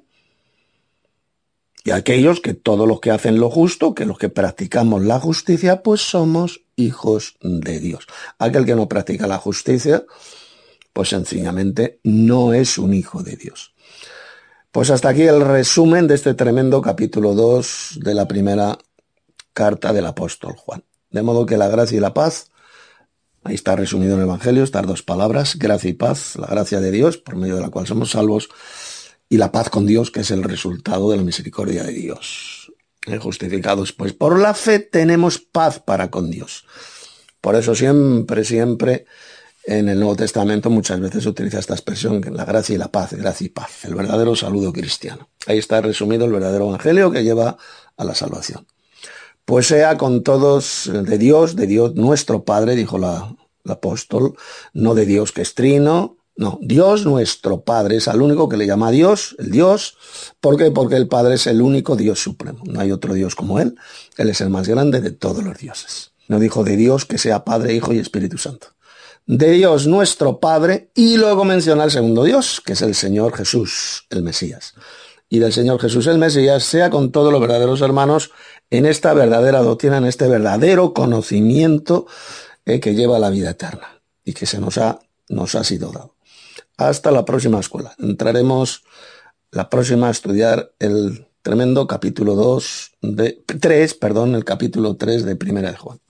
y aquellos que todos los que hacen lo justo, que los que practicamos la justicia, pues somos hijos de Dios. Aquel que no practica la justicia, pues sencillamente no es un hijo de Dios. Pues hasta aquí el resumen de este tremendo capítulo 2 de la primera carta del apóstol Juan. De modo que la gracia y la paz, ahí está resumido en el Evangelio, estas dos palabras, gracia y paz, la gracia de Dios, por medio de la cual somos salvos, y la paz con Dios, que es el resultado de la misericordia de Dios. Justificados, pues por la fe tenemos paz para con Dios. Por eso siempre en el Nuevo Testamento muchas veces se utiliza esta expresión, la gracia y la paz, gracia y paz, el verdadero saludo cristiano. Ahí está resumido el verdadero Evangelio que lleva a la salvación. Pues sea con todos de Dios nuestro Padre, dijo el apóstol, no de Dios que es trino, no, Dios nuestro Padre es al único que le llama Dios, el Dios. ¿Por qué? Porque el Padre es el único Dios supremo, no hay otro Dios como Él es el más grande de todos los dioses. No dijo de Dios que sea Padre, Hijo y Espíritu Santo. De Dios nuestro Padre, y luego menciona el segundo Dios, que es el Señor Jesús, el Mesías. Y del Señor Jesús el Mesías sea con todos los verdaderos hermanos en esta verdadera doctrina, en este verdadero conocimiento que lleva a la vida eterna y que nos ha sido dado. Hasta la próxima escuela. Entraremos la próxima a estudiar el tremendo capítulo 3 de Primera de Juan.